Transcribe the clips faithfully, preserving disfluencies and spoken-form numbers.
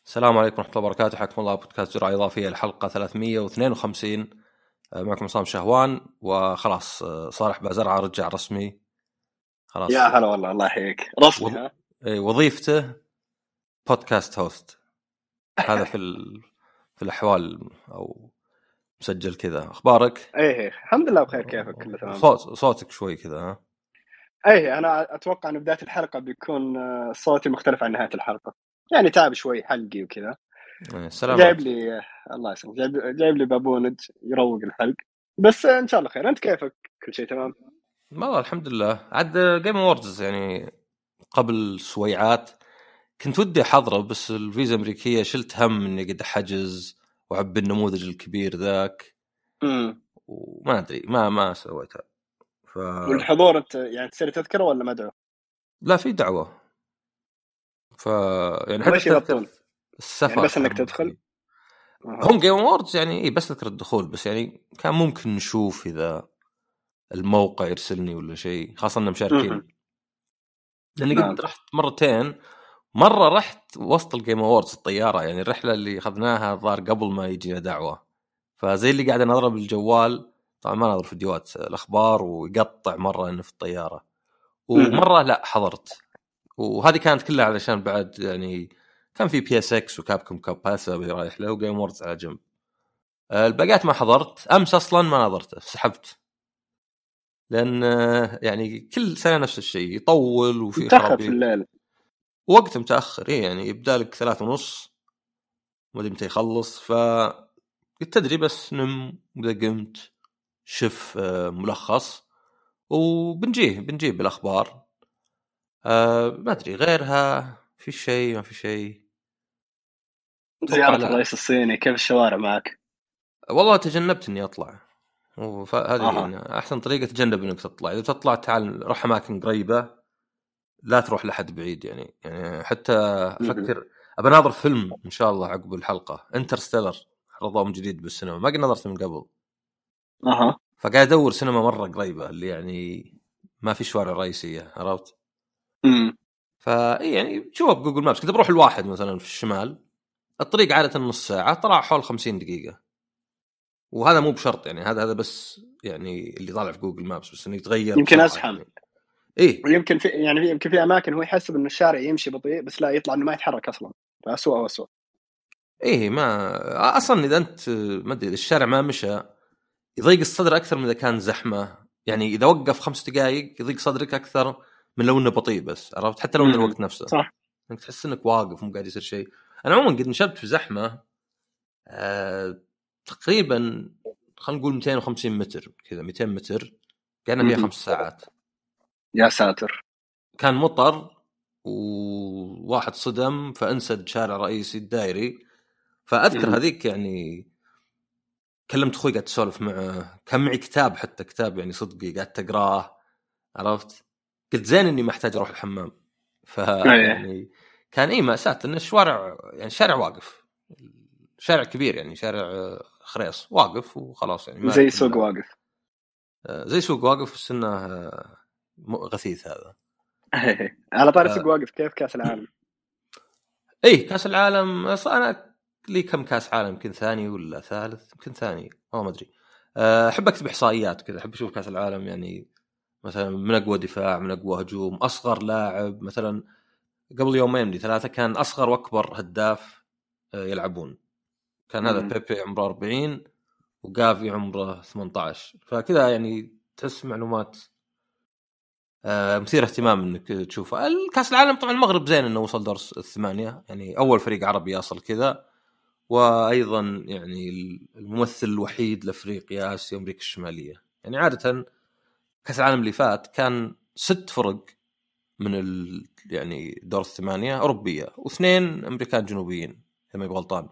السلام عليكم ورحمة الله وبركاته. حياكم الله بودكاست جرعة إضافية الحلقة ثلاثمية واثنين وخمسين. معكم عصام شهوان. وخلاص صالح بازرعة رجع رسمي خلاص. يا هلا والله، الله يحييك رسمي. وظ... ها وظيفته بودكاست هوست. هذا في ال... في الأحوال أو مسجل كذا. أخبارك؟ ايه الحمد لله بخير، كيفك؟ كله تمام. صوت صوتك شوي كذا. ها ايه انا اتوقع ان بدايه الحلقه بيكون صوتي مختلف عن نهايه الحلقه، يعني تعب شوي حلقي وكذا. جايب لي الله يسلمك، جايب, جايب لي بابونج يروق الحلق، بس ان شاء الله خير. انت كيفك؟ كل شيء تمام؟ والله الحمد لله. عاد جيم اووردز يعني قبل سويعات كنت ودي احضره، بس الفيزا الامريكيه شلت هم اني قد احجز وعب النموذج الكبير ذاك. امم وما ادري ما ما سويتها. ف والحضور انت يعني تصير تذكره ولا مدعو؟ لا، في دعوه. ف يعني حتى وش يغطون؟ السفر يعني بس انك تدخل؟ هم جيم اووردز يعني إيه، بس ذكر الدخول بس. يعني كان ممكن نشوف اذا الموقع يرسلني ولا شيء، خاصه انهم مشاركين. لاني نعم. قد رحت مرتين. مرة رحت وسط الجيم أووردز الطيارة، يعني الرحلة اللي أخذناها ظهر قبل ما يجينا دعوة، فزي اللي قاعد نضرب الجوال. طبعا ما نضرب فيديوهات الأخبار ويقطع مرة إنه في الطيارة، ومرة لا حضرت. وهذه كانت كلها علشان بعد يعني كان في بي اس اكس وكابكم كاب هذا رايح له، وجيم أووردز على جنب. الباقيات ما حضرت. أمس أصلا ما نظرته، سحبت. لأن يعني كل سنة نفس الشيء، يطول وفي خرابيط في الليل، وقت متأخر. إيه يعني يبدالك ثلاثة ونص، ما ادري متى يخلص. ف تدري بس نم وإذا قمت شف ملخص وبنجيه بنجيب بالأخبار. أه ما أدري غيرها في شيء ما في شيء. زيارة الرئيس الصيني. كيف الشوارع معك؟ والله تجنبت إني أطلع، وهذه أه. يعني أحسن طريقة تجنب إنك تطلع. إذا تطلع تعال روح أماكن قريبة، لا تروح لحد بعيد. يعني يعني حتى أفكر أبى ناظر فيلم إن شاء الله عقب الحلقة انترستيلر، عرضوه من جديد بالسينما، ما قد نظرت من قبل. أها. فقاعد أدور سينما مرة قريبة اللي يعني ما في شوارع رئيسية، عرفت؟ امم فإيه يعني شوف جوجل مابس كنت بروح الواحد مثلا في الشمال، الطريق عادة نص ساعة، طلع حول خمسين دقيقة. وهذا مو بشرط يعني، هذا هذا بس يعني اللي طالع في جوجل مابس، بس إنه يتغير يمكن أزحم يعني. إيه ويمكن في يعني يمكن في أماكن هو يحسب إنه الشارع يمشي بطيء، بس لا، يطلع إنه ما يتحرك أصلاً، فأسوأ وأسوأ. إيه ما أصلاً إذا أنت ما أدري الشارع ما مشى يضيق الصدر أكثر من إذا كان زحمة. يعني إذا وقف خمس دقائق يضيق صدرك أكثر من لو إنه بطيء بس، عرفت؟ حتى لو إن الوقت نفسه صح. إنك تحس إنك واقف مو قاعد يصير شيء. أنا عموما قد نشبت في زحمة آه تقريبا خلينا نقول مئتين وخمسين متر كذا، مئتين متر، قعدنا فيها خمس ساعات. يا ساتر. كان مطر وواحد صدم فانسد شارع رئيسي الدائري. فأذكر هذيك يعني كلمت أخوي قاعد تسولف معه، كان معي كتاب، حتى كتاب يعني صدقي قاعد تقراه، عرفت؟ قلت زين إني ما أحتاج أروح الحمام. فيعني كان إيه مأساة إن الشوارع يعني شارع واقف، شارع كبير يعني شارع خريص واقف وخلاص يعني ما زي سوق واقف. زي سوق واقف بس إنه غثيث هذا. على طاري سوق واقف، كيف كأس العالم؟ إيه كأس العالم أنا لي كم كأس عالم، يمكن ثاني ولا ثالث، يمكن ثاني أو ما أدري. أحب أكتب إحصائيات كذا، أحب أشوف كأس العالم يعني مثلا من أقوى دفاع، من أقوى هجوم، أصغر لاعب. مثلا قبل يومين دي ثلاثة كان أصغر وأكبر هداف يلعبون، كان هذا بيبي عمره أربعين وغافي عمره ثمانية عشر. فكذا يعني تحس معلومات مثير اهتمام انك تشوفها. الكاس العالم طبعا المغرب زين انه وصل دور الثمانية، يعني اول فريق عربي يصل كذا، وايضا يعني الممثل الوحيد لافريقيا اسيا امريكا الشماليه. يعني عاده كاس العالم اللي فات كان ست فرق من ال يعني دور الثمانية أوروبية واثنين أمريكان جنوبيين إذا ما بغلطان.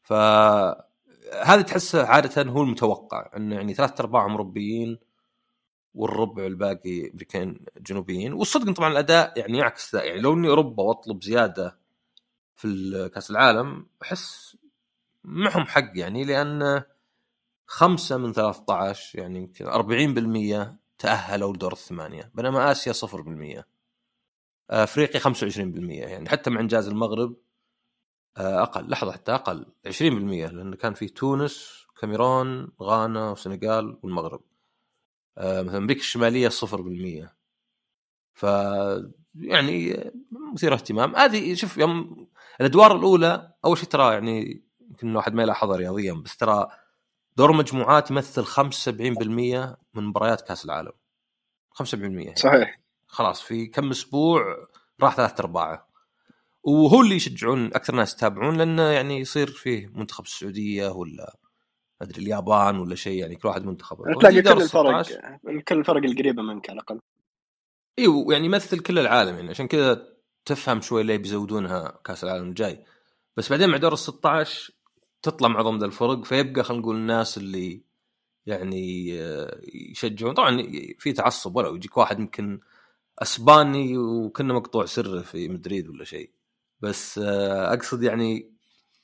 فهذا تحسه عادة هو المتوقع، إنه يعني ثلاثة أرباعهم أوروبيين والربع الباقي أمريكان جنوبيين. والصدق طبعا الأداء يعني يعكس ذا. يعني لو إني أوروبا وأطلب زيادة في كأس العالم أحس معهم حق، يعني لأن خمسة من ثلاثة عشر يعني يمكن أربعين بالمية تأهلوا لدور الثمانية، بينما آسيا صفر بالمية، أفريقيا خمسة وعشرين بالمية. يعني حتى مع إنجاز المغرب اقل لحظه حتى اقل عشرين بالمية، لانه كان في تونس كاميرون غانا والسنغال والمغرب. مثلا امريكا الشماليه صفر بالمية. ف يعني مثير اهتمام. هذه شوف يوم الادوار الاولى اول شيء ترى يعني يمكن واحد ما يلاحظها رياضيا، بس ترى دور المجموعات يمثل خمسة وسبعين بالمية من مباريات كاس العالم. خمسة وسبعين بالمية صحيح. خلاص في كم اسبوع راح ثلاث ارباعه، وهو اللي يشجعون اكثر ناس يتابعون، لانه يعني يصير فيه منتخب السعوديه ولا ادري اليابان ولا شيء، يعني كل واحد منتخب تلاقي كل الفرق كل الفرق القريبه منك على الاقل. ايوه يعني يمثل كل العالم، يعني عشان كذا تفهم شوي ليه بيزودونها كاس العالم الجاي. بس بعدين مع دور الستة عشر تطلع معظم ذا الفرق، فيبقى خلينا نقول الناس اللي يعني يشجعون. طبعا في تعصب، ولا يجيك واحد يمكن اسباني وكنا مقطوع سره في مدريد ولا شيء، بس اقصد يعني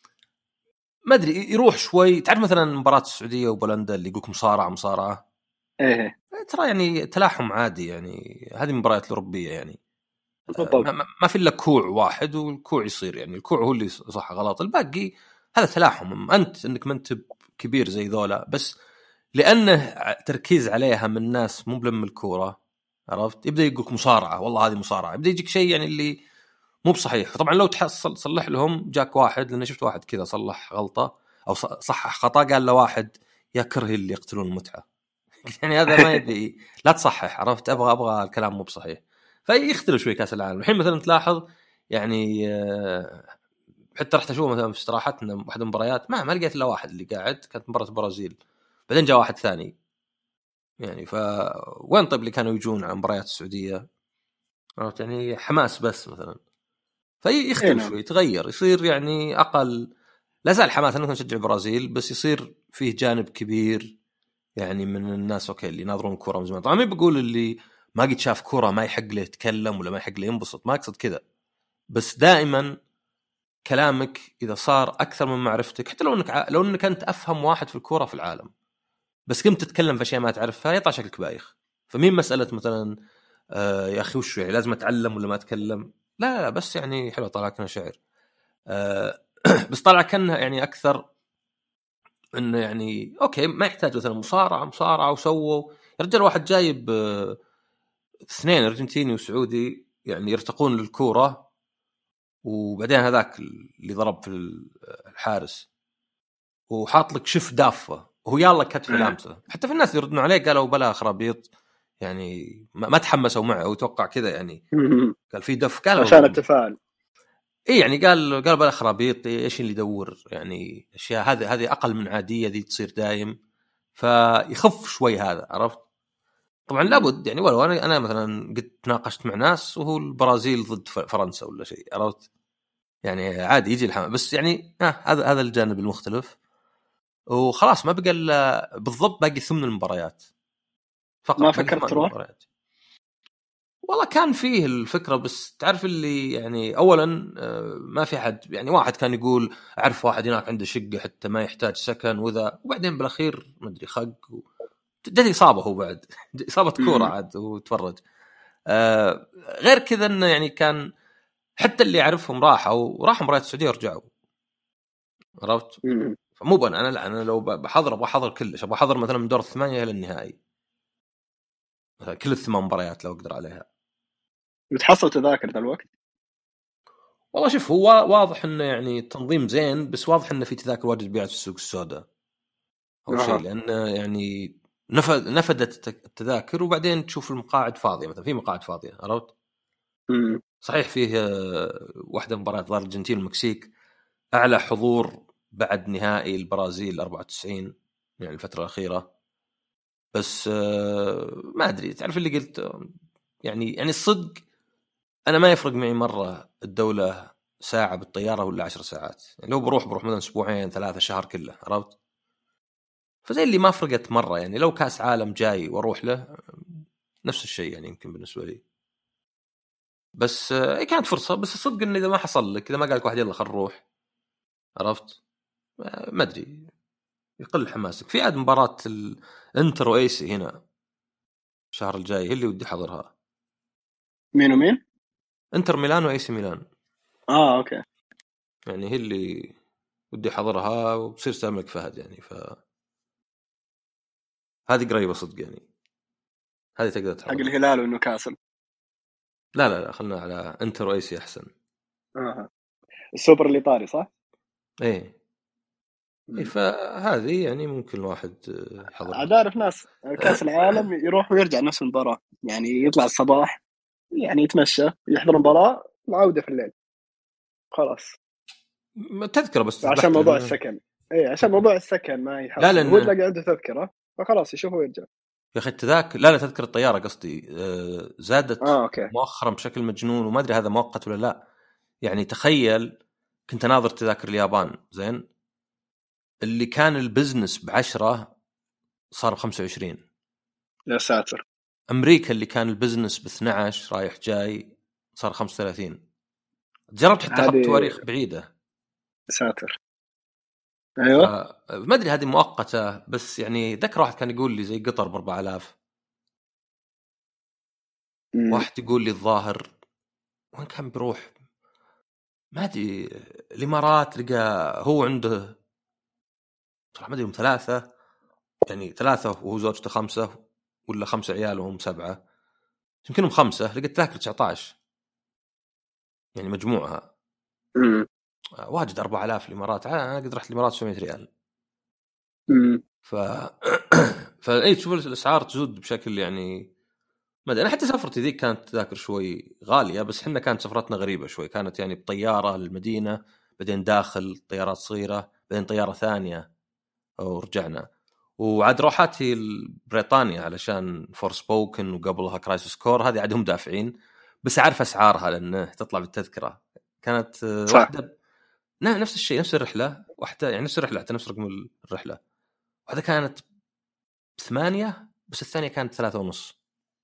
ما ادري يروح شوي. تعرف مثلا مباراه السعوديه وبولندا اللي يقولك مصارعه مصارعه ايه ترى يعني تلاحم عادي، يعني هذه المباريات الاوروبيه يعني بالضبط. ما, ما في الا كوع واحد، والكوع يصير يعني الكوع هو اللي صح غلط، الباقي هذا تلاحم. انت انك ما انت كبير زي ذولا، بس لانه تركيز عليها من ناس مو بلم الكوره، عرفت؟ يبدا يقولك مصارعه، والله هذه مصارعه، يبدا يجيك شيء يعني اللي مو بصحيح. طبعا لو تحصل صلح لهم، جاك واحد لأن شفت واحد كذا صلح غلطة أو صحح خطأ، قال له واحد يا كره اللي يقتلون المتعة. يعني هذا ما يبي لا تصحح، عرفت؟ أبغى أبغى الكلام مو بصحيح. فيختلف شوي كأس العالم. الحين مثلا تلاحظ يعني حتى رحت أشوف مثلا في استراحتنا واحد المباريات ما ما لقيت إلا واحد اللي قاعد، كانت مباراة البرازيل، بعدين جاء واحد ثاني يعني. فوين طيب اللي كانوا يجون على مباريات السعودية؟ عرفت يعني حماس بس مثلا. فيختلف شوي، يتغير، يصير يعني أقل. لا زال حماس أنك نشجع البرازيل، بس يصير فيه جانب كبير يعني من الناس أوكي اللي يناظرون كورة من زمان. طبعا ما بقول اللي ما قد شاف كورة ما يحق له يتكلم ولا ما يحق له ينبسط، ما أقصد كذا، بس دائما كلامك إذا صار أكثر من معرفتك، حتى لو أنك ع... لو أنك أنت أفهم واحد في الكورة في العالم، بس كنت تتكلم في أشياء ما تعرفها يطلع شكلك بايخ. فمين مسألة مثلا آه يا أخي وش يعني لازم أتعلم ولا ما أتكلم؟ لا لا بس يعني حلو طلع كنا شعر آه بس طلع كأنها يعني أكثر إنه يعني أوكي ما يحتاج مثلا مصارعة مصارعة وسووا رجل واحد جايب آه اثنين أرجنتيني وسعودي يعني يرتقون للكورة، وبعدين هذاك اللي ضرب في الحارس وحاط لك شف دافة وهو يلا كتف لامسه. حتى في الناس يردون عليه قالوا بلا خرابيط، يعني ما تحمسوا معه وتوقع كذا يعني. قال في دف، قال عشان التفاعل. ايه يعني قال قال بلا خرابيط، ايش اللي يدور يعني اشياء هذه هذه اقل من عاديه ذي تصير دايم، فيخف شوي هذا، عرفت؟ طبعا لابد يعني ولو انا انا مثلا قد تناقشت مع ناس وهو البرازيل ضد فرنسا ولا شيء، عرفت؟ يعني عادي يجي الحماس، بس يعني آه هذا هذا الجانب المختلف. وخلاص ما بقى الا بالضبط باقي ثمن المباريات فقط. ما فكرت تروح؟ والله كان فيه الفكرة، بس تعرف اللي يعني أولا ما في حد يعني واحد كان يقول أعرف واحد هناك عنده شقة حتى ما يحتاج سكن وذا، وبعدين بالأخير ما أدري خق و... جدي إصابة هو بعد إصابة كورة عاد وتفرج. آه غير كذا إنه يعني كان حتى اللي يعرفهم راحوا وراحوا مباريات السعودية ورجعوا، عرفت؟ فمو بنا أنا لا أنا لو بحضر أبغى أحضر كلش، أبغى أحضر مثلا من دور الثمانية إلى النهائي مثلا كل الثمان مباريات لو أقدر عليها. بتحصل تذاكر ذا الوقت؟ والله شوف هو واضح انه يعني تنظيم زين، بس واضح انه في تذاكر واجد بيعت في السوق السوداء او آه. شيء، لان يعني نفد نفدت التذاكر وبعدين تشوف المقاعد فاضيه، مثلا في مقاعد فاضيه، عرفت؟ امم صحيح فيه واحده مباراه ضد الارجنتين والمكسيك اعلى حضور بعد نهائي البرازيل أربعة وتسعين يعني الفتره الاخيره، بس ما ادري تعرف اللي قلت يعني يعني الصدق انا ما يفرق معي مره الدوله ساعة بالطيارة ولا عشر ساعات، يعني لو بروح بروح مثلا أسبوعين ثلاثة شهر كله، عرفت؟ فزي اللي ما فرقت مرة يعني لو كاس عالم جاي واروح له نفس الشيء يعني يمكن بالنسبة لي. بس اي كانت فرصة، بس الصدق إن إذا ما حصل لك إذا ما قالك واحد يلا خل نروح، عرفت؟ ما أدري يقل حماسك. في عاد مباراة الانتر وإيسي هنا الشهر الجاي هي اللي ودي حضرها. مين ومين؟ انتر ميلان وإيسي ميلان. آه أوكي. يعني هي اللي ودي حضرها وبصير سامك فهد يعني. ف هذه قريبة صدق يعني، هذه تقدر تحضرها. حق الهلال ونيوكاسل. لا لا لا خلنا على انتر وايسي احسن. اها السوبر الايطالي صح؟ ايه ايه فهذه يعني ممكن الواحد يحضرها. عاد اعرف ناس كاس العالم يروح ويرجع نفس المباراة، يعني يطلع الصباح يعني يتمشى يحضر مباراة العودة في الليل خلاص. تذكرة بس عشان موضوع لأنه... السكن. ايه عشان موضوع السكن ما يحصل. لا لأن... هو يلاقي عنده تذكرة فخلاص يشوفه ويرجع. يا اخي التذاكر لا لا تذكر الطيارة قصدي زادت آه، أوكي. مؤخرا بشكل مجنون، وما ادري هذا مؤقت ولا لا. يعني تخيل كنت ناظر تذاكر اليابان زين، اللي كان البزنس بعشرة صار بخمسة وعشرين. يا ساتر. أمريكا اللي كان البزنس باثنى عشر رايح جاي صار خمسة وثلاثين. جربت حتى أخذ تواريخ بعيدة. ساتر. أيوة. ما أدري هذه مؤقتة، بس يعني ذكر واحد كان يقول لي زي قطر بأربعة آلاف. واحد يقول لي الظاهر وين كان بيروح ما أدري الإمارات، لقى هو عنده طبعا ما أدري هم ثلاثة يعني ثلاثة وهو زوجته خمسة، ولا خمسة عيال وهم سبعة، يمكنهم خمسة. لقيت تذاكر تسعة عشر يعني مجموعها. امم واجد أربعة آلاف الإمارات. أنا قد رحت الإمارات سبعمية ريال. امم ف فأي تشوف الأسعار تزود بشكل يعني ما أدري. أنا حتى سفرتي ذيك كانت تذاكر شوي غالية، بس حنا كانت سفرتنا غريبة شوي. كانت يعني بطيارة للمدينة، بعدين داخل طيارات صغيرة، بعدين طيارة ثانية ورجعنا. وعاد روحاتي بريطانيا علشان فورسبوكن وقبلها كرايسيس كور، هذه عادهم دافعين، بس أعرف أسعارها لأنه تطلع بالتذكرة. كانت واحدة نفس الشيء نفس الرحلة واحدة يعني نفس الرحلة حتى نفس رقم الرحلة. واحدة كانت ثمانية بس الثانية كانت ثلاثة ونص.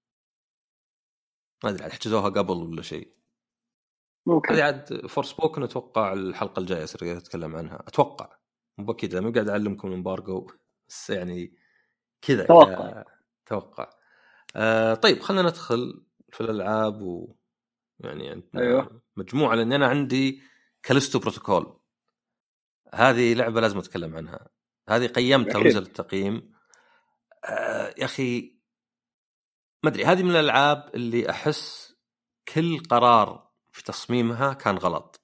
ما أدري حجزوها قبل ولا شيء. ممكن. هذه عاد فورسبوكن أتوقع الحلقة الجاية سرقة أتكلم عنها أتوقع. مو بكذا مو قاعد أعلمكم الإمبارجو بس يعني كذا توقع. توقع. آه طيب خلنا ندخل في الألعاب. ويعني عندنا أيوة. مجموعة، لأن أنا عندي كاليستو بروتوكول. هذه لعبة لازم أتكلم عنها. هذه قيمتها ونزل التقييم. آه يا أخي ما أدري، هذه من الألعاب اللي أحس كل قرار في تصميمها كان غلط.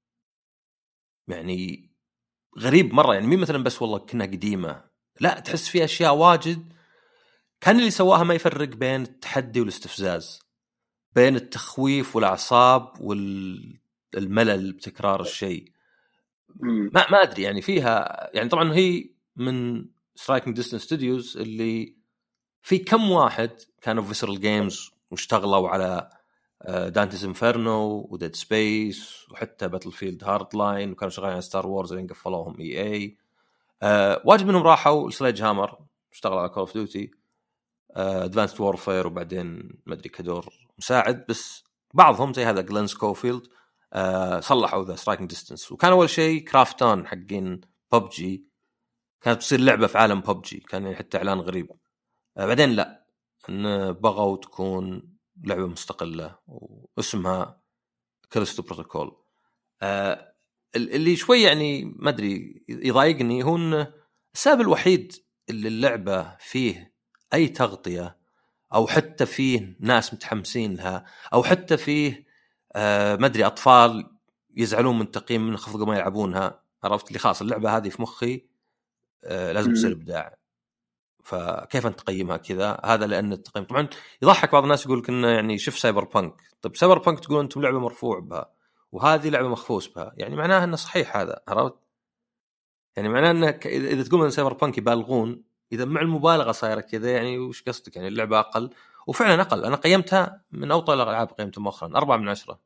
يعني غريب مرة، يعني مين مثلا بس والله كنا قديمة، لا تحس فيها أشياء واجد. كان اللي سواها ما يفرق بين التحدي والاستفزاز، بين التخويف والأعصاب والملل بتكرار الشيء. ما ما أدري يعني فيها يعني طبعا هي من Striking Distance Studios اللي في كم واحد كانوا في Visceral Games واشتغلوا على دانتيز انفيرنو وديد سبيس وحتى باتلفيلد هاردلاين، وكانوا شغالين على ستار وورز اللي قفلوهم اي اي. أه واجد منهم راحوا لسليج هامر اشتغلوا على كول اوف ديوتي ادفانسد وورفير، وبعدين ما ادري كدور مساعد. بس بعضهم زي هذا جلين سكوفيلد أه صلحوا ذا سترايكنج ديستنس. وكان اول شيء كرافتون حقين ببجي، كانت تصير لعبه في عالم ببجي، كان يعني حتى اعلان غريب. أه بعدين لا ان بغوا تكون لعبة مستقلة واسمها كاليستو بروتوكول. آه اللي شوي يعني ما أدري يضايقني هو أن السبب الوحيد اللي اللعبة فيه أي تغطية، أو حتى فيه ناس متحمسين لها، أو حتى فيه آه ما أدري أطفال يزعلون من تقييم من خفض ما يلعبونها. عرفت اللي خاص اللعبة هذه في مخي آه لازم تصير إبداع. فكيف أنت تقيمها كذا؟ هذا لأن التقييم طبعا يضحك بعض الناس يقول كنا يعني شوف سايبر بانك. طب سايبر بانك تقول أنتم لعبة مرفوع بها وهذه لعبة مخفوس بها، يعني معناه أنه صحيح هذا. عرفت يعني معناه أنك إذا تقول أن سايبر بانك يبالغون، إذا مع المبالغة صايرة كذا يعني وش قصدك؟ يعني اللعبة أقل، وفعلا أقل. أنا قيمتها من أوطى الألعاب قيمتها مؤخرا أربعة من عشرة،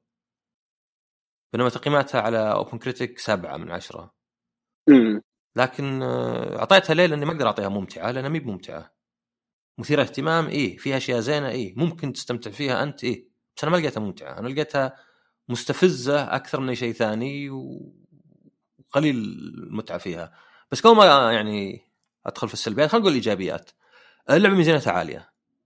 بينما تقييماتها على أوبن كريتيك سبعة من عشرة. لكن أعطيتها ليه؟ لأني ما أقدر أعطيها ممتعة، لأنها مي بممتعة. مثيرة اهتمام إيه، فيها أشياء زينة إيه، ممكن تستمتع فيها أنت إيه، بس أنا ما لقيتها ممتعة. أنا لقيتها مستفزة أكثر من أي شيء ثاني وقليل المتعة فيها. بس كون ما يعني أدخل في السلبيات خلينا نقول الإيجابيات. اللعبة ميزانيتها عالية،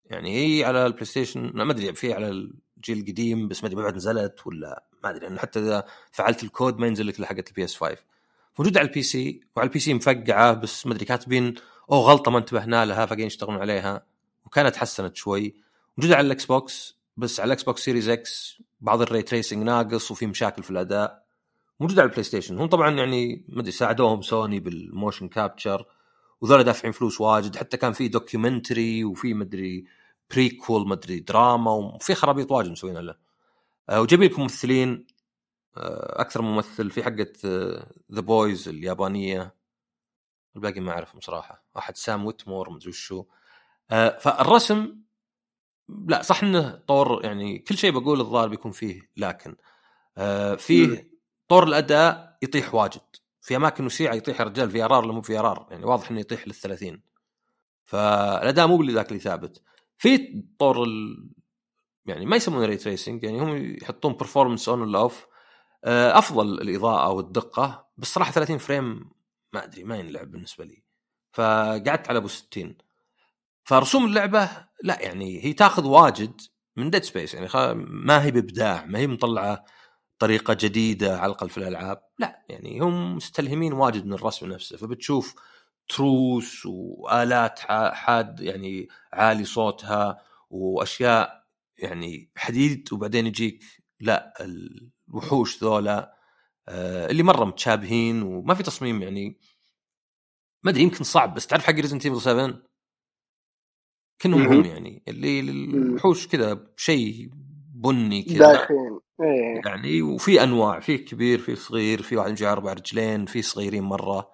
يعني هي على البلاي ستيشن ما ادري في على الجيل القديم بس ما ادري بعد نزلت ولا ما ادري انه حتى اذا فعلت الكود ما ينزل لك لحقه البي اس خمسة. موجوده على البي سي وعلى البي سي مفقعه بس ما ادري كاتبين او غلطه ما انتبهنا لها فقاعدين يشتغلون عليها وكانت حسنت شوي. موجوده على الاكس بوكس بس على الاكس بوكس سيريز اكس بعض الري تريسنج ناقص وفي مشاكل في الاداء. موجوده على البلاي ستيشن هم طبعا يعني ما ادري ساعدوهم سوني بالموشن كابتشر وذولا دافعين فلوس واجد. حتى كان في دوكيومنتري وفي مدري بريكول مدري دراما وفي خرابيط واجد مسوينها له. أه وجايب لكم ممثلين أه اكثر ممثل في حقه ذا بويز اليابانيه الباقي ما اعرفهم صراحه. واحد سام ويتمور مدري وشو. أه فالرسم لا صح انه طور يعني كل شيء بقول الظاهر بيكون فيه لكن أه فيه طور الاداء يطيح واجد في اماكن وسيعه يطيح الرجال في ارار ولا مو في ارار يعني واضح انه يطيح للثلاثين. فالاداء مو اللي ذاك اللي ثابت في طور ال... يعني ما يسمونه ري تريسنج يعني هم يحطون performance on ولا off. افضل الاضاءه والدقه بس صراحه ثلاثين فريم ما ادري ما ينلعب بالنسبه لي فقعدت على ابو ستين. فرسوم اللعبه لا يعني هي تاخذ واجد من ديد سبيس يعني ما هي بابداع ما هي مطلعه طريقه جديده على الاقل في الالعاب لا يعني هم مستلهمين واجد من الرسم نفسه. فبتشوف تروس وآلات حاد يعني عالي صوتها وأشياء يعني حديد وبعدين يجيك لا الوحوش ذولا آه اللي مرة متشابهين وما في تصميم يعني ما أدري يمكن صعب بس تعرف حق ريزنت ايفل سبعة كأنهم هم يعني اللي الوحوش كذا شيء بني كذا يعني وفي أنواع في كبير في صغير في واحد يجي أربع رجلين في صغيرين مرة.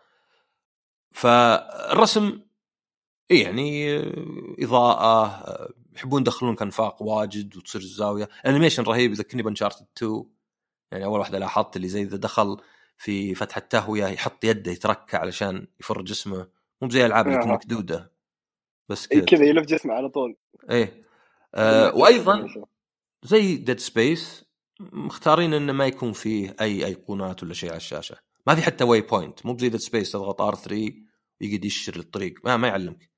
فالرسم إيه يعني إضاءة يحبون يدخلون كنفاق واجد وتصير الزاوية. أنيميشن رهيب يذكرني بانشارتد تو يعني أول واحدة لاحظت اللي زي إذا دخل في فتحة تهوية يحط يده يتركع علشان يفر جسمه مو زي الألعاب اللي يكون كدودة بس كذا كذا يلف جسمه على طول. إيه آه وأيضا زي ديد سبيس مختارين إنه ما يكون فيه أي أيقونات ولا شيء على الشاشة ما في حتى واي بوينت مو زي ديد سبيس تضغط آر ثري يقعد يشر الطريق ما ما يعلمك.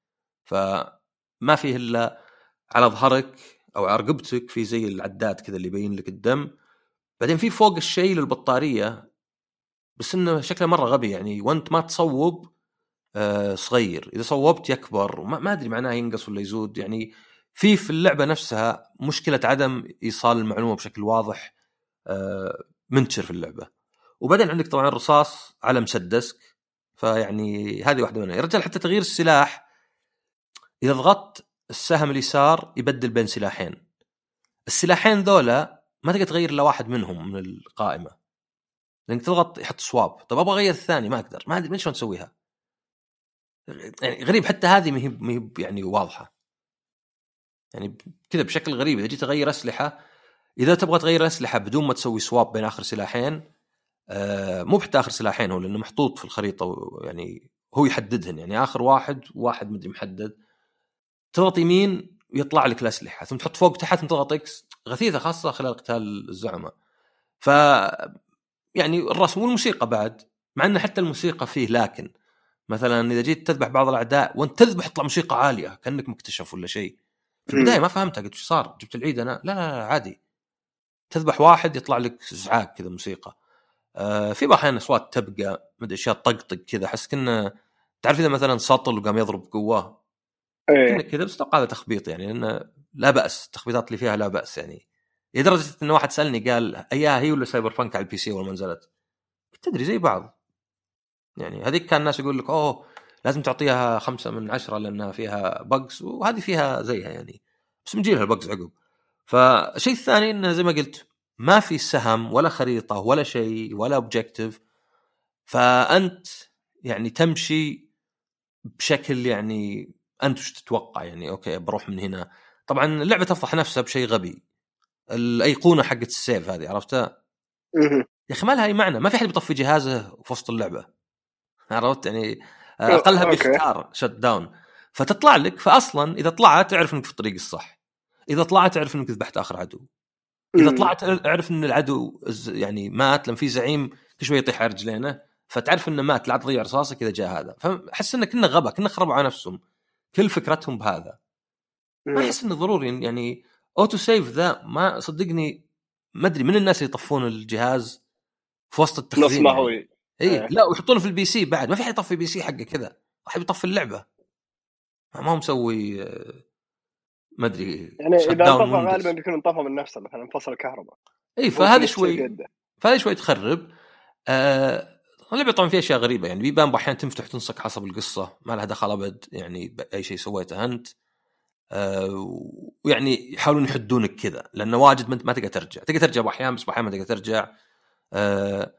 فما فيه إلا على ظهرك أو على رقبتك في زي العداد كذا اللي يبين لك الدم. بعدين في فوق الشيء للبطارية بس إنه شكله مرة غبي يعني وانت ما تصوب آه صغير إذا صوبت يكبر وما ما أدري معناه ينقص ولا يزود يعني في في اللعبة نفسها مشكلة عدم إيصال المعلومة بشكل واضح آه منتشر في اللعبة. وبعدين عندك طبعا الرصاص على مسدسك فيعني هذه واحدة منها. الرجال حتى تغيير السلاح إذا ضغطت السهم اليسار يبدل بين سلاحين السلاحين ذولا ما تقدر تغير إلا واحد منهم من القائمة لأنك تضغط يحط سواب. طب أبغى أغير الثاني ما أقدر ما أدري شلون نسويها يعني غريب. حتى هذه مهي مهي يعني واضحة يعني كذا بشكل غريب. إذا جيت أغير أسلحة إذا تبغى تغير أسلحة بدون ما تسوي سواب بين آخر سلاحين آه مو حتى آخر سلاحين هو لأنه محطوط في الخريطة يعني هو يحددهن يعني آخر واحد واحد مدري محدد تضغط يمين ويطلع لك الأسلحة ثم تحط فوق تحت تضغط إكس غثيثة خاصة خلال قتال الزعماء. ف يعني الرسم والموسيقى بعد مع أن حتى الموسيقى فيه لكن مثلا إذا جيت تذبح بعض الأعداء وانت تذبح تطلع موسيقى عالية كأنك مكتشف ولا شيء. في البداية ما فهمتها قلت وش صار جبت العيد أنا لا لا, لا عادي تذبح واحد يطلع لك إزعاج كذا موسيقى. آه في بعض أصوات تبقى مدري أشياء طقطق كذا حس كنا تعرف إذا مثلا سطل وقام يضرب قوة كنا كذا بس هذا تخبيط يعني لأنه لا بأس التخبيطات اللي فيها لا بأس يعني لدرجة إن واحد سألني قال أيها هي ولا سايبر بانك على البي سي أول ما نزلت تدري زي بعض يعني. هذيك كان الناس يقول لك أوه لازم تعطيها خمسة من عشرة لأنها فيها بجز وهذه فيها زيها يعني بس نجيلها البجز عقب. فشيء الثاني إنه زي ما قلت ما في سهم ولا خريطة ولا شيء ولا اوبجكتيف فأنت يعني تمشي بشكل يعني أنت وش تتوقع يعني أوكي بروح من هنا. طبعا اللعبة تفضح نفسها بشيء غبي الأيقونة حقت السيف هذه عرفتها يا أخي ما لها أي معنى ما في حد بيطفي جهازه في وسط اللعبة عرفت يعني أقلها بيختار شت داون فتطلع لك. فأصلا إذا طلعت تعرف إنك في الطريق الصح إذا طلعت تعرف إنك ذبحت آخر عدو إذا طلعت أعرف إن العدو يعني مات لما في زعيم كل شوي يطيح على رجلينه فتعرف إنه مات لا تضيع رصاصك إذا جاء هذا. فحس إنه كنا غبا كنا خربوا على نفسهم كل فكرتهم بهذا. ما احس انه ضروري يعني اوتو سيف ذا. ما صدقني ما ادري من الناس اللي يطفون الجهاز في وسط التخزين نص ما هو يعني. اي لا ويحطونه في البي سي بعد. ما في حد يطفي بي سي حقه كذا واحد يطفي اللعبه ما هو مسوي ما ادري يعني اذا انطفى غالبا بيكون انطفى من نفسه مثلا انفصل الكهرباء. اي فهذه شوي فهذه شوي تخرب. آه اللعبه طبعا فيها اشياء غريبه يعني بيبان احيانا تنفتح تنسك حسب القصه ما لها دخل ابد يعني اي شيء سويته انت. آه ويعني يحاولون يحدونك كذا لانه واجد ما تقدر ترجع تقدر ترجع باحيان بس باحيان ما تقدر ترجع. آه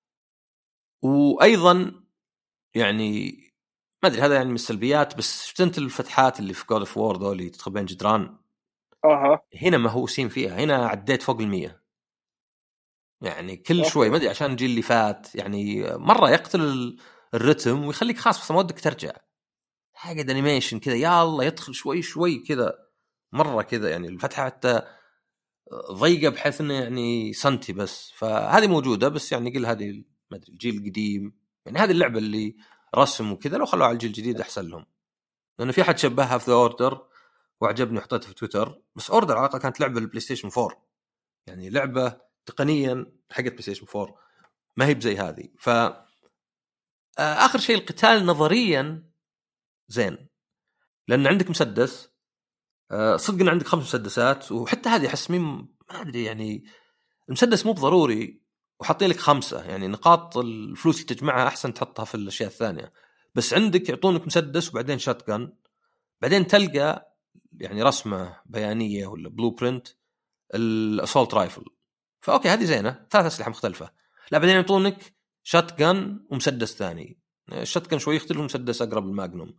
وايضا يعني ما ادري هذا يعني من السلبيات. بس شفت انت الفتحات اللي في جود اوف وور ذولي اللي تدخل بين جدران اها هنا مهووسين فيها. هنا عديت فوق المية يعني كل أوكي. شوي ما ادري عشان الجيل اللي فات يعني مره يقتل الرتم ويخليك خاص بس ما ودك ترجع. حاجه انيميشن كذا يا الله يدخل شوي شوي كذا مره كذا يعني الفتحه حتى ضيقه بحيث انه يعني سنتي بس. فهذه موجوده بس يعني قل هذه ما ادري الجيل القديم يعني هذه اللعبه اللي رسم وكذا لو خلوها على الجيل الجديد احسن لهم. لانه في حد شبهها في ذا اوردر وعجبني حطيته في تويتر. بس اوردر عاطة كانت لعبه البلاي ستيشن فور يعني لعبه تقنيا حقت بلاي ستيشن فور ما هي بزي هذه. ف اخر شيء القتال نظريا زين لان عندك مسدس. صدق ان عندك خمس مسدسات وحتى هذه احس مين ما ادري يعني المسدس مو بضروري وحاطين لك خمسه يعني نقاط الفلوس اللي تجمعها احسن تحطها في الاشياء الثانيه. بس عندك يعطونك مسدس وبعدين شاتجن بعدين تلقى يعني رسمه بيانيه ولا بلو برنت الاسولت رايفل. فاوكي هذه زينه ثلاث اسلحه مختلفه. لا بعدين يعطونك شاتجن ومسدس ثاني. الشاتجن شوي يختلف مسدس اقرب الماجنوم.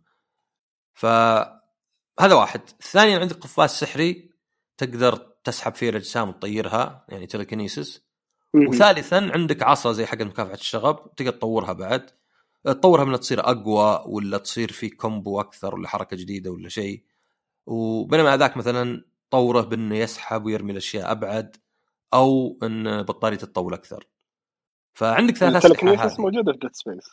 فهذا واحد. ثانيا عندك قفاز سحري تقدر تسحب فيه الاجسام وتطيرها يعني تلكنيسس. وثالثا عندك عصا زي حق مكافحه الشغب تقدر تطورها بعد تطورها من تصير اقوى ولا تصير في كومبو اكثر ولا حركه جديده ولا شيء. وبينما ذاك مثلا طوره بانه يسحب ويرمي الاشياء ابعد او ان بطاريه تطول اكثر. فعندك ثلاث اسلحه هذه موجوده في ديد سبيس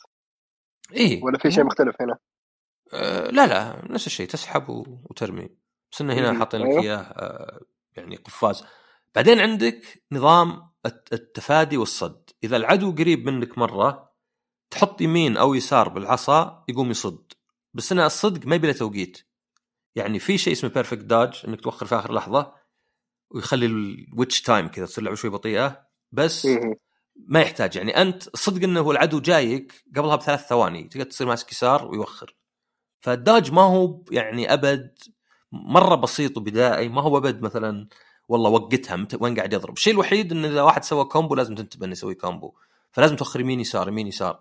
ايه ولا في شيء مختلف هنا؟ آه لا لا نفس الشيء تسحب وترمي بس انه هنا حاطين لك اياه آه يعني قفاز. بعدين عندك نظام التفادي والصد. اذا العدو قريب منك مره تحط يمين او يسار بالعصا يقوم يصد. بس انا الصدق ما يبي له توقيت يعني في شيء اسمه بيرفكت داج انك توخر في اخر لحظه ويخلي الويتش تايم كذا تصير لعبه شوي بطيئه بس ما يحتاج يعني انت صدق انه هو العدو جايك قبلها بثلاث ثواني تقدر تصير ماسك يسار ويوخر. فالداج ما هو يعني ابد مره بسيط وبدائي ما هو ابد مثلا والله وقتها وين قاعد يضرب. الشيء الوحيد ان اذا واحد سوى كومبو لازم تنتبه انه يسوي كومبو فلازم توخر يمين يسار يمين يسار.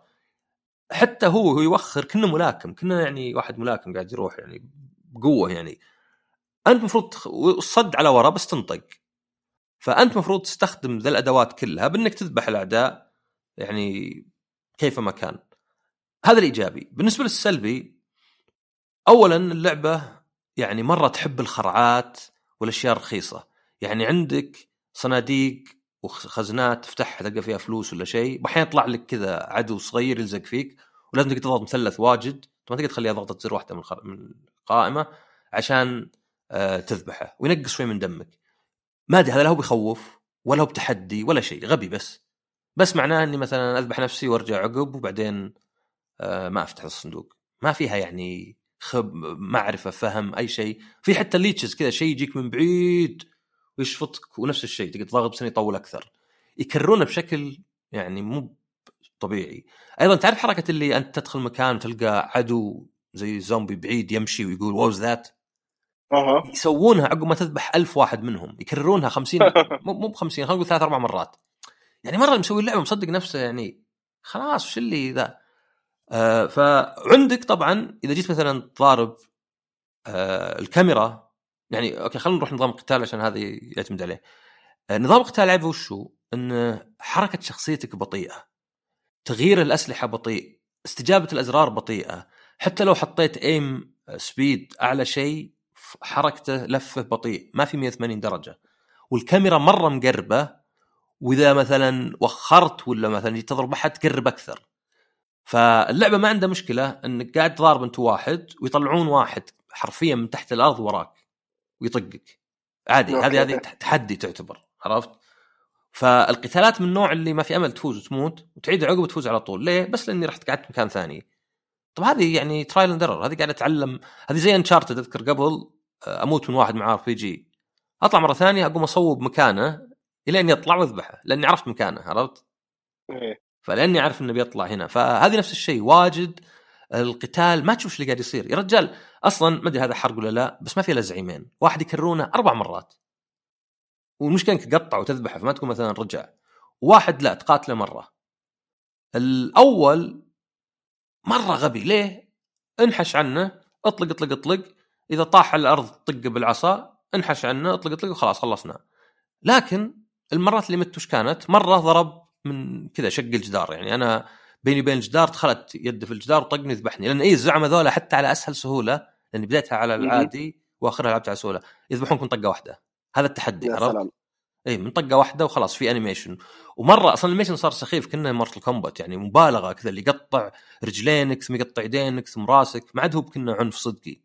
حتى هو هو يوخر كنا ملاكم كنا يعني واحد ملاكم قاعد يروح يعني بقوه يعني انت مفروض الصد على ورا بس تنطق. فانت مفروض تستخدم ذا الادوات كلها بانك تذبح الاعداء يعني كيفما كان. هذا الايجابي. بالنسبه للسلبي اولا اللعبه يعني مره تحب الخرعات والاشياء الرخيصه. يعني عندك صناديق وخزنات تفتحها تلقى فيها فلوس ولا شيء بحين يطلع لك كذا عدو صغير يلزق فيك ولازم تضغط مثلث واجد ما تقدر تخليها ضغطه زر واحده من القائمه عشان آه تذبحه وينقص شوي من دمك. ما ادري هذا لا هو بيخوف ولا هو بتحدي ولا شيء غبي بس بس معناه اني مثلا اذبح نفسي وارجع عقب وبعدين آه ما افتح الصندوق. ما فيها يعني خب معرفه فهم اي شيء. في حتى الليتشز كذا شيء يجيك من بعيد ويشفطك ونفس الشيء تقدر تضغط بس يطول اكثر. يكررونه بشكل يعني مو طبيعي. ايضا تعرف حركه اللي انت تدخل مكان وتلقى عدو زي زومبي بعيد يمشي ويقول واوز ذات أه. يسوونها عقب ما تذبح ألف واحد منهم يكررونها خمسين مو بخمسين خلينا نقول ثلاث أربع مرات. يعني مرة مسوي اللعبة مصدق نفسه يعني خلاص وش اللي ذا. آه فعندك طبعا إذا جيت مثلا تضارب آه الكاميرا يعني أوكي خلينا نروح نظام القتال عشان هذا يعتمد عليه. آه نظام القتال عيبه وشو إن حركة شخصيتك بطيئة تغيير الأسلحة بطيء استجابة الأزرار بطيئة حتى لو حطيت ايم سبيد أعلى شيء حركته لفه بطيء ما في مية وثمانين درجة والكاميرا مرة مقربة وإذا مثلا وخرت ولا مثلا تضرب أحد تقرب أكثر. فاللعبة ما عندها مشكلة أنك قاعد تضارب أنت واحد ويطلعون واحد حرفيا من تحت الأرض وراك ويطقك عادي. هذه هذه تحدي تعتبر، عرفت؟ فالقتالات من النوع اللي ما في امل تفوز وتموت وتعيد عقب تفوز على طول. ليه؟ بس لاني رحت قعدت مكان ثاني. طب هذه يعني ترايل اند ايرور، هذه قاعد اتعلم. هذه زي انشارتد، اذكر قبل اموت من واحد مع ار بي جي، اطلع مره ثانيه اقوم اصوب مكانه الى ان يطلع واذبحه لاني عرفت مكانه، عرفت؟ فلاني عارف انه بيطلع هنا. فهذه نفس الشيء. واجد القتال ما تشوف اللي قاعد يصير يا رجال. اصلا ما ادري هذا حرق ولا لا، بس ما في الا زعيمين، واحد يكرونه اربع مرات والمشكله انك تقطع وتذبحه فما تكون مثلا رجع، واحد لا تقاتله مره. الاول مره غبي، ليه؟ انحش عنه، اطلق اطلق اطلق، اذا طاح على الارض طق بالعصا، انحش عنه اطلق اطلق وخلاص خلصنا. لكن المرات اللي مت وش كانت؟ مره ضرب من كذا شق الجدار، يعني انا بيني بين الجدار دخلت يد في الجدار وطقني ذبحني. لان اي الزعمه ذولا حتى على اسهل سهوله، لان بدايتها على العادي واخرها لعبت على سهوله، يذبحونكم طقه واحده. هذا التحدي، عرفت؟ اي من طقه واحده وخلاص في انيميشن. ومره اصلا الانيميشن صار سخيف كنا مارتل كومبات، يعني مبالغه كذا، اللي يقطع رجلينك ثم يقطع يدينك ثم راسك، ما عاد هو كنا عنف صدقي.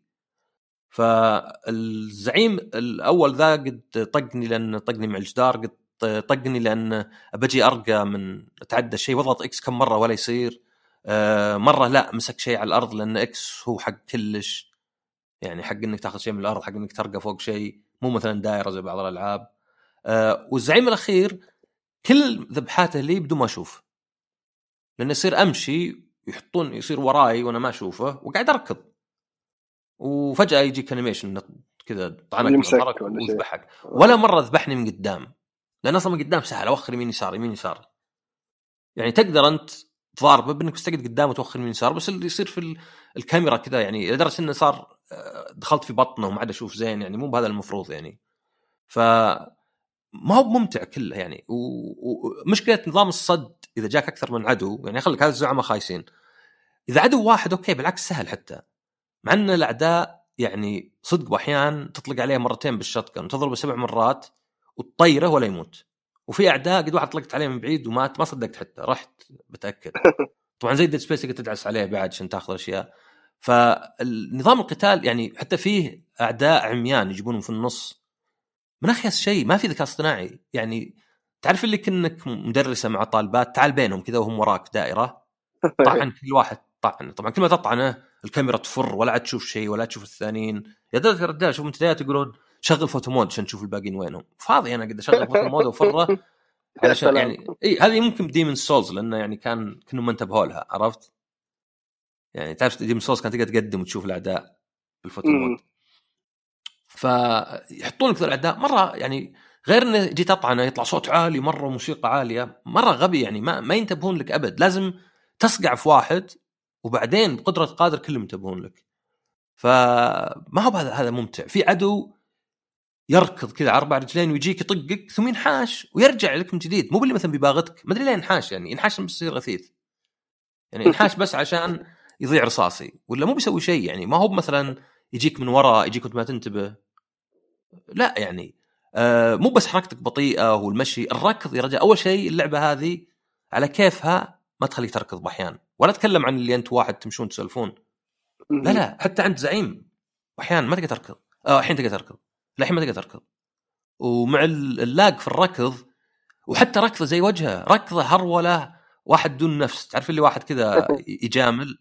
فالزعيم الاول ذا قد طقني لان طقني مع الجدار، قد طقني لان ابجي ارقى من اتعدى شيء واضغط اكس كم مره ولا يصير. آه مره لا مسك شيء على الارض لان اكس هو حق كلش، يعني حق انك تاخذ شيء من الارض، حق انك ترقى فوق شيء، مو مثلا دائره زي بعض الالعاب. آه والزعيم الاخير كل ذبحاته لي بدون ما اشوف، لان يصير امشي يحطون يصير وراي وانا ما اشوفه وقاعد اركض، وفجاه يجيك انيميشن كذا طعنك من ظهرك ويذبحك. ولا مره ذبحني من قدام، لان اصلا من قدام سهل اوخر يمين يسار يمين يسار، يعني تقدر انت تضاربه بانك تستقعد قدام وتوخر يمين يسار. بس اللي يصير في الكاميرا كذا، يعني لدرجه انه صار دخلت في بطنه وما عاد اشوف زين، يعني مو بهذا المفروض يعني. ف ما هو ممتع كله يعني. ومشكله نظام الصد اذا جاك اكثر من عدو، يعني خليك هذا الزعماء خايسين، اذا عدو واحد اوكي بالعكس سهل حتى، مع ان الاعداء يعني صدق واحيان تطلق عليه مرتين بالشotgun وتضربه سبع مرات وتطيره ولا يموت. وفي اعداء قد واحد طلقت عليه من بعيد ومات ما صدقت حتى، رحت بتاكد. طبعا زي ديد سبيس قد تدعس عليه بعد عشان تاخذ اشياء. فالنظام القتال يعني حتى فيه اعداء عميان يجيبونهم في النص من اخيس شيء، ما في ذكاء اصطناعي. يعني تعرف اللي كأنك مدرسه مع طالبات تعال بينهم كذا وهم وراك دائره طعن كل واحد طعن. طبعا كل ما تطعنه الكاميرا تفر ولا عاد تشوف شيء ولا تشوف الثانيين. يا درجه الرجال شوف منتديات يقولون شغل فوتو مود عشان تشوف الباقيين وينهم. فاضي انا قد اشغل فوتو مود وفره علشان يعني اي هذه ممكن ديمن سولز، لانه يعني كان كانوا ما انتبهوا لها، عرفت؟ يعني تعرف ديمن سولز كانت تقدر تقدم وتشوف الاعداء بالفوتو مود، فيحطون لك الاعداء مره يعني غير انه جيت اطعنه يطلع صوت عالي مره موسيقى عاليه مره غبي، يعني ما ما ينتبهون لك ابد. لازم تصقع في واحد وبعدين بقدره قادر كلهم ينتبهون لك. فما هو هذا هذا ممتع. في عدو يركض كذا على اربع رجلين ويجيك يطقك ثم ينحاش ويرجع لك من جديد، مو باللي مثلا بيباغتك ما ادري ليه ينحاش، يعني ينحاش بس يصير غثيث، يعني ينحاش بس عشان يضيع رصاصي ولا مو بيسوي شيء. يعني ما هو مثلا يجيك من وراء يجيك وانت ما تنتبه، لا يعني آه مو بس حركتك بطيئه والمشي، الركض يا رجال. اول شيء اللعبه هذه على كيفها ما تخليك تركض بأحيان، ولا اتكلم عن اللي انت واحد تمشون تسولفون، لا لا حتى عند زعيم واحيان ما تقدر تركض. اه الحين تقدر تركض، لا الحين ما تقدر تركض. ومع اللاج في الركض، وحتى ركضه زي وجهه ركضه هروله واحد دون نفس، تعرف اللي واحد كذا يجامل.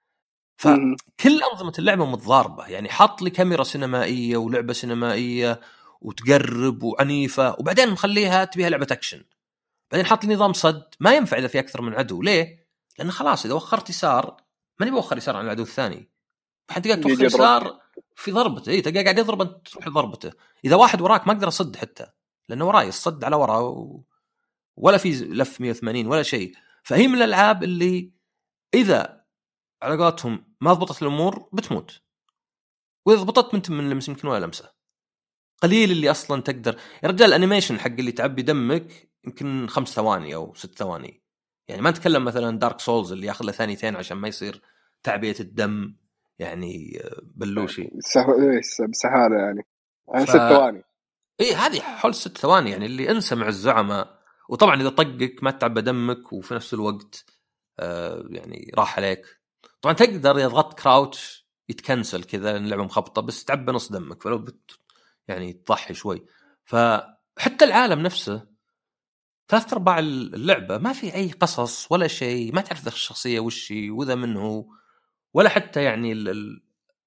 فكل أنظمة اللعبة متضاربة، يعني حط لي كاميرا سينمائية ولعبة سينمائية وتقرب وعنيفة، وبعدين مخليها تبيها لعبة أكشن. بعدين حط لي نظام صد ما ينفع إذا في أكثر من عدو. ليه؟ لأن خلاص إذا وخرت يسار ماني بوخر يسار عن العدو الثاني، حتى قاعد توخر يسار في ضربته، إيه تلقى قاعد يضرب أنت تروح ضربته. إذا واحد وراك ما أقدر أصد حتى لأنه وراي الصد على ورا و... ولا في لف مية وثمانين ولا شيء. فهي من الألعاب اللي إذا علاقاتهم ما ضبطت الأمور بتموت، وإذا ضبطت منت من لمس يمكن ولا لمسة. قليل اللي أصلا تقدر يا رجال الأنيميشن حق اللي تعبي دمك يمكن خمس ثواني أو ست ثواني، يعني ما نتكلم مثلا دارك سولز اللي ياخذ له ثانيتين عشان ما يصير تعبية الدم يعني بلوشي بسهالة يعني ف... ست ثواني. إيه هذه حول ست ثواني يعني اللي انسى مع الزعماء. وطبعا إذا طقك ما تعبى دمك وفي نفس الوقت آه يعني راح عليك. طبعا تقدر يضغط كراوتش يتكنسل كذا اللعبة مخبطة بس تعبى نص دمك، فلو بت يعني تضحي شوي. فحتى العالم نفسه ثلاث ارباع اللعبه ما في اي قصص ولا شيء، ما تعرف ذا الشخصيه وش هي وذا منه، ولا حتى يعني ال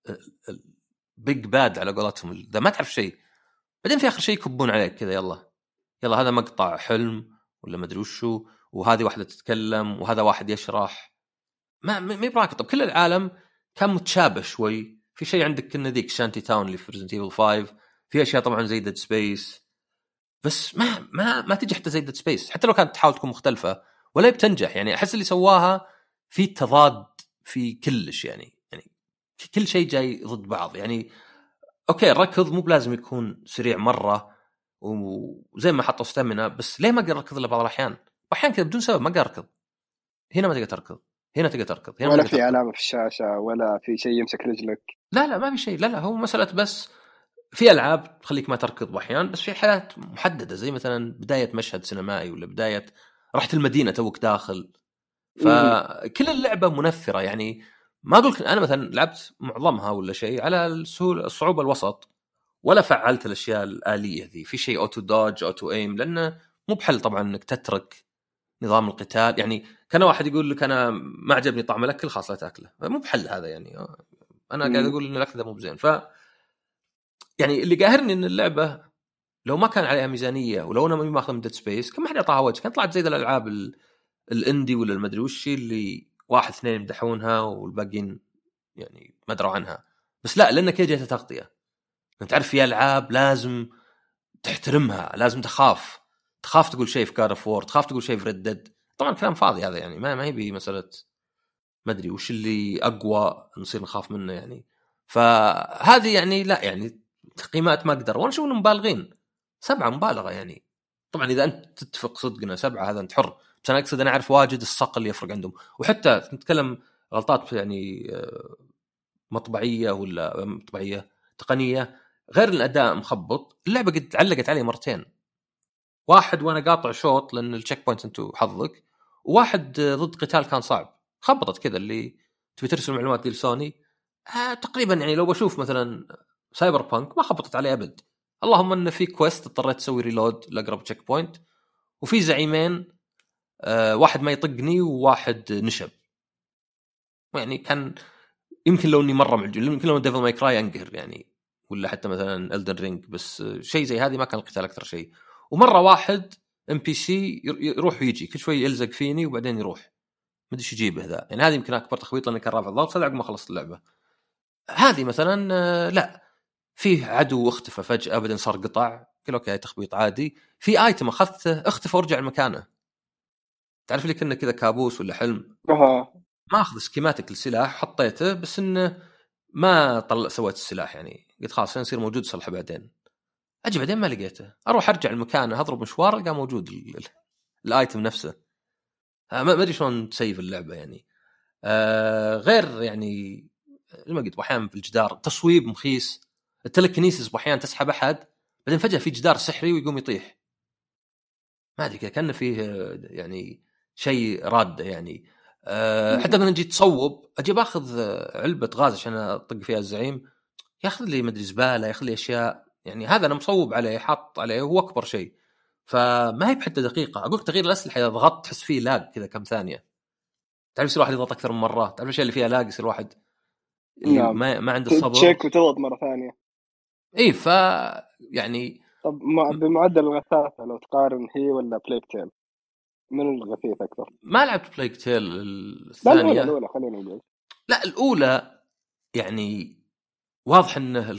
البيج باد على قولتهم ذا ما تعرف شيء. بعدين في اخر شيء يكبون عليك كذا، يلا يلا هذا مقطع حلم ولا ما ادري وشو، وهذه واحده تتكلم وهذا واحد يشرح، ما ما براكب. طب كل العالم كان متشابه شوي. في شيء عندك كنا ذيك شانتي تاون اللي في ريزنت ايفل خمسة، في اشياء طبعا زي ديد سبيس، بس ما ما ما تجي حتى زي ديد سبيس حتى لو كانت تحاول تكون مختلفه ولا بتنجح. يعني احس اللي سواها في تضاد في كلش، يعني يعني كل شيء جاي ضد بعض. يعني اوكي الركض مو بلازم يكون سريع مره وزي ما حطوا ستامينا، بس ليه ما اقدر اركض الا بعض الاحيان، واحيانا كذا بدون سبب ما اقدر اركض. هنا ما تقدر تركض، هنا تقدر تركض، هنا ولا في علامه في الشاشه ولا في شيء يمسك رجلك. لا لا ما في شيء، لا لا هو مساله بس في العاب تخليك ما تركض احيانا، بس في حالات محدده زي مثلا بدايه مشهد سينمائي ولا بدايه رحت المدينه توك داخل. فكل اللعبه منفره. يعني ما اقول انا مثلا لعبت معظمها ولا شيء على السهوله الصعوبه الوسط، ولا فعلت الاشياء الاليه ذي. في شيء اوتو دوج اوتو ايم، لانه مو بحل طبعا انك تترك نظام القتال. يعني كان واحد يقول لك انا ما عجبني طعم الاكل خلاص لا تاكله، مو بحل هذا. يعني انا قاعد اقول ان الاكل ده مو بزين. ف يعني اللي قاهرني ان اللعبه لو ما كان عليها ميزانيه ولو انا ما ماخذ من ديد سبيس كم حد يعطاها وجه، كانت طلعت زي الالعاب الاندي ولا المدري وش اللي واحد اثنين يمدحونها والباقيين يعني ما دروا عنها. بس لا، لانك جاية تغطيه. انت تعرف في العاب لازم تحترمها، لازم تخاف تخاف تقول شيء في كار اوف وور، تخاف تقول شيء في ريد ديد. طبعا كلام فاضي هذا، يعني ما ما هي بمساله ما ادري وش اللي اقوى نصير نخاف منه يعني. فهذه يعني لا، يعني تقييمات ما اقدر، وانا اشوف انهم مبالغين. سبعة مبالغه يعني. طبعا اذا انت تتفق صدقنا سبعة هذا انت حر، بس انا اقصد انا اعرف واجد الصقل اللي يفرق عندهم. وحتى نتكلم غلطات يعني مطبعيه ولا مطبعيه تقنيه، غير الاداء مخبط. اللعبه قد علقت علي مرتين، واحد وانا قاطع شوط لان التشيك بوينت انتو حظك، وواحد ضد قتال كان صعب خبطت كذا اللي تبي ترسل معلومات دي لسوني. آه تقريبا يعني لو بشوف مثلا سايبر بانك ما خبطت عليه ابد، اللهم ان في كويست اضطريت اسوي ريلود لاقرب تشيك بوينت، وفي زعيمين آه واحد ما يطقني وواحد نشب. يعني كان يمكن لو اني مره معجب، يمكن لو ديفل ماي كراي انقهر يعني، ولا حتى مثلا إلدن رينج، بس شيء زي هذه ما كان القتال اكثر شيء. ومره واحد ام بي سي يروح ويجي كل شوي يلزق فيني وبعدين يروح ما ادري ايش يجيبه ذا. يعني هذه يمكن اكبر تخبيط لاني كان رافع الضغط صدق ما خلصت اللعبه. هذه مثلا لا، فيه عدو اختفى فجاه ابدا صار قطع، قال اوكي تخبيط عادي. في ايتم اخذته اختفى ورجع لمكانه، تعرف لي كنا كذا كابوس ولا حلم. أه. ما اخذ سكيماتيك السلاح حطيته بس انه ما طلع سويت السلاح، يعني قلت خلاص يصير موجود صلحه بعدين. اجي بعدين ما لقيته، اروح ارجع المكان اضرب مشوار القى موجود الايتم نفسه. ما ادري شلون تسيف اللعبه يعني. آه غير يعني لما قلت احيانا في الجدار تصويب مخيس، التلكنيسيس احيانا تسحب احد بعدين فجاه في جدار سحري ويقوم يطيح، ما ادري كأنه فيه يعني شيء راد يعني. أه حتى لما جيت تصوب اجي باخذ علبه غاز عشان اطق فيها الزعيم، ياخذ لي مدري زباله ياخذ لي اشياء، يعني هذا انا مصوب عليه حاط عليه هو اكبر شيء. فما هي بحتى دقيقه. اقول تغيير الاسلحه اذا ضغطت تحس فيه لاج كذا كم ثانيه، تعرف يصير واحد يضغط اكثر من مره، تعرف الاشياء اللي فيها لاج يصير واحد اللي نعم. ما ما عنده الصبر تشيك وتضغط مره ثانيه. اي ف يعني طب بمعدل الغثاثه لو تقارن هي ولا بليك تيل من الغثيث اكثر؟ ما لعبت بليك تيل الثانيه. الثانيه. لا الاولى الاولى خلينا نقول لا الاولى يعني واضح انه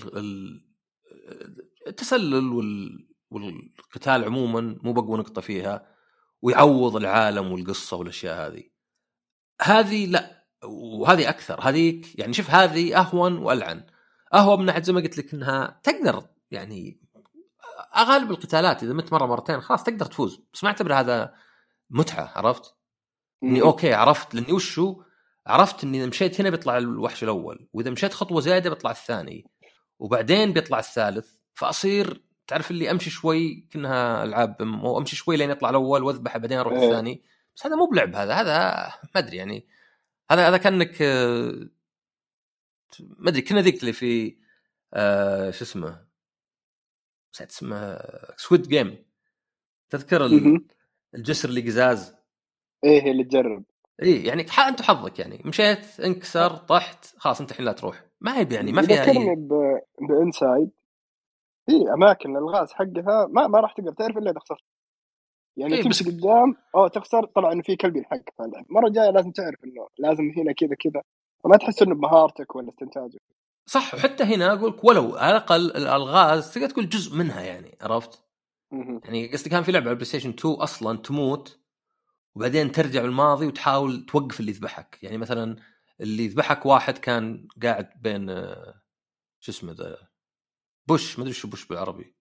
التسلل والقتال عموما مو بقوى نقطه فيها، ويعوض العالم والقصه والاشياء هذه. هذه لا، وهذه اكثر. هذيك يعني شوف هذه اهون والعن. اهون من ناحيه زي ما قلت لك انها تقدر يعني اغلب القتالات اذا مت مره مرتين خلاص تقدر تفوز، بس ما اعتبر هذا متعه. عرفت اني اوكي عرفت لاني وشو عرفت اني اذا مشيت هنا بيطلع الوحش الاول، واذا مشيت خطوه زياده بيطلع الثاني، وبعدين بيطلع الثالث. فاصير تعرف اللي امشي شوي كأنها العاب او امشي شوي لين يطلع الاول واذبحه بعدين اروح إيه. الثاني. بس هذا مو بلعب، هذا هذا ما ادري يعني. هذا هذا كانك ما ادري كنا ذيك اللي في آه شو اسمه اسمه سويد جيم، تذكر الجسر اللي قزاز؟ ايه اللي تجرب. ايه يعني انت حظك يعني مشيت انكسر طحت خلاص انت الحين لا تروح، ما هي يعني ما فيها اي ب... بانسايد في اماكن الغاز حقها ما ما راح تقدر تعرف الا اذا خسرت يعني. إيه تمشي بس... قدام او تخسر، طلع انه في كلب يلحق فعلا. المره الجايه لازم تعرف انه لازم هنا كذا كذا، وما تحس انه بمهارتك ولا استنتاجك. صح. وحتى هنا اقول لك ولو على الاقل الالغاز تقدر تقول جزء منها يعني، عرفت؟ م- يعني قصدي كان في لعبه على البلاي ستيشن تو اصلا تموت وبعدين ترجع الماضي وتحاول توقف اللي يذبحك. يعني مثلا اللي يذبحك واحد كان قاعد بين شو اسمه ذا بوش، ما ادري شو بوش بالعربي،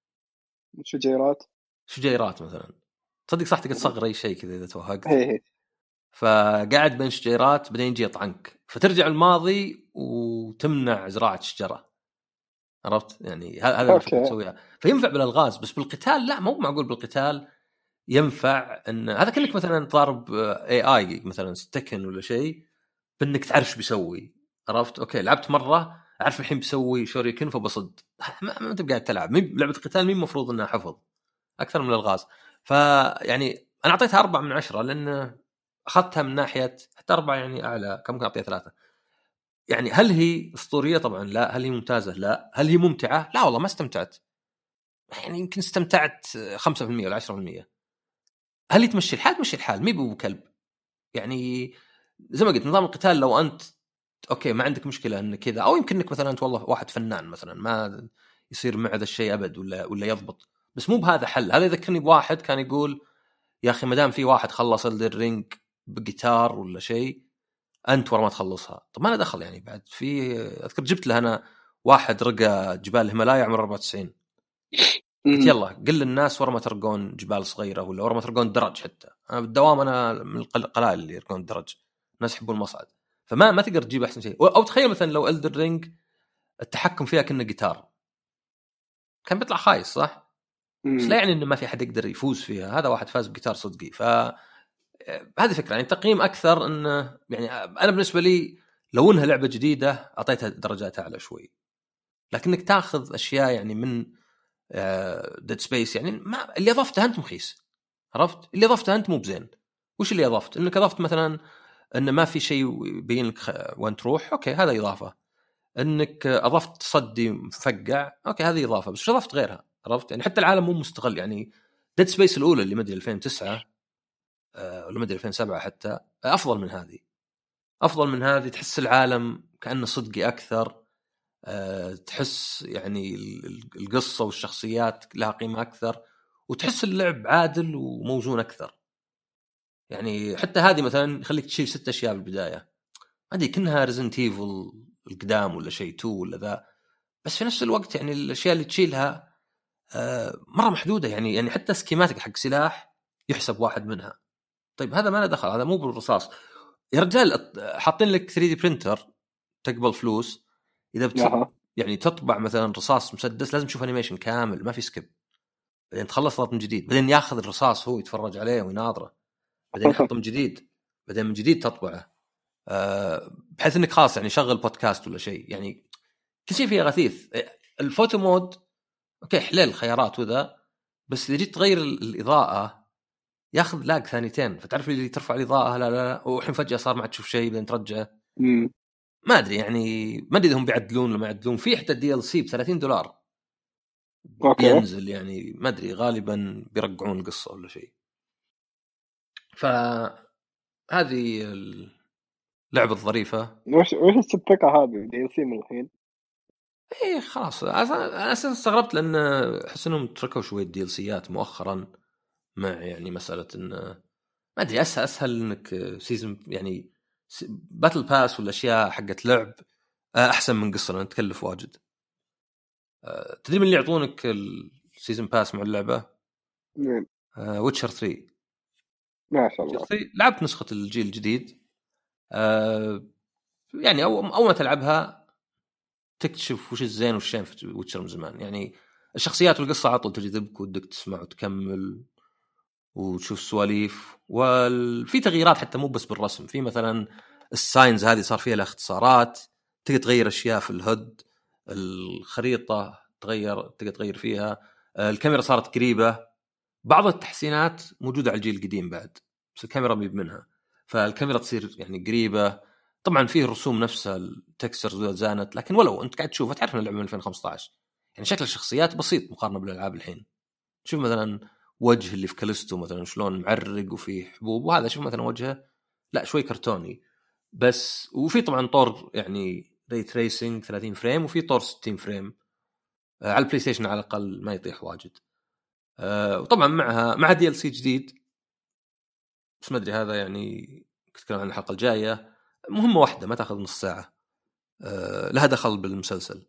شجيرات شجيرات مثلا. تصدق صح تقدر تصغر اي شيء كذا اذا توهقت. هي. فقاعد بين شجيرات بعدين يجي يطعنك، فترجع الماضي وتمنع زراعه شجره، عرفت؟ يعني هذا الفكره تسويها. فينفع بالالغاز، بس بالقتال لا، مو معقول بالقتال ينفع. ان هذا كأنك مثلا ضارب اي اي مثلا ستكن ولا شيء بانك تعرف ايش بيسوي، عرفت؟ اوكي لعبت مره اعرف الحين بيسوي شوريكن فبصد، ما, ما انت قاعد تلعب. مي لعبه قتال مين المفروض انها حفظ اكثر من الالغاز. فيعني انا اعطيتها أربعة من عشرة لان اخذتها من ناحيه حتى أربعة يعني اعلى، كم ممكن اعطيها ثلاثة. يعني هل هي اسطوريه؟ طبعا لا. هل هي ممتازه؟ لا. هل هي ممتعه؟ لا والله ما استمتعت. يعني يمكن استمتعت خمسة بالمية ولا عشرة بالمية. هل يتمشي الحال؟ تمشي الحال، مي بو كلب. يعني زي ما قلت نظام القتال لو انت اوكي ما عندك مشكله ان كذا، او يمكن انك مثلا انت والله واحد فنان مثلا ما يصير مع هذا الشيء ابد ولا ولا يضبط، بس مو بهذا حل. هذا يذكرني بواحد كان يقول يا اخي ما دام في واحد خلص الرينج بجيتار ولا شيء انت ورا ما تخلصها. طب ما انا دخل يعني. بعد في اذكر جبت له انا واحد رقى جبال الهيمالايا عمره أربعة وتسعين، قلت يلا قل للناس ورا ما ترقون جبال صغيره ولا ورا ما ترقون درج. حتى انا بالدوام انا من القلائل اللي يرقون درج، الناس يحبون المصعد. فما ما تقدر تجيب احسن شيء. او تخيل مثلا لو إلدر رينج التحكم فيها كأنه جيتار كان بيطلع خايس صح؟ بس لا يعني انه ما في احد يقدر يفوز فيها. هذا واحد فاز بجيتار صدقي. ف هذه فكره يعني. تقييم اكثر انه يعني انا بالنسبه لي لو انها لعبه جديده اعطيتها درجات اعلى شوي، لكنك تاخذ اشياء يعني من ديد سبيس يعني ما اللي اضفته انت مخيس، عرفت؟ اللي اضفته انت مو بزين. وش اللي اضفت؟ انك اضفت مثلا ان ما في شيء يبين لك وين تروح، اوكي هذا اضافه. انك اضفت تصدي مفقع، اوكي هذه اضافه. بس اضفت غيرها، عرفت؟ يعني حتى العالم مو مستغل. يعني ديد سبيس الاولى اللي مدري ألفين وتسعة أه ولا مدري ألفين وسبعة حتى افضل من هذه. افضل من هذه. تحس العالم كأنه صدقي اكثر. أه تحس يعني القصه والشخصيات لها قيمه اكثر، وتحس اللعب عادل وموزون اكثر. يعني حتى هذه مثلا يخليك تشيل ست اشياء بالبدايه، ما ادري كأنها ريزنت ايفل القدام ولا شيء تو ولا ذا، بس في نفس الوقت يعني الاشياء اللي تشيلها آه مره محدوده. يعني يعني حتى سكيماتيك حق سلاح يحسب واحد منها. طيب هذا ما له دخل، هذا مو بالرصاص يا رجال. حاطين لك ثري دي برينتر تقبل فلوس اذا بت... يعني تطبع مثلا رصاص مسدس لازم تشوف انيميشن كامل ما في سكيب، بعدين تخلص من جديد، بعدين ياخذ الرصاص هو يتفرج عليه ويناظره، بعدين يحطه من جديد، بعدين من جديد تطبعه. أه بحيث انك خلاص يعني شغل بودكاست ولا شيء. يعني كل شيء فيه غثيث. الفوتو مود اوكي حلال الخيارات وذا، بس اذا جيت تغير الاضاءه ياخذ لاج ثانيتين. فتعرف اللي ترفع الاضاءه لا لا لا والحين فجاه صار ما تشوف شيء بعدين ترجعه. ما ادري يعني ما ادري هم بيعدلون ولا ما يعدلون. في حتى الدي ال سي ب ثلاثين دولار بينزل، يعني ما ادري غالبا بيرجعون القصه ولا شيء. فهذه اللعبه الظريفه. وش وش الثقه هذه دي ال سي من الحين؟ ايه خلاص انا اساسا استغربت لان احس انهم تركوا شويه دي ال سيات مؤخرا مع يعني مساله ان ما ادري اسهل اسهل انك سيزون يعني باتل باس والاشياء حقت لعب احسن من قصه لان تكلف واجد. تدري من اللي يعطونك السيزون باس مع اللعبه؟ مين؟ ويتشر ثري. ما شاء الله. لعبت نسخه الجيل الجديد. يعني او اول ما تلعبها تكتشف وش الزين والشين في ويتشر من زمان. يعني الشخصيات والقصة عطوا تجذبك ودك تسمع وتكمل وتشوف سواليف. وفي تغييرات حتى مو بس بالرسم، في مثلا الساينز هذه صار فيها لها اختصارات، تقدر تغير أشياء في الهد. الخريطة تغير تقدر تغير فيها. الكاميرا صارت قريبة. بعض التحسينات موجودة على الجيل القديم بعد بس الكاميرا مي منها، فالكاميرا تصير يعني قريبة. طبعا فيه الرسوم نفسها التكستشرز زانت، لكن ولو أنت قاعد تشوفها تعرف أن اللعبة من ألفين وخمسة عشر. يعني شكل الشخصيات بسيط مقارنة بالألعاب الحين. شوف مثلا وجه اللي في كاليستو مثلا شلون معرق وفيه حبوب، وهذا شوف مثلا وجهه لا شوي كرتوني بس. وفي طبعا طور يعني ري تريسنج ثلاثين فريم، وفي طور ستين فريم على البلاي ستيشن على الأقل ما يطيح واجد. أه وطبعا معها مع دي ال سي جديد بس ما أدري هذا يعني كنت عن الحلقة الجاية. مهمة واحدة ما تأخذ نص ساعة، أه لها دخل بالمسلسل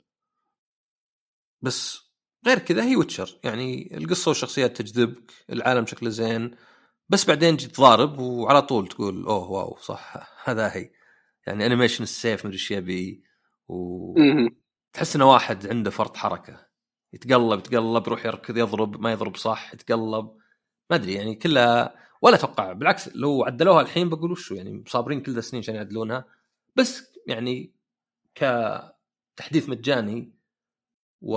بس. غير كذا هي ويتشر، يعني القصة والشخصيات تجذبك، العالم شكله زين، بس بعدين جيت ضارب وعلى طول تقول أوه واو صح هذا هي. يعني أنيميشن السيف مدري شيء بي، وتحس إنه واحد عنده فرط حركة يتقلب يتقلب يروح يركض يضرب ما يضرب صح يتقلب ما أدري يعني كلها. ولا أتوقع بالعكس لو عدلوها الحين بقول وشو يعني صابرين كل ذا سنين عشان يعدلونها. بس يعني كتحديث مجاني و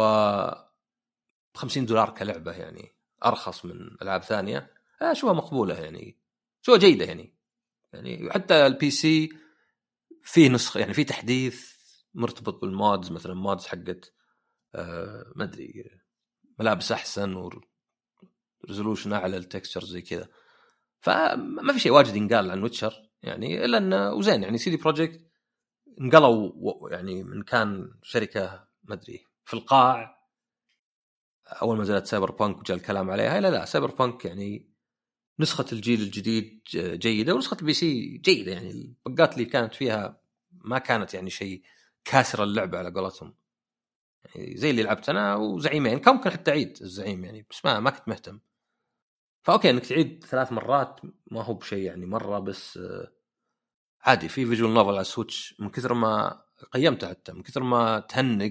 خمسين دولار كلعبة يعني أرخص من ألعاب ثانية، أشوفها مقبولة يعني شو جيدة يعني. يعني حتى البي سي فيه نسخة يعني فيه تحديث مرتبط بالمودز، مثلا مودز حقت آه ما أدري ملابس أحسن وريزولوشن أعلى التكستشر زي كذا. فما في شيء واجد ينقال عن ويتشر يعني إلا أنه وزين. يعني سي دي بروجكت انقلوا يعني من كان شركة ما أدري في القاع أول ما نزلت سايبر بانك وجاء الكلام عليها، لا لا سايبر بانك يعني نسخة الجيل الجديد جيدة ونسخة البي سي جيدة. يعني البقات اللي كانت فيها ما كانت يعني شيء كاسر اللعبة على قولتهم، يعني زي اللي لعبت أنا وزعيمين كان ممكن حتى عيد الزعيم يعني بس ما ما كنت مهتم. فأوكي إنك تعيد ثلاث مرات ما هو بشيء يعني مرة بس عادي. في فيجوال نوفل على السويتش من كثر ما قيمته حتى من كثر ما تهنق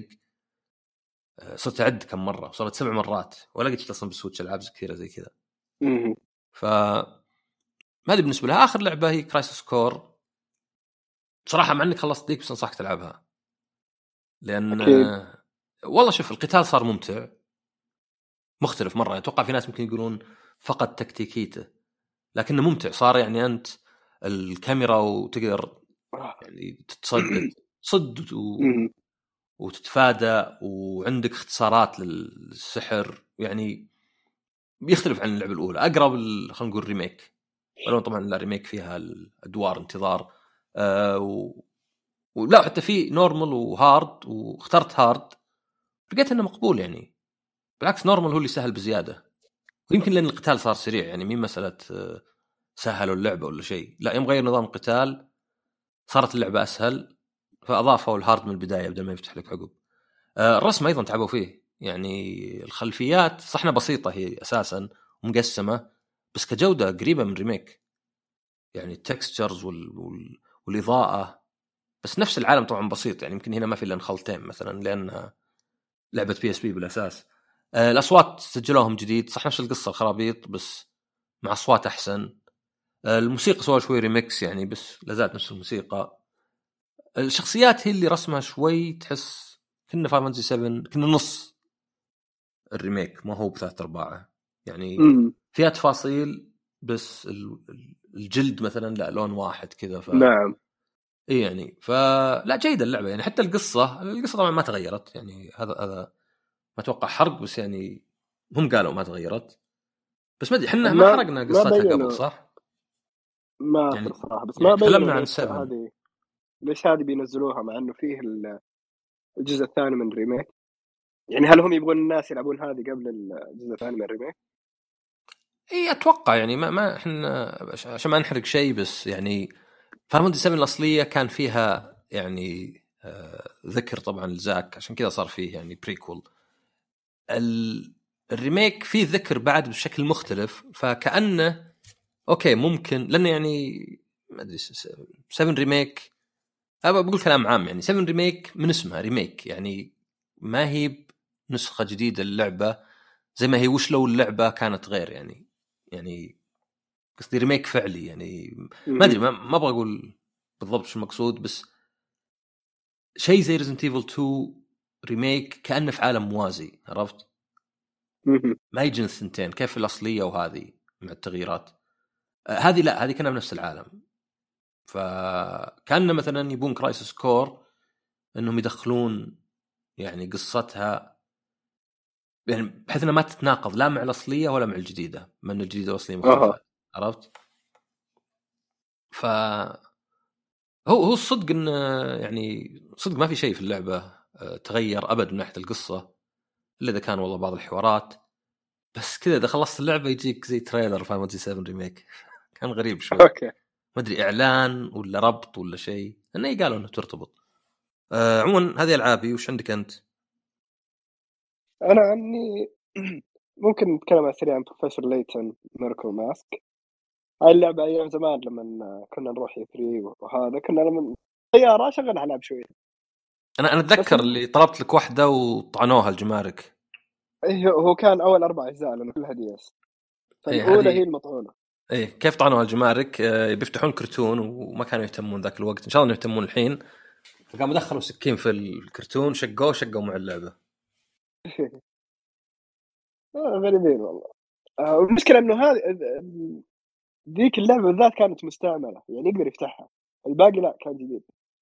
صرت أعد كم مرة، صارت سبع مرات ولا قلت أصلا بالسويتش ألعاب كثيرة زي كذا. ف ما أدري بالنسبة لها آخر لعبة هي كرايسيس كور بصراحة، مع أنك خلصت ديك بس أنصحك تلعبها لأن أكيد. والله شوف القتال صار ممتع مختلف مرة. أتوقع في ناس ممكن يقولون فقط تكتيكيته لكنه ممتع صار. يعني أنت الكاميرا وتقدر يعني تتصدد صد و... وتتفادى وعندك اختصارات للسحر. يعني بيختلف عن اللعبة الأولى أقرب خلينا نقول ريميك، ولو طبعا لا ريميك فيها الأدوار انتظار أه و... ولا حتى في نورمال وهارد واخترت هارد لقيت انه مقبول. يعني بالعكس نورمال هو اللي سهل بزياده، ويمكن لان القتال صار سريع يعني مين مساله سهلوا اللعبه ولا شيء، لا يوم غير نظام القتال صارت اللعبه اسهل فاضافوا الهارد من البدايه بدل ما يفتح لك عقب. الرسم ايضا تعبوا فيه، يعني الخلفيات صحنا بسيطه هي اساسا ومقسمه بس كجوده قريبه من ريميك. يعني التكستشرز وال... وال... والاضاءه بس نفس العالم طبعا بسيط. يعني يمكن هنا ما في الا خلطين مثلا لأنها لعبة بي اس بي بالأساس. آه الأصوات سجلوهم جديد صح نفس القصة الخرابيط بس مع أصوات أحسن. آه الموسيقى سووا شوي ريميكس يعني بس لازالت نفس الموسيقى. الشخصيات هي اللي رسمها شوي تحس كنا فاينل فانتسي سبعة كنا نص الريميك ما هو بثلاث أرباعه. يعني م. فيها تفاصيل بس الجلد مثلا لا لون واحد كذا ف... نعم إيه يعني فلا جيدة اللعبة. يعني حتى القصة القصة طبعا ما تغيرت، يعني هذا هذا ما أتوقع حرق بس يعني هم قالوا ما تغيرت بس ما أدري حنا ما حرقنا قصتها قبل صح؟ ما يعني صراحة بس يعني ما تكلمنا عن سبعة هذه ليش هذه بينزلوها مع إنه فيه الجزء الثاني من ريميك. يعني هل هم يبغون الناس يلعبون هذه قبل الجزء الثاني من الريميك؟ إيه أتوقع يعني ما ما إحنا عشان ما نحرق شيء بس يعني فاينل فانتسي سبعة الأصلية كان فيها يعني آه ذكر طبعا لزاك عشان كذا صار فيه يعني بريكول. الريميك فيه ذكر بعد بشكل مختلف فكأنه أوكي ممكن لأنه يعني ما أدري سبعة ريميك أبى بقول كلام عام. يعني سبعة ريميك من اسمها ريميك يعني ما هي نسخة جديدة للعبة زي ما هي وش لو اللعبة كانت غير يعني يعني قصدي ريميك فعلي. يعني ما أدري ما, ما أبغى أقول بالضبط شو المقصود بس شيء زي ريزنت ايفل تو ريميك كأنه في عالم موازي، عرفت؟ ما يجن الثنتين، كيف الأصلية وهذه مع التغييرات. آه هذه لا، هذه كنا بنفس العالم. فكأنه مثلا يبون كرايسيس كور انهم يدخلون يعني قصتها يعني بحيث انها ما تتناقض لا مع الاصليه ولا مع الجديده، ما ان الجديده والاصليه مختلفات. عرفت؟ ف هو هو الصدق ان يعني صدق ما في شيء في اللعبه تغير ابد من ناحيه القصه الا اذا كان والله بعض الحوارات بس كذا. اذا خلصت اللعبه يجيك زي تريلر فاينل سبعة ريميك كان غريب شوي. اوكي ما ادري اعلان ولا ربط ولا شيء، انه قالوا انه ترتبط. آه عموما هذه العابي. وش عندك انت؟ انا عني ممكن نتكلم سريعا عن بروفيسور ليتن ميركل ماسك. هاي اللعبة أيام زمان لما كنا نروح يثري وهذا كنا لما طيارة شغلنا ألعاب شوية. أنا أنا أتذكر اللي طلبت لك واحدة وطعنوها الجمارك. إيه هو كان أول أربع أجزاء لأنه كلها دي إس. فالأولى هي المطعونة. إيه كيف طعنوها الجمارك؟ آه بيفتحون كرتون وما كانوا يهتمون ذاك الوقت، إن شاء الله يهتمون الحين. فقاموا دخلوا سكين في الكرتون شقوا شقوا مع اللعبة. غريبين والله. آه المشكلة إنه هذه ذيك اللعبة بالذات كانت مستعملة يعني يقدر يفتحها، الباقي لا كان جديد.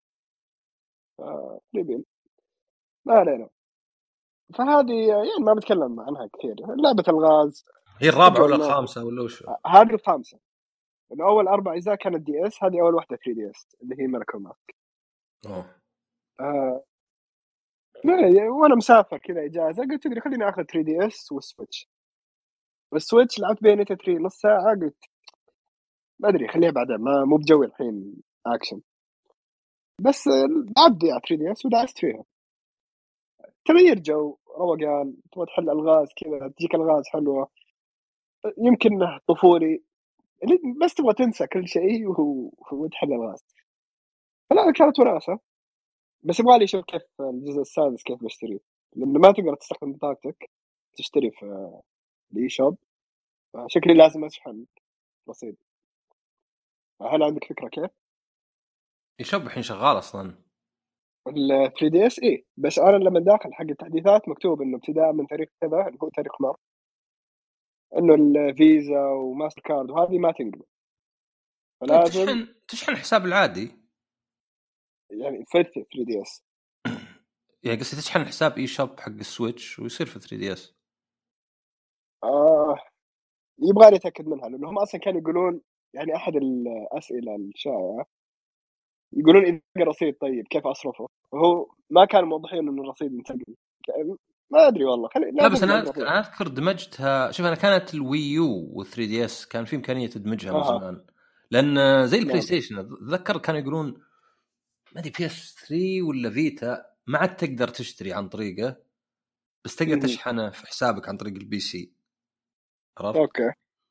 غريبين. ما علينا. فهذه يعني ما بتكلم عنها كثير. لعبة الغاز هي الرابعة ولا الخامسة ولا وش؟ هذه الخامسة. إنه أول أربع أجزاء كانت دي إس، هذه أول واحدة ثري دي إس اللي هي ميركل ماسك. أوه. آه. وأنا مسافر كذا إجازة قلت تدري خليني آخذ ثري دي إس والسويتش. والسويتش لعبت بينتا ثري نص ساعة قلت ما أدري خليها بعدين، ما مو بجوي الحين أكشن. بس لعبت على ثري دي إس ودعست فيها. تغيير جو روقان، تبغى تحل الغاز كذا تجيك الغاز حلوة. يمكن طفولي بس تبغى تنسى كل شيء وتحل الغاز. فلا كانت وناسة. بس يبغى لي شوف كيف الجزء السادس كيف بشتريه، لأنه ما تقدر تستخدم بطاقتك تشتري في الإي شوب. شكلي لازم أشحن رصيد. هل عندك فكرة كيف؟ إي شوب الحين شغال أصلاً. ال ثري دي إس إيه، بس أنا لما داخل حق التحديثات مكتوب إنه ابتداء من تاريخ كذا اللي هو تاريخ مر، إنه الفيزا وماستر كارد وهذه ما تنقبل. فلازم تشحن تشحن حساب العادي يعني في ثري دي إس. يعني قصدي تشحن حساب إي شوب حق السويتش ويصير في ثري دي إس. آه يبغى لي أتأكد منها لأنه هم أصلا كانوا يقولون يعني أحد الأسئلة الشائعة يقولون إذا رصيد طيب كيف أصرفه، وهو ما كانوا موضحين إنه الرصيد ينتقل. ما أدري والله. خلي لا بس أنا أذكر أنا أذكر دمجتها. شوف أنا كانت الويو والثري دي إس كان في إمكانية تدمجها من آه. زمان، لأن زي البلاي ستيشن أتذكر كانوا يقولون ما أدري بي إس ثري ولا فيتا ما عاد تقدر تشتري عن طريقه، بس تقدر تشحنه في حسابك عن طريق البي سي. عرفت؟ أوكي.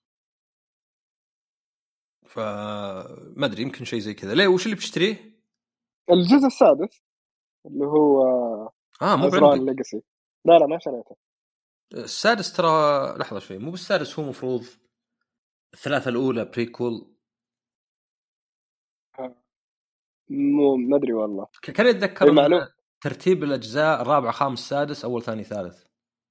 فما أدري يمكن شيء زي كذا. ليه وش اللي بتشتريه؟ الجزء السادس اللي هو آه مو بعندك ليجاسي. لا لا ما شريته. السادس ترى لحظة شوي، مو بالسادس هو مفروض الثلاثة الأولى بريكول. مو ما أدري والله. كان يتذكر إن ترتيب الأجزاء الرابع خامس سادس أول ثاني ثالث.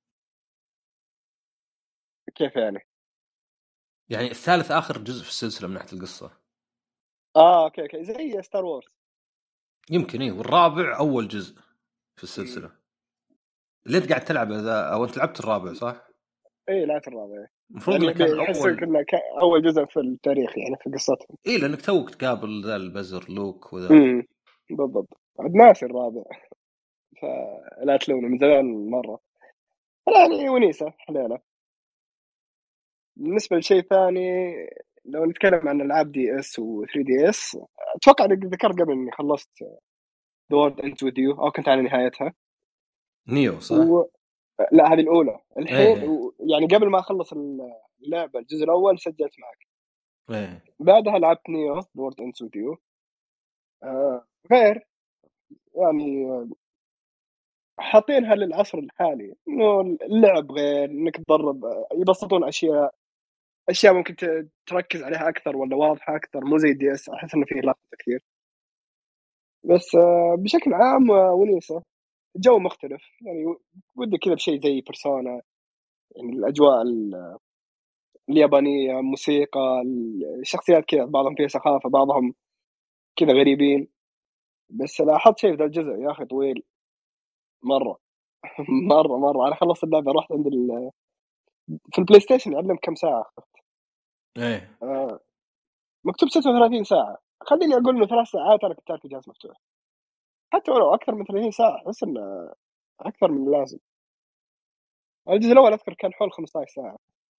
كيف يعني؟ يعني الثالث آخر جزء في السلسلة من ناحية القصة. آه أوكي أوكي زي ستار وورز يمكن إيه. والرابع أول جزء في السلسلة. اللي أنت قاعد تلعب هذا أو أنت لعبت الرابع صح؟ إيه لعبت الرابع. المفروض يعني كان أول كنا أول جزء في التاريخ يعني في قصتهم. إيه لأنك توك تقابل ذا البزر لوك وذا. امم بالضبط. عاد ناسي الرابع فلا تلونه من زمان مرة. يعني ونيسة حليلة. بالنسبة لشيء ثاني لو نتكلم عن ألعاب دي إس و ثري دي إس، أتوقع إنك ذكرت قبل إني خلصت The World Ends With You أو كنت على نهايتها. نيو صح؟ و... لا هذه الأولى الحين. و... يعني قبل ما أخلص اللعبة الجزء الأول سجلت معك. ايه. بعدها لعبت نيو The World Ends With You. آه... غير يعني حاطينها للعصر الحالي إنه اللعب غير إنك تضرب يبسطون أشياء أشياء ممكن تركز عليها أكثر ولا واضحة أكثر، مو زي دي إس أحس إنه فيه لخبطة كثير. بس بشكل عام ونيسة جو مختلف يعني ودي كذا بشيء زي بيرسونا يعني الأجواء اليابانية موسيقى الشخصيات كذا بعضهم فيها سخافة بعضهم كذا غريبين بس لاحظت شيء في ذا الجزء يا أخي طويل مرة مرة مرة أنا خلصت اللعبة رحت عند ال... في البلاي ستيشن يعلم كم ساعة ايه آه مكتوب ستة وثلاثين ساعة خليني أقول إنه ثلاث ساعات أنا كنت أعرف جهاز مفتوح حتى ولو أكثر من ثلاثين ساعة أحس إنه أكثر من اللازم. الجزء الأول أذكر كان حول خمسة عشر ساعة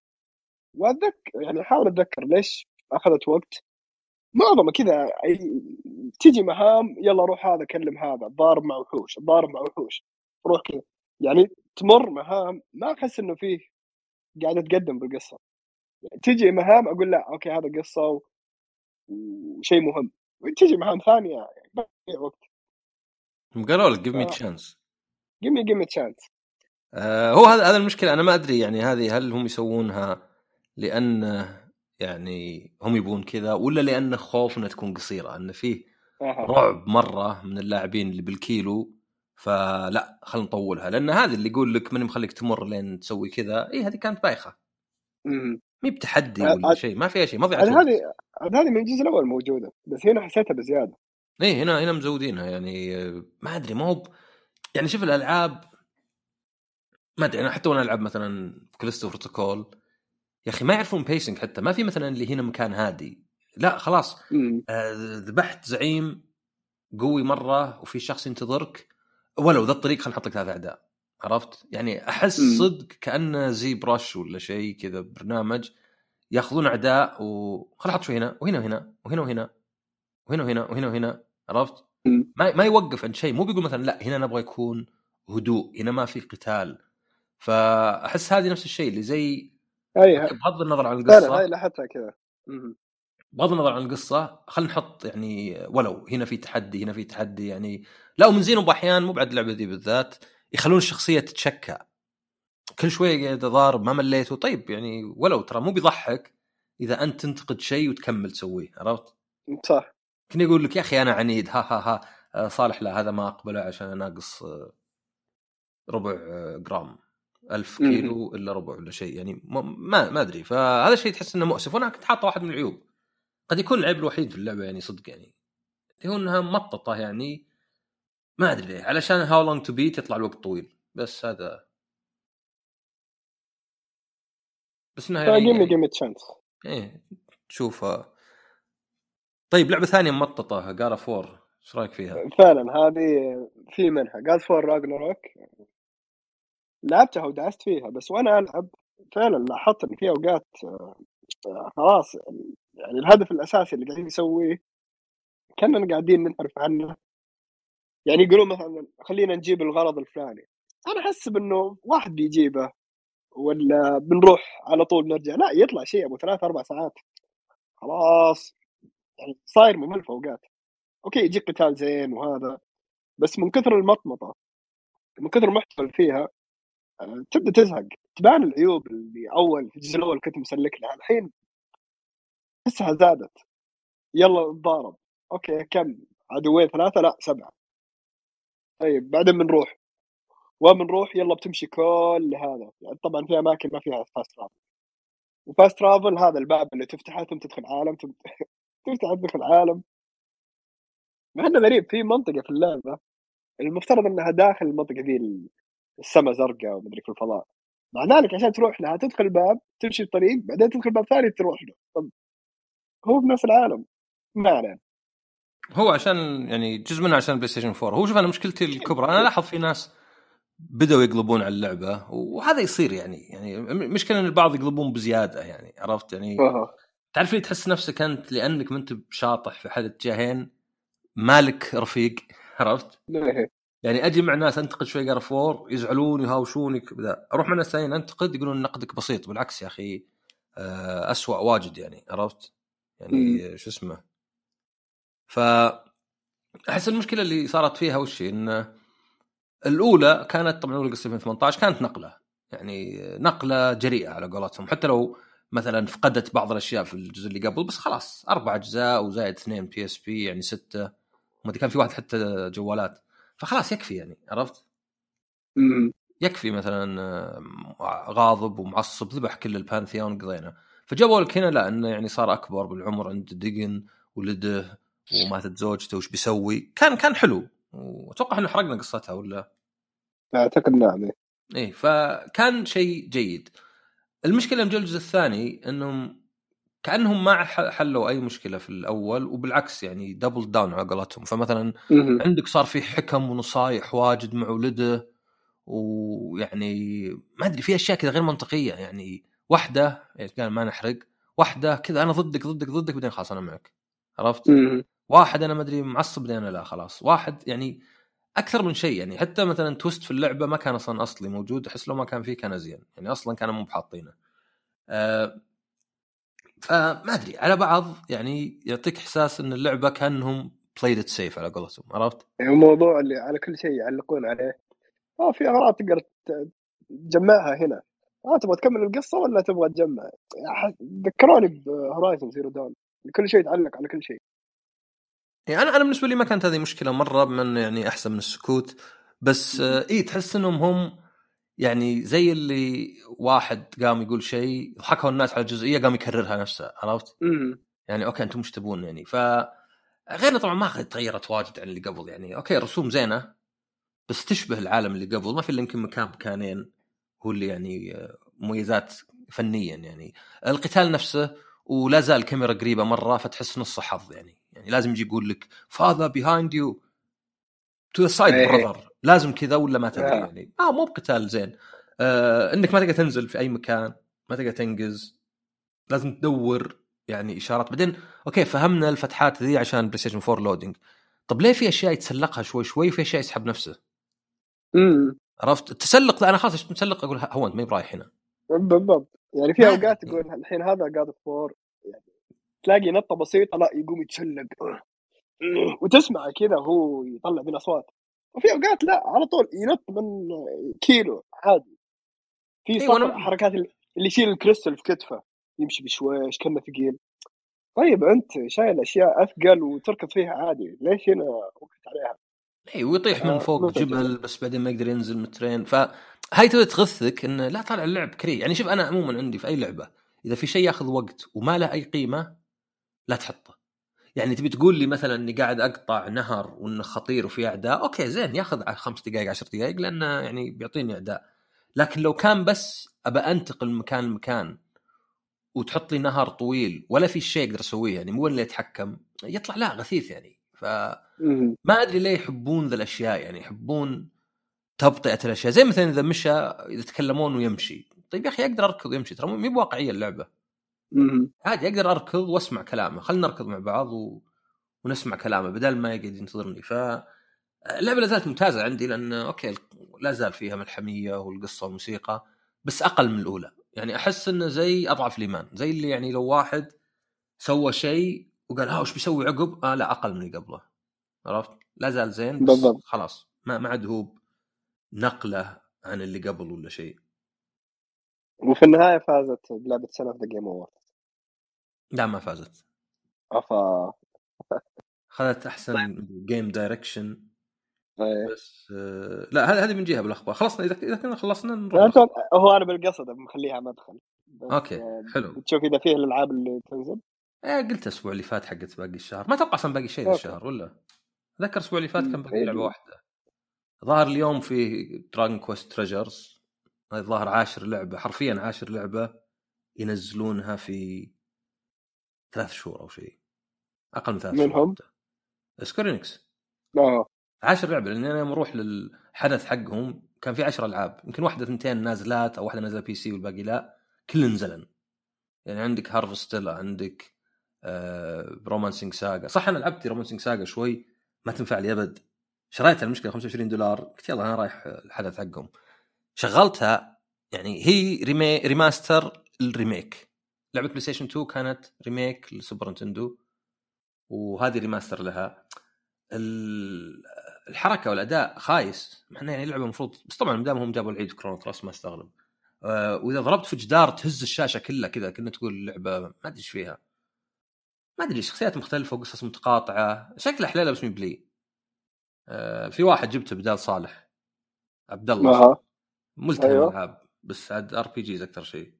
وأتذكر يعني أحاول أتذكر ليش أخذت وقت معظمه كذا تجي مهام يلا روح هذا كلم هذا ضارب مع وحوش ضارب مع وحوش روح كذا يعني تمر مهام ما أحس إنه فيه قاعد أتقدم بالقصة يعني تجي مهام أقول لا أوكي هذا قصة وشيء مهم وتجي مهام ثانية يعني بضيع وقت. قالوا لك give me ف... chance give me give me chance آه هو هذا هذا المشكلة أنا ما أدري يعني هذه هل هم يسوونها لأن يعني هم يبون كذا ولا لأن خوف أنها تكون قصيرة أن فيه أه. رعب مرة من اللاعبين اللي بالكيلو فلا خلنا نطولها لأن هذا اللي يقول لك من مخليك تمر لين تسوي كذا إيه هذه كانت بايخة مي بتحدي ولا شيء ما فيها شيء ما ضيعت وقت. هذه هذه من الجزء الأول موجودة بس هنا حسيتها بزيادة. إيه هنا هنا مزودينها يعني ما أدري ما هو يعني شوف الألعاب ما أدري أنا حتى وأنا ألعب مثلا كليستو بروتوكول يا أخي ما يعرفون بيسنج حتى ما في مثلا اللي هنا مكان هادي لا خلاص ذبحت آه زعيم قوي مرة وفي شخص ينتظرك ولو ذا الطريق خلنا نحط لك ثلاث أعداء عرفت يعني أحس مم. صدق كأنه زي برش ولا شيء كذا برنامج يأخذون أعداء وخلنا نحط شوي هنا وهنا وهنا وهنا وهنا وهنا وهنا وهنا وهنا عرفت مم. ما ما يوقف عند شيء مو بيقول مثلا لا هنا نبغى يكون هدوء هنا ما في قتال فأحس هذه نفس الشيء اللي زي بغض النظر عن القصة هاي لاحظتها كذا بغض النظر عن القصة خلينا نحط يعني ولو هنا في تحدي هنا في تحدي يعني لا ومن زينهم بأحيان مو بعد اللعبة دي بالذات يخلون الشخصية تتشكى كل شوية قاعد ضارب ما مليته طيب يعني ولو ترى مو بيضحك إذا أنت تنتقد شيء وتكمل تسويه عرفت صح كني يقول لك يا أخي أنا عنيد ها ها ها صالح لا هذا ما أقبله عشان ناقص ربع جرام ألف كيلو إلا ربع ولا شيء يعني ما ما أدري فهذا الشيء تحس إنه مؤسف وأنا كنت حاطه واحد من العيوب قد يكون العيب الوحيد في اللعبة يعني صدق يعني هو انها مططه يعني ما ادري ليه علشان هاو لونج تو بيت يطلع الوقت طويل بس هذا بس انها يعني جيمي جيمي تشانس ايه تشوفها. طيب لعبه ثانيه مططه جارا فور ايش رايك فيها؟ فعلا هذه في منها جاد فور راجناروك لعبتها ودعست فيها بس وانا العب فعلا لاحظت ان في اوقات خلاص يعني الهدف الاساسي اللي قاعدين نسويه كاننا قاعدين ننحرف عنه يعني يقولون مثلا خلينا نجيب الغرض الفلاني انا احس بانه واحد بيجيبه ولا بنروح على طول نرجع لا يطلع شيء ابو ثلاث اربع ساعات خلاص يعني صاير ممل اوقات اوكي يجيك قتال زين وهذا بس من كثر المطمطه من كثر المحتوى اللي فيها تبدا تزهق تبان العيوب اللي اول في الجزء الاول كنت مسلك لها الحين تحسها زادت يلا نضارب اوكي كم عدوين ثلاثه لا سبعه طيب بعدين بنروح وبنروح يلا بتمشي كل هذا يعني طبعا في اماكن ما فيها فاست ترافل وفاست ترافل هذا الباب اللي تفتحه ثم تدخل عالم ثم تفتح تدخل عالم مع انه غريب في منطقه في اللعبه المفترض انها داخل المنطقه ذي السماء زرقاء ومدري في الفضاء مع ذلك عشان تروح لها تدخل الباب تمشي الطريق بعدين تدخل باب ثاني تروح له طب هو بنفس العالم ما عليه هو عشان يعني جزء منه عشان بلاي ستيشن فور هو شوف انا مشكلتي الكبرى انا لاحظ في ناس بدأوا يقلبون على اللعبة وهذا يصير يعني يعني مشكلة ان البعض يقلبون بزيادة يعني عرفت يعني أه. تعرف لي تحس نفسك انت لانك ما انت شاطح في احد الجهين مالك رفيق عرفت يعني اجي مع ناس انتقد شوي جار فور يزعلون يهاوشونك بدا اروح مع ناس ثانيين انتقد يقولون نقدك بسيط بالعكس يا اخي أسوأ واجد يعني عرفت يعني شو اسمه فاحس المشكله اللي صارت فيها وش ان الاولى كانت طبعا الاولى قصه ألفين وثمانية عشر كانت نقله يعني نقله جريئه على قولتهم حتى لو مثلا فقدت بعض الاشياء في الجزء اللي قبل بس خلاص اربع اجزاء وزائد اثنين بي اس بي يعني ستة وما كان في واحد حتى جوالات فخلاص يكفي يعني عرفت يكفي مثلا غاضب ومعصب ذبح كل البانثيون قضينا. فجابوا لك هنا لا انه يعني صار اكبر بالعمر، عنده دقن ولده وماتت زوجته وش بيسوي. كان كان حلو، واتوقع انه حرقنا قصتها ولا اعتقد نعم. ايه فكان شيء جيد. المشكله من الجزء الثاني انهم كانهم ما حلوا اي مشكله في الاول، وبالعكس يعني دبل داون على قولتهم. فمثلا عندك صار في حكم ونصايح واجد مع ولده، ويعني ما ادري في اشياء كذا غير منطقيه. يعني واحده يعني كان ما نحرق، واحده كذا انا ضدك ضدك ضدك بعدين خلاص انا معك، عرفت؟ مم. واحد انا ما ادري معصب بعدين لا خلاص. واحد يعني اكثر من شيء. يعني حتى مثلا تويست في اللعبه ما كان اصلا اصلي موجود، احس لو ما كان فيه كان زين. يعني اصلا كانوا مو بحاطينه. أه فما ادري على بعض يعني يعطيك احساس ان اللعبه كانهم played it safe على قولتهم، عرفت؟ الموضوع اللي على كل شيء يعلقون عليه اه في اغراض تقدر تجمعها هنا. اه تبغى تكمل القصه ولا تبغى تجمع؟ ذكروني بهورايزن زيرو داون، كل شيء يتعلق على كل شيء. يعني انا انا بالنسبه لي ما كانت هذه مشكله مره، من يعني احسن من السكوت. بس آه اي تحس انهم هم يعني زي اللي واحد قام يقول شيء ضحكوا الناس على جزئيه قام يكررها نفسه، عرفت؟ امم يعني اوكي انتم مش تبون يعني. ف غير طبعا ما تغيرت واجد عن اللي قبل. يعني اوكي الرسوم زينه بس تشبه العالم اللي قبل، ما في الا يمكن مكان مكانين هو اللي يعني مميزات فنيا. يعني القتال نفسه ولا زال الكاميرا قريبه مره، فتحس نص حظ. يعني يعني لازم يجي يقول لك father behind you to the side brother، لازم كذا ولا ما تدري. يعني اه مو بقتال زين. آه انك ما تقدر تنزل في اي مكان، ما تقدر تنقز، لازم تدور يعني اشارات. بعدين اوكي فهمنا الفتحات ذي عشان بلاي ستيشن فور لودينج، طب ليه في اشياء يتسلقها شوي شوي وفي اشياء يسحب نفسه؟ امم عرفت التسلق؟ لا انا خلاص متسلق اقول هو انت ما برايح هنا بالضبط. يعني في اوقات تقول الحين هذا قاعد فور يعني تلاقي نطه بسيطه لا يقوم يتسلق وتسمع كذا هو يطلع من اصوات، وفي اوقات لا على طول ينط من كيلو عادي. في صخر حركات اللي يشيل الكريستال في كتفه يمشي بشويش كأنه ثقيل. طيب انت شايل اشياء اثقل وتركض فيها عادي، ليش هنا وقفت عليها؟ اي ويطيح من فوق جبل بس بعدين ما يقدر ينزل من الترين. فهاي تبي تغثك انه لا طالع اللعب كري. يعني شوف انا عموما عندي في اي لعبه اذا في شيء ياخذ وقت وما له اي قيمه لا تحطه. يعني تبي تقول لي مثلا اني قاعد اقطع نهر وانه خطير وفي اعداء، اوكي زين ياخذ خمس دقائق عشر دقائق لانه يعني بيعطيني اعداء. لكن لو كان بس ابى انتقل من مكان لمكان وتحط لي نهر طويل ولا في شيء اقدر اسويه، يعني مو اللي يتحكم، يطلع لا غثيث. يعني فما ادري ليه يحبون ذا الاشياء. يعني يحبون تبطئه الاشياء، زي مثلا اذا مشى يتكلمون ويمشي. طيب يا اخي اقدر اركض ويمشي، ترى مو بواقعيه اللعبه. عادي اقدر اركض واسمع كلامه، خلينا نركض مع بعض و... ونسمع كلامه بدل ما يقعد ينتظرني. فاللعبه لا زالت ممتازه عندي لان اوكي لا زال فيها ملحميه والقصه والموسيقى بس اقل من الاولى. يعني احس انه زي اضعف الايمان، زي اللي يعني لو واحد سوى شيء وقال ها وش بيسوي عقب، آه لا اقل من اللي قبله، عرفت؟ لا زال زين بس بالضبط. خلاص ما ما عاد هو نقله عن اللي قبل ولا شيء. وفي النهايه فازت بلعبه سنه ذا جيم اوورد. لا ما فازت. افا خذت احسن جيم دايركشن بس. آه لا هذه هذه من جهه بالاخبار. خلصنا اذا اذا كنا خلصنا نروح. هو انا بالقصد مخليها مدخل اوكي حلو. بتشوف اذا فيه الالعاب اللي تنزل. ايه قلت الاسبوع اللي فات حقت باقي الشهر، ما اتوقع اصلا باقي شيء ذا الشهر ولا ذكر الاسبوع اللي فات كان باقي لعبه واحده. ظهر اليوم في دراجون كويست تريجرز، هذا ظهر عاشر لعبه، حرفيا عاشر لعبه ينزلونها في ثلاث شهور او شيء، اقل من ثلاث شهور. منهم سكورينكس اه عشر لعبه، لان انا لما اروح للحدث حقهم كان في عشر العاب، يمكن واحده ثنتين نازلات او واحده نازله بي سي والباقي لا، كل نزلن. يعني عندك هارفستيل، عندك آه رومانسينج ساغا. صح انا لعبت رومانسينج ساغا شوي ما تنفع لي ابد، شريتها المشكله خمسة وعشرين دولار، قلت يلا انا رايح الحدث حقهم شغلتها. يعني هي ريمي ريماستر الريميك، لعبه بلاي ستيشن تو كانت ريميك للسوبر نينتندو وهذه ريماستر لها. الحركه والاداء خايس، احنا يعني لعبه المفروض، بس طبعا ما دام هم جابوا العيد كرونو تراس ما استغرب. أه واذا ضربت في جدار تهز الشاشه كلها كذا كنا تقول لعبه ما ادري ايش فيها، ما ادري شخصيات مختلفه وقصص متقاطعه، شكلها حليله بس مي بلي. أه في واحد جبته بدال صالح عبد الله ملتهم أيوه. العاب بس عاد ار بي جيز اكثر شيء،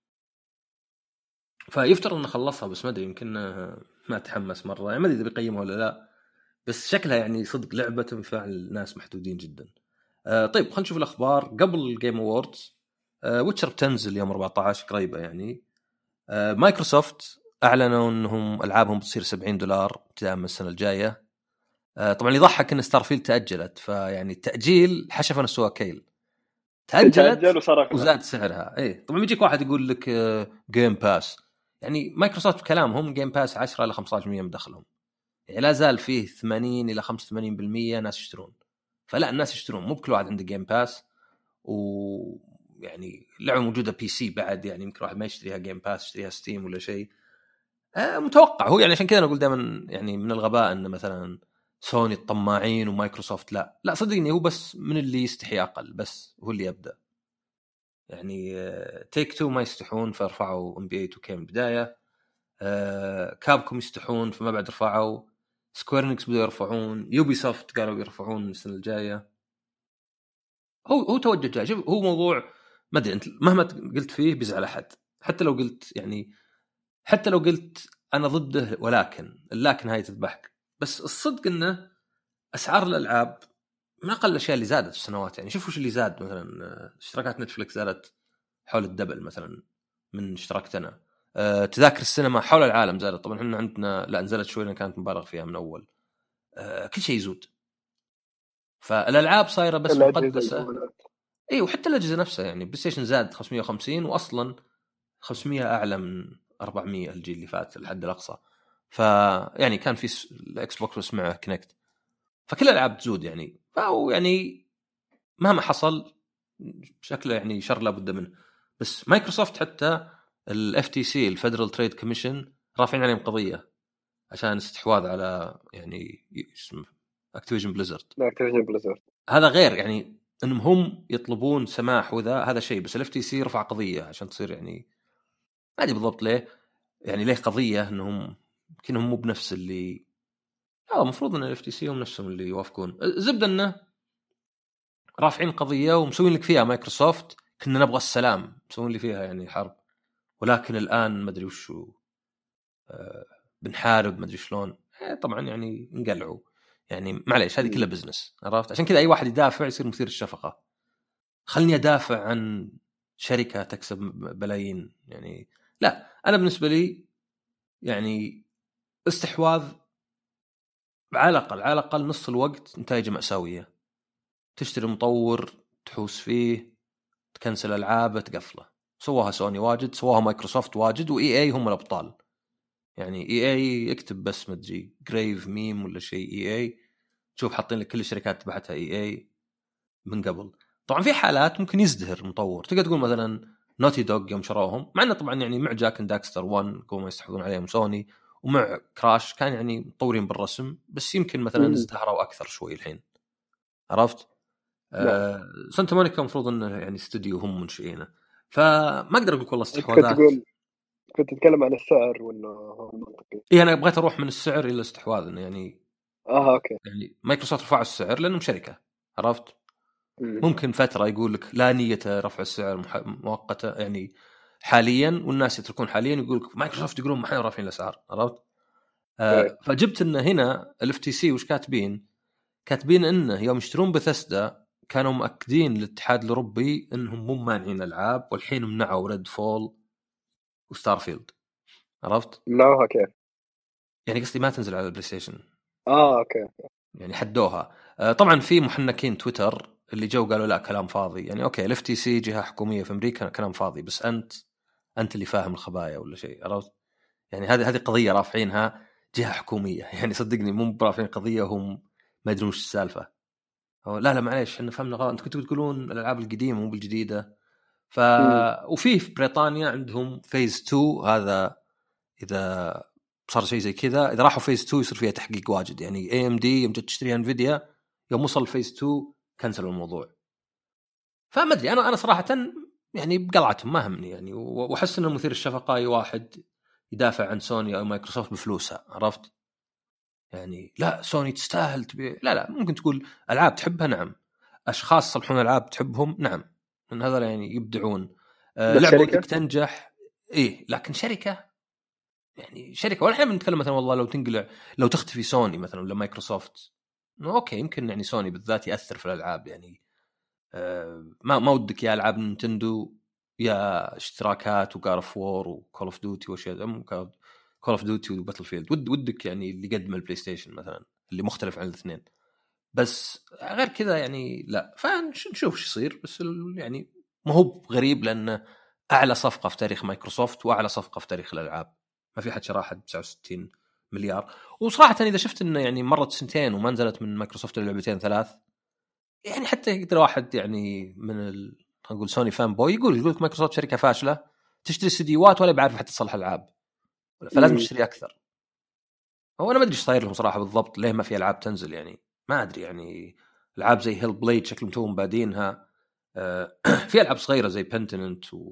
فيفترض انه خلصها بس ما ادري يمكن ما تحمس مره يعني ما ادري اذا بيقيمها ولا لا، بس شكلها يعني صدق لعبه تنفع الناس محدودين جدا. آه طيب خلينا نشوف الاخبار قبل الجيم اووردز. آه ويتشر بتنزل يوم أربعة عشر قريبه يعني. آه مايكروسوفت اعلنوا انهم العابهم بتصير سبعين دولار ابتداء من السنه الجايه. آه طبعا يضحك ان ستارفيلد تاجلت، فيعني التاجيل حشفنا السوا كيل، تاجلت وزاد سعرها. ايه طبعا بيجيك واحد يقول لك جيم باس، يعني مايكروسوفت بكلامهم جيم باس عشرة إلى خمسة عشر بالمئة من دخلهم، يعني لا زال فيه ثمانين إلى خمسة وثمانين بالمئة ناس يشترون، فلا الناس يشترون مو بكل واحد عنده جيم باس، ويعني اللعبة موجودة بي سي بعد، يعني يمكن واحد ما يشتريها جيم باس يشتريها ستيم ولا شيء. آه متوقع هو يعني، عشان كذا أنا أقول دائما يعني من الغباء أن مثلا سوني الطماعين ومايكروسوفت لا لا صدقني هو بس من اللي يستحي أقل بس هو اللي يبدأ. يعني تيك تو ما يستحون فارفعوا ام بي اي تو كي من البدايه، كابكوم يستحون فما بعد رفعوا، سكويرنكس بدأوا يرفعون، يوبي سوفت قالوا يرفعون السنه الجايه. هو هو توجه جاي. شوف هو موضوع ما ادري انت مهما قلت فيه بيزعل احد، حتى لو قلت يعني حتى لو قلت انا ضده، ولكن اللكن هاي تذبحك. بس الصدق انه اسعار الالعاب من اقل الاشياء اللي زادت في السنوات. يعني شوف وش اللي زاد، مثلا اشتراكات نتفلكس زادت حول الدبل مثلا من اشتراكتنا. أه تذاكر السينما حول العالم زادت، طبعا احنا عندنا لا نزلت شوي لأن كانت مبالغ فيها من اول. أه كل شيء يزود، فالالعاب صايره بس مقدسه. اي وحتى الاجهزه نفسها، يعني بلاي ستيشن زاد خمسمية وخمسين واصلا خمسمية اعلى من أربعمية الجيل اللي فات الحد الاقصى، فيعني كان في الاكس بوكس بس معه كونكت، فكل الالعاب تزود يعني. فهو يعني مهما حصل شكله يعني شر لابد منه. بس مايكروسوفت حتى الاف تي سي الفيدرال تريد كوميشن رافعين عليهم قضيه عشان استحواذ على يعني اسم اكتيفيجن بليزرد. اكتيفيجن بليزرد هذا غير يعني انهم هم يطلبون سماح وذا هذا شيء، بس الاف تي سي رفع قضيه عشان تصير يعني ما ادري بالضبط ليه، يعني ليه قضيه انهم يمكنهم مو بنفس اللي اه المفروض ان الاف تي سي هم نفسهم اللي يوافقون. زبده انه رافعين قضيه ومسوين لك فيها مايكروسوفت كنا نبغى السلام، مسوين لي فيها يعني حرب، ولكن الان ما ادري وشو آه بنحارب ما ادري شلون. طبعا يعني انقلعوا يعني معليش هذه كلها بزنس عرفت، عشان كذا اي واحد يدافع يصير مثير الشفقه. خلني ادافع عن شركه تكسب بلايين يعني، لا انا بالنسبه لي يعني استحواذ على الاقل على الاقل نص الوقت نتائج مأساويه، تشتري مطور تحوس فيه تكنسل العابه تقفله. سواها سوني واجد، سواها مايكروسوفت واجد، واي اي هم الابطال. يعني اي اي اكتب بس مدري جريف ميم ولا شيء اي اي تشوف حاطين لك كل الشركات تبعتها اي اي من قبل. طبعا في حالات ممكن يزدهر مطور، تقدر تقول مثلا نوتي دوغ يوم شروهم، مع انه طبعا يعني مع جاك اند داكستر واحد قوم يستحوذون عليهم سوني، ومع كراش كان يعني مطورين بالرسم، بس يمكن مثلا ازدهروا اكثر شوي الحين عرفت. آه سانتا مونيكا مفروض انه يعني استوديو هم منشئينه، فما اقدر اقول والله استحواذات. كنت تتكلم عن السعر وانه هو منطقي. اي انا بغيت اروح من السعر الى الاستحواذ، انه يعني اه اوكي يعني مايكروسوفت رفعوا السعر لانهم شركه عرفت. مم. ممكن فتره يقول لك لا نيه رفع السعر مؤقته يعني حاليا، والناس يتركون حاليا يقول لك مايكروسوفت يقولون ما احنا رافعين الاسعار عرفت. آه فجبت انه هنا الاف تي سي وش كاتبين كاتبين انه يوم يشترون بثسدا كانوا مؤكدين للاتحاد الاوروبي انهم مو مانعين العاب، والحين منعوا ريد فول وستارفيلد عرفت. منعوها كيف يعني قصدي ما تنزل على البلاي ستيشن. اه اوكي يعني حدوها. آه طبعا في محنكين تويتر اللي جو قالوا لا كلام فاضي، يعني اوكي الاف تي سي جهه حكوميه في امريكا كلام فاضي، بس انت انت اللي فاهم الخبايا ولا شيء عرفت. يعني هذه هذه قضيه رافعينها جهه حكوميه، يعني صدقني مو رافعين قضيه هم ما يدرون وش السالفه. لا لا معليش احنا فهمنا غلط، انتم كنتوا تقولون الالعاب القديمه مو بالجديده. ف وفي في بريطانيا عندهم فيز تو، هذا اذا صار شيء زي كذا اذا راحوا فيز تو يصير فيها تحقيق واجد. يعني اي ام دي يوم جت تشتري انفيديا يوم وصل فيز تو كنسلوا الموضوع. فما ادري انا انا صراحه يعني بقلعتهم ما همني يعني، واحس انه مثير الشفقه اي واحد يدافع عن سوني او مايكروسوفت بفلوسها عرفت. يعني لا سوني تستاهل تبي، لا لا ممكن تقول العاب تحبها نعم، اشخاص يصلحون العاب تحبهم نعم من هذا يعني يبدعون. آه لعبه ودك تنجح ايه لكن شركه يعني شركه ولا احنا بنتكلم مثلا والله لو تنقلع لو تختفي سوني مثلا ولا مايكروسوفت اوكي يمكن يعني سوني بالذات ياثر في الالعاب يعني آه ما ما ودك يا العاب نينتندو يا اشتراكات وجار اوف وور وكول اوف ديوتي واشياء كول اوف ديوتي وباتل فيلد ود ودك يعني اللي يقدم البلاي ستيشن مثلا اللي مختلف عن الاثنين بس غير كذا يعني لا فنشوف ايش يصير بس يعني ما هو غريب لأنه أعلى صفقة في تاريخ مايكروسوفت وأعلى صفقة في تاريخ الألعاب ما في حد شراها تسعة وستين مليار. وصراحة إذا شفت إنه يعني مرت سنتين وما نزلت من مايكروسوفت اللعبتين ثلاث يعني حتى يقدر واحد يعني من ال... نقول سوني فان بوي يقول يقول مايكروسوفت شركة فاشلة تشتري استديوهات ولا بعرف حتى تصلح الألعاب فلازم تشتري أكثر. هو أنا ما أدري إيش صاير لهم صراحة بالضبط ليه ما في ألعاب تنزل يعني ما أدري يعني العاب زي هيل بليد شكلهم توهم بادينها آه في العاب صغيره زي بنتننت و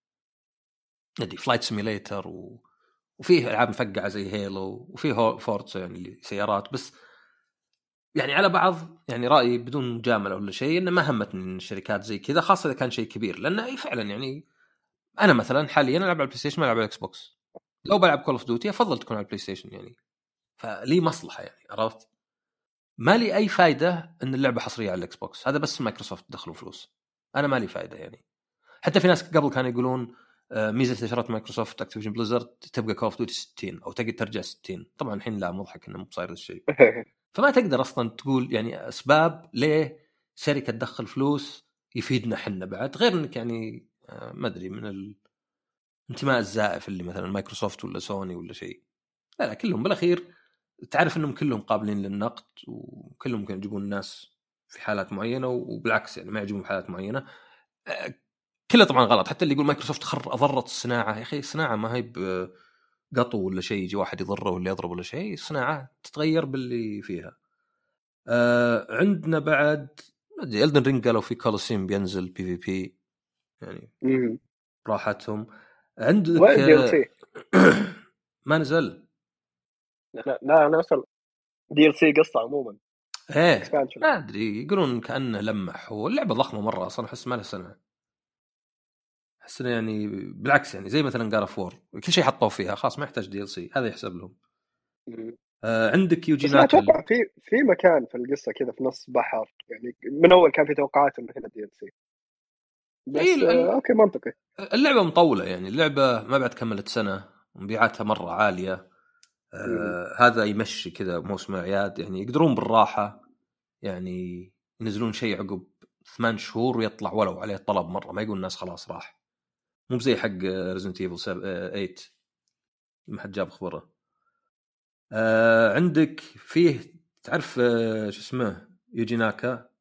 ندي فلايت سيميليتر و... وفيه العاب مفقعه زي هيلو وفيه فورتزا يعني اللي سيارات بس يعني على بعض يعني رايي بدون مجامله ولا شيء انه ما همتني الشركات زي كذا خاصه اذا كان شيء كبير لانه اي فعلا يعني انا مثلا حاليا العب على البلاي ستيشن ما العب على الاكس بوكس لو بلعب كول اوف ديوتي افضل تكون على البلاي ستيشن يعني فلي مصلحه يعني عرفت ما لي أي فايدة إن اللعبة حصرية على الإكس بوكس هذا بس مايكروسوفت دخلوا فلوس أنا ما لي فايدة يعني. حتى في ناس قبل كانوا يقولون ميزة شرط مايكروسوفت أكتيفيجن بليزرد تبقى كول أوف ديوتي ستين أو تقدر ترجع ستين طبعا الحين لا مضحك إنه مو صاير الشيء فما تقدر أصلا تقول يعني أسباب ليه شركة تدخل فلوس يفيدنا حنا بعد غير إنك يعني ما أدري من الانتماء الزائف اللي مثلا مايكروسوفت ولا سوني ولا شيء لا لا كلهم بالأخير تعرف انهم كلهم قابلين للنقد وكلهم ممكن يجيبون الناس في حالات معينه وبالعكس يعني ما يعجبهم حالات معينه كله طبعا غلط. حتى اللي يقول مايكروسوفت خر اضرت الصناعه يا اخي الصناعه ما هي بقطو ولا شيء يجي واحد يضره ولا يضرب ولا شيء الصناعه تتغير باللي فيها. آه عندنا بعد إلدن رينج قالوا في كولوسيوم بينزل بي في بي يعني راحتهم عندك ما نزل لا لا انا اصلا دي ال سي قصه عموما ايه ما ادري يقولون كانه لمح واللعبه ضخمه مره اصلا احس ما لها سنه احس يعني بالعكس يعني زي مثلا جار اوف وور كل شيء حطوه فيها خلاص ما يحتاج دي ال سي هذا يحسب لهم. آه عندك يوجي ناكل اتوقع في في مكان في القصه كذا في نص بحر يعني من اول كان في توقعات انه هنا دي ال سي بس إيه آه اوكي منطقي. اللعبه مطوله يعني اللعبه ما بعد كملت سنه مبيعاتها مره عاليه آه هذا يمشي كذا موسم اعياد يعني يقدرون بالراحه يعني ينزلون شيء عقب ثمان شهور ويطلع ولو عليه طلب مره ما يقول الناس خلاص راح مو زي حق ريزنت ايفل ثمانية ما حد جاب خبره. آه عندك فيه تعرف آه شو اسمه يوجي ناكا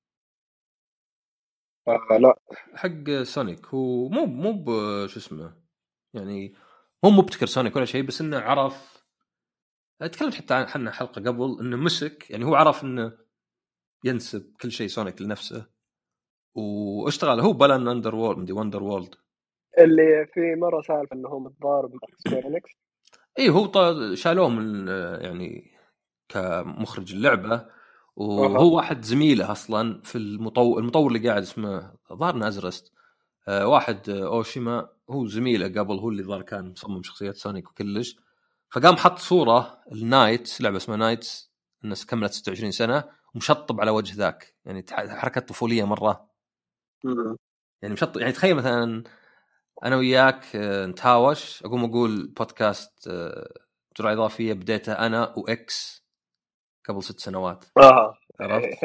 آه لا حق سونيك هو مو مو شو اسمه يعني مو مبتكر سونيك ولا شيء بس انه عرف تكلمت حتى عنه حلقه قبل انه مسك يعني هو عرف انه ينسب كل شيء سونيك لنفسه واشتغل هو بلان اندر وورلد مدي وندر وورلد اللي في مره سالفه انه متضارب مع سكوير انكس اي هو شالوه من يعني كمخرج اللعبه وهو أه. واحد زميله اصلا في المطور المطور اللي قاعد اسمه ظهر نازرست أه واحد اوشيما هو زميله قبل هو اللي ظهر كان مصمم شخصيات سونيك وكلش فقام حط صوره النايت لعبه اسمها نايتس الناس كملت ستة وعشرين سنه ومشطب على وجه ذاك يعني حركه طفوليه مره م- يعني مشطب يعني تخيل مثلا انا وياك نتهاوش اقوم اقول بودكاست جرعه اضافيه بديتها انا واكس قبل ست سنوات اه عرفت.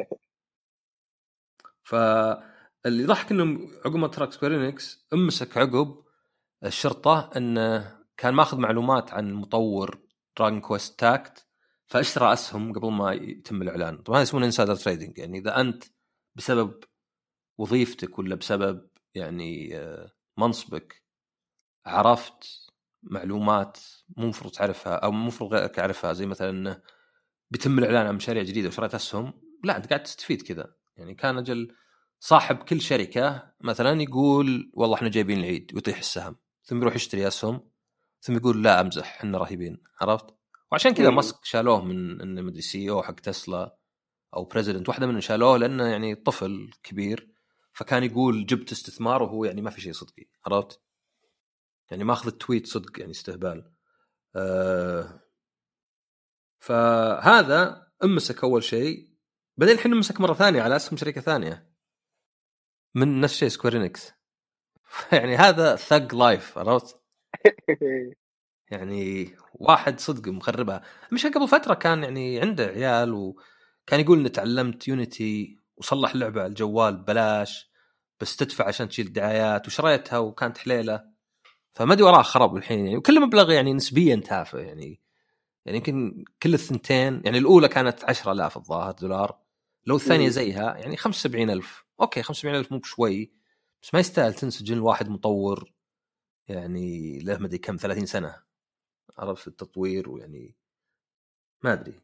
فاللي ضحك انه عقب ما ترك سكويرينكس امسك عقب الشرطه انه كان ماخذ معلومات عن مطور دراجون كويست تاكت فاشترى اسهم قبل ما يتم الاعلان. طبعا هذا اسمه انسايدر تريدنج يعني اذا انت بسبب وظيفتك ولا بسبب يعني منصبك عرفت معلومات مو مفروض تعرفها او مو مفروض غيرك يعرفها زي مثلا انه بيتم الاعلان عن مشاريع جديده وشريت اسهم لا انت قاعد تستفيد كذا يعني كان اجل صاحب كل شركه مثلا يقول والله احنا جايبين العيد ويطيح السهم ثم يروح يشتري اسهم ثم يقول لا امزح احنا رهيبين عرفت. وعشان كذا ماسك شالوه من انه مدري سي او حق تسلا او بريزيدنت واحده من شالوه لانه يعني طفل كبير، فكان يقول جبت استثمار وهو يعني ما في شيء صدقي، عرفت يعني ماخذ التويت صدق يعني استهبال. أه فهذا امسك اول شيء، بعدين الحين امسك مره ثانيه على اسهم شركه ثانيه من نفس الشيء سكويرينكس. يعني هذا ثق لايف، عرفت يعني واحد صدق مخربها. مش قبل فتره كان يعني عنده عيال وكان يقول اني تعلمت يونيتي وصلح لعبه على الجوال ببلاش بس تدفع عشان تشيل دعايات، وشريتها وكانت حليله. فما ادري وراه خرب الحين يعني، وكل مبلغ يعني نسبيا تافه يعني يعني يمكن كل الثنتين يعني الاولى كانت عشرة آلاف الظاهر دولار، لو الثانيه زيها يعني خمسة وسبعين ألف. اوكي خمسة وسبعين ألف مو بشوي، بس ما يستاهل تنسجن الواحد مطور يعني له مدري كم ثلاثين سنه عرفت التطوير، ويعني ما ادري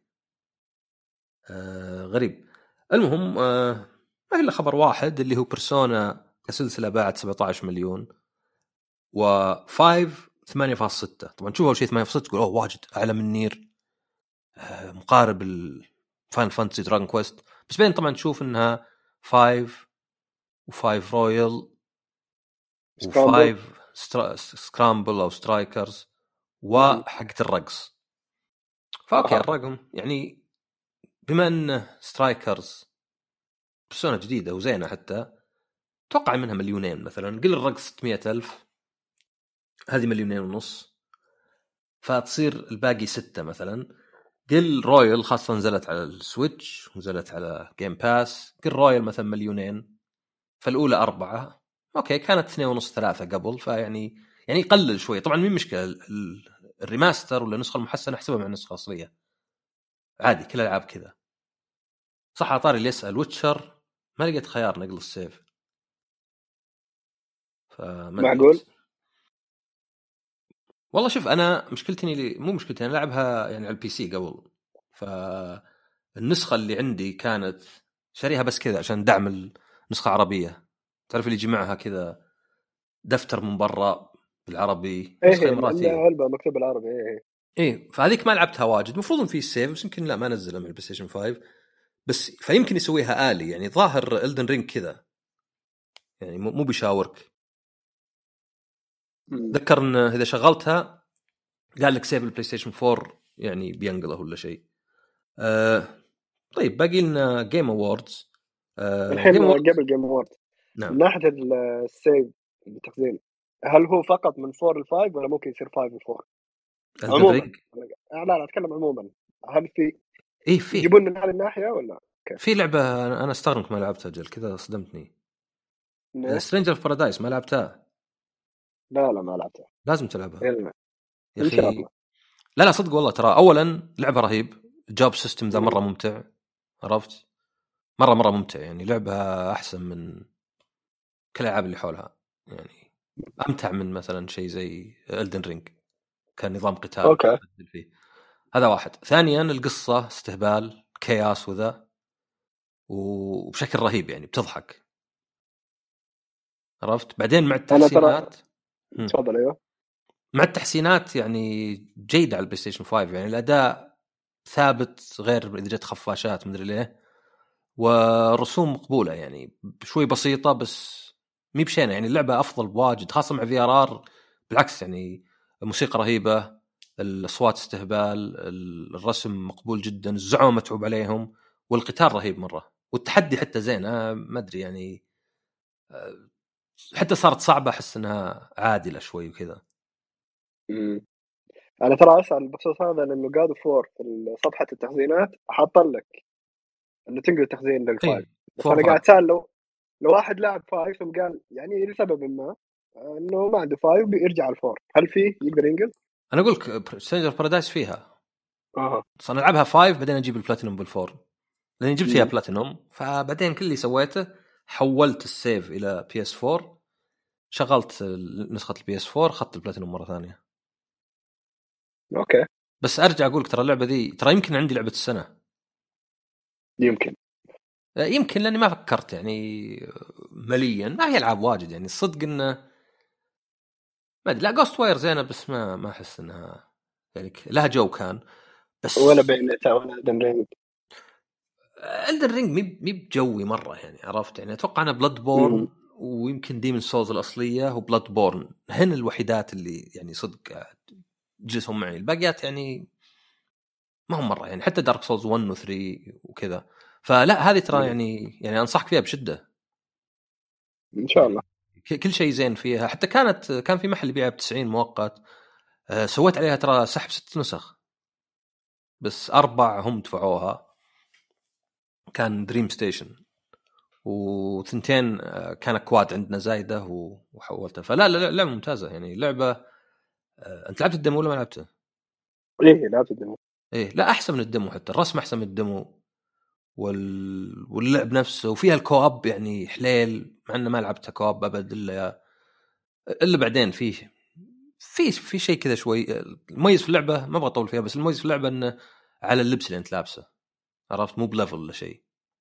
آه غريب. المهم آه ما الا خبر واحد اللي هو بيرسونا كسلسله باعت سبعة عشر مليون، وفايف ثمانية فاصلة ستة. طبعا تشوف اول شيء ثمانية فاصلة ستة تقول اوه واجد اعلى من نير، آه مقارب الفاين فانتسي دراجون كويست، بس بين طبعا تشوف انها فايف وفايف رويال وفايف سترا... سكرامبل او سترايكرز وحقة الرقص. فاوكي الرقم يعني بما انه سترايكرز بيرسونا جديده وزينه حتى توقع منها مليونين مثلا، قل الرقص ستمية ألف، هذه مليونين ونص، فتصير الباقي ستة مثلا. قل رويال خاصة نزلت على السويتش ونزلت على جيم باس، قل رويال مثلا مليونين، فالأولى أربعة. أوكي كانت اثنين ونص ثلاثة قبل، فيعني يعني يقلل شوي. طبعا مين مشكلة الريماستر ولا النسخة المحسنة احسبها مع النسخة الأصلية عادي، كل الألعاب كذا. صح عطاري اللي يسأل ويتشر ما لقيت خيار نقل السيف، معقول. والله شوف انا مشكلتي اللي مو مشكلتي انا لعبها يعني على البي سي قبل، فالنسخه اللي عندي كانت شاريها بس كذا عشان دعم النسخه العربيه، تعرف اللي يجمعها كذا دفتر من برا بالعربي، نسخه اماراتيه علبه مكتوب بالعربي. ايه ايه فهذيك ما لعبتها واجد، المفروض ان في سيف بس يمكن لا ما نزلها من البلاي ستيشن خمسة بس، فيمكن يسويها آلي يعني. ظاهر إلدن رينج كذا يعني مو بيشاورك. ذكر ان اذا شغلتها قال لك سيف البلاي ستيشن فور يعني بينقله ولا شيء. أه طيب باقي لنا جيم اووردز. أه الحين قبل جيم اووردز نعم. من ناحيه السيف التخزين، هل هو فقط من فور لفايف ولا ممكن يصير فايف لفور عموما؟ لا لا اتكلم عموما. هل في ايه في يجيبون من هذه الناحيه ولا كيف؟ في لعبه انا استغرب ما لعبتها جل كذا صدمتني، سترينجر اوف بارادايس ما لعبتها؟ لا لا ما لعبتها، لازم تلعبها إلنا. يا اخي. لا لا صدق والله، ترى اولا لعبه رهيب، جوب سيستم ذا مره ممتع، عرفت مره مره ممتع يعني. لعبها احسن من كل الالعاب اللي حولها يعني، امتع من مثلا شيء زي إلدن رينج كان نظام قتال أوكي. فيه. هذا واحد. ثانيا القصه استهبال كياس وذا وبشكل رهيب يعني بتضحك، عرفت. بعدين مع التحسينات تفضل. ايوه مع التحسينات يعني جيدة على البلاي ستيشن خمسة يعني الأداء ثابت غير إذا جت خفاشات مدري ليه، والرسوم مقبولة يعني شوي بسيطة بس مي بشينة يعني. اللعبة أفضل بواجد خاصة مع في ار ار، بالعكس يعني الموسيقى رهيبة، الأصوات استهبال، الرسم مقبول جدا، الزعوم متعوب عليهم، والقتال رهيب مرة، والتحدي حتى زين. أنا ما أدري يعني حتى صارت صعبة أحس أنها عادلة شوي وكذا. امم انا ترى اسال بخصوص هذا لانه قادوا فور في صفحه التخزينات حاط لك انه تنقل تخزين للفايل، بس انا قاعد اسال لو لو واحد لاعب فايف وقال يعني لسبب ما انه ما عنده فايف بيرجع الفور، هل فيه يقدر ينقل؟ انا اقول لك سترينجر بارادايس فيها اها صار نلعبها فايف بعدين اجيب البلاتينوم بالفور، لاني جبت فيها بلاتينوم، فبعدين كل اللي سويته حولت السيف الى بي اس فور، شغلت نسخه البي اس فور، اخذت البلاتينوم مره ثانيه. اوكي بس ارجع اقول لك ترى اللعبه ذي ترى يمكن عندي لعبه السنه، يمكن يمكن لاني ما فكرت يعني مليا، ما هي العاب واجد يعني الصدق انه ما ادري. لا جوست واير زينه بس ما ما احس انها يعني لها جو كان بس ولا بينتا ولا دن رينج. Elden Ring مي مي بجوي مره يعني عرفت يعني اتوقع انا بلاد بورن ويمكن ديمن سولز الاصليه وبلاد بورن هن الوحيدات اللي يعني صدق جلسهم معي الباقيات يعني ما هم مره يعني حتى دارك سولز واحد و ثلاثة وكذا فلا هذه ترى يعني يعني انصحك فيها بشده ان شاء الله يعني كل شيء زين فيها حتى كانت كان في محل يبيعها بتسعين مؤقت أه سويت عليها ترى سحب ست نسخ بس أربع هم دفعوها كان دريم ستيشن وثنتين كان كواد عندنا زايدة وحولتها فلا لا لعبة ممتازة يعني لعبة أنت لعبت الدمو ولا ما لعبته؟ إيه لعبت الدمو إيه لا أحسن من الدمو حتى الرسم أحسن من الدمو وال... واللعب نفسه وفيها الكواب يعني حليل مع أنه ما لعبتها كواب أبد إلا إلا بعدين فيه في في شيء كذا شوي المميز في اللعبة ما أبغى أطول فيها بس المميز في اللعبة إنه على اللبس اللي أنت لابسه عرفت مو بليفل ولا شيء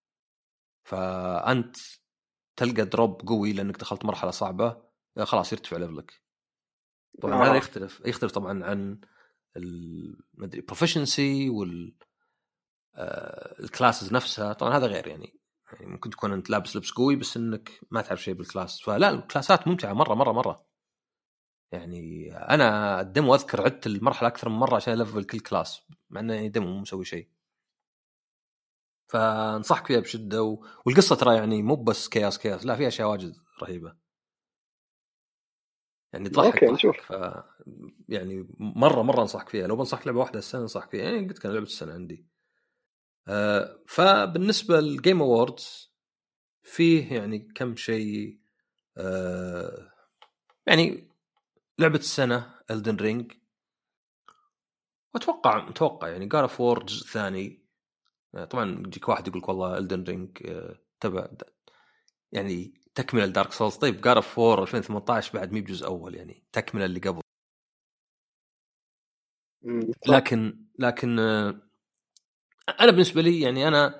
فأنت تلقى دروب قوي لأنك دخلت مرحلة صعبة خلاص يرتفع ليفلك طبعا آه. هذا يختلف يختلف طبعا عن ما ادري بروفيشنسي وال آه الكلاسز نفسها طبعا هذا غير يعني يعني ممكن تكون انت لابس لبس قوي بس انك ما تعرف شيء بالكلاس فلا الكلاسات ممتعه مره مره مره يعني انا الدمو اذكر عدت المرحله اكثر من مره عشان الفل كل كلاس مع انه يعني دمو مو مسوي شيء فانصحك فيها بشده و... والقصه ترى يعني مو بس كياس كياس لا فيها اشياء واجد رهيبه يعني تضحك تضحك ف يعني مره مره انصحك فيها لو بنصحك لعبه واحده السنه انصحك فيها يعني قلت كان لعبه السنه عندي أه فبالنسبه للجيم اووردز فيه يعني كم شيء أه يعني لعبه السنه Elden Ring واتوقع متوقع يعني God of War جزء ثاني طبعا يجيك واحد يقولك والله Elden Ring أه تبع يعني تكمله لدارك سولز طيب God of War ألفين وثمانية عشر بعد مي بجزء اول يعني تكمله اللي قبل لكن لكن انا بالنسبه لي يعني انا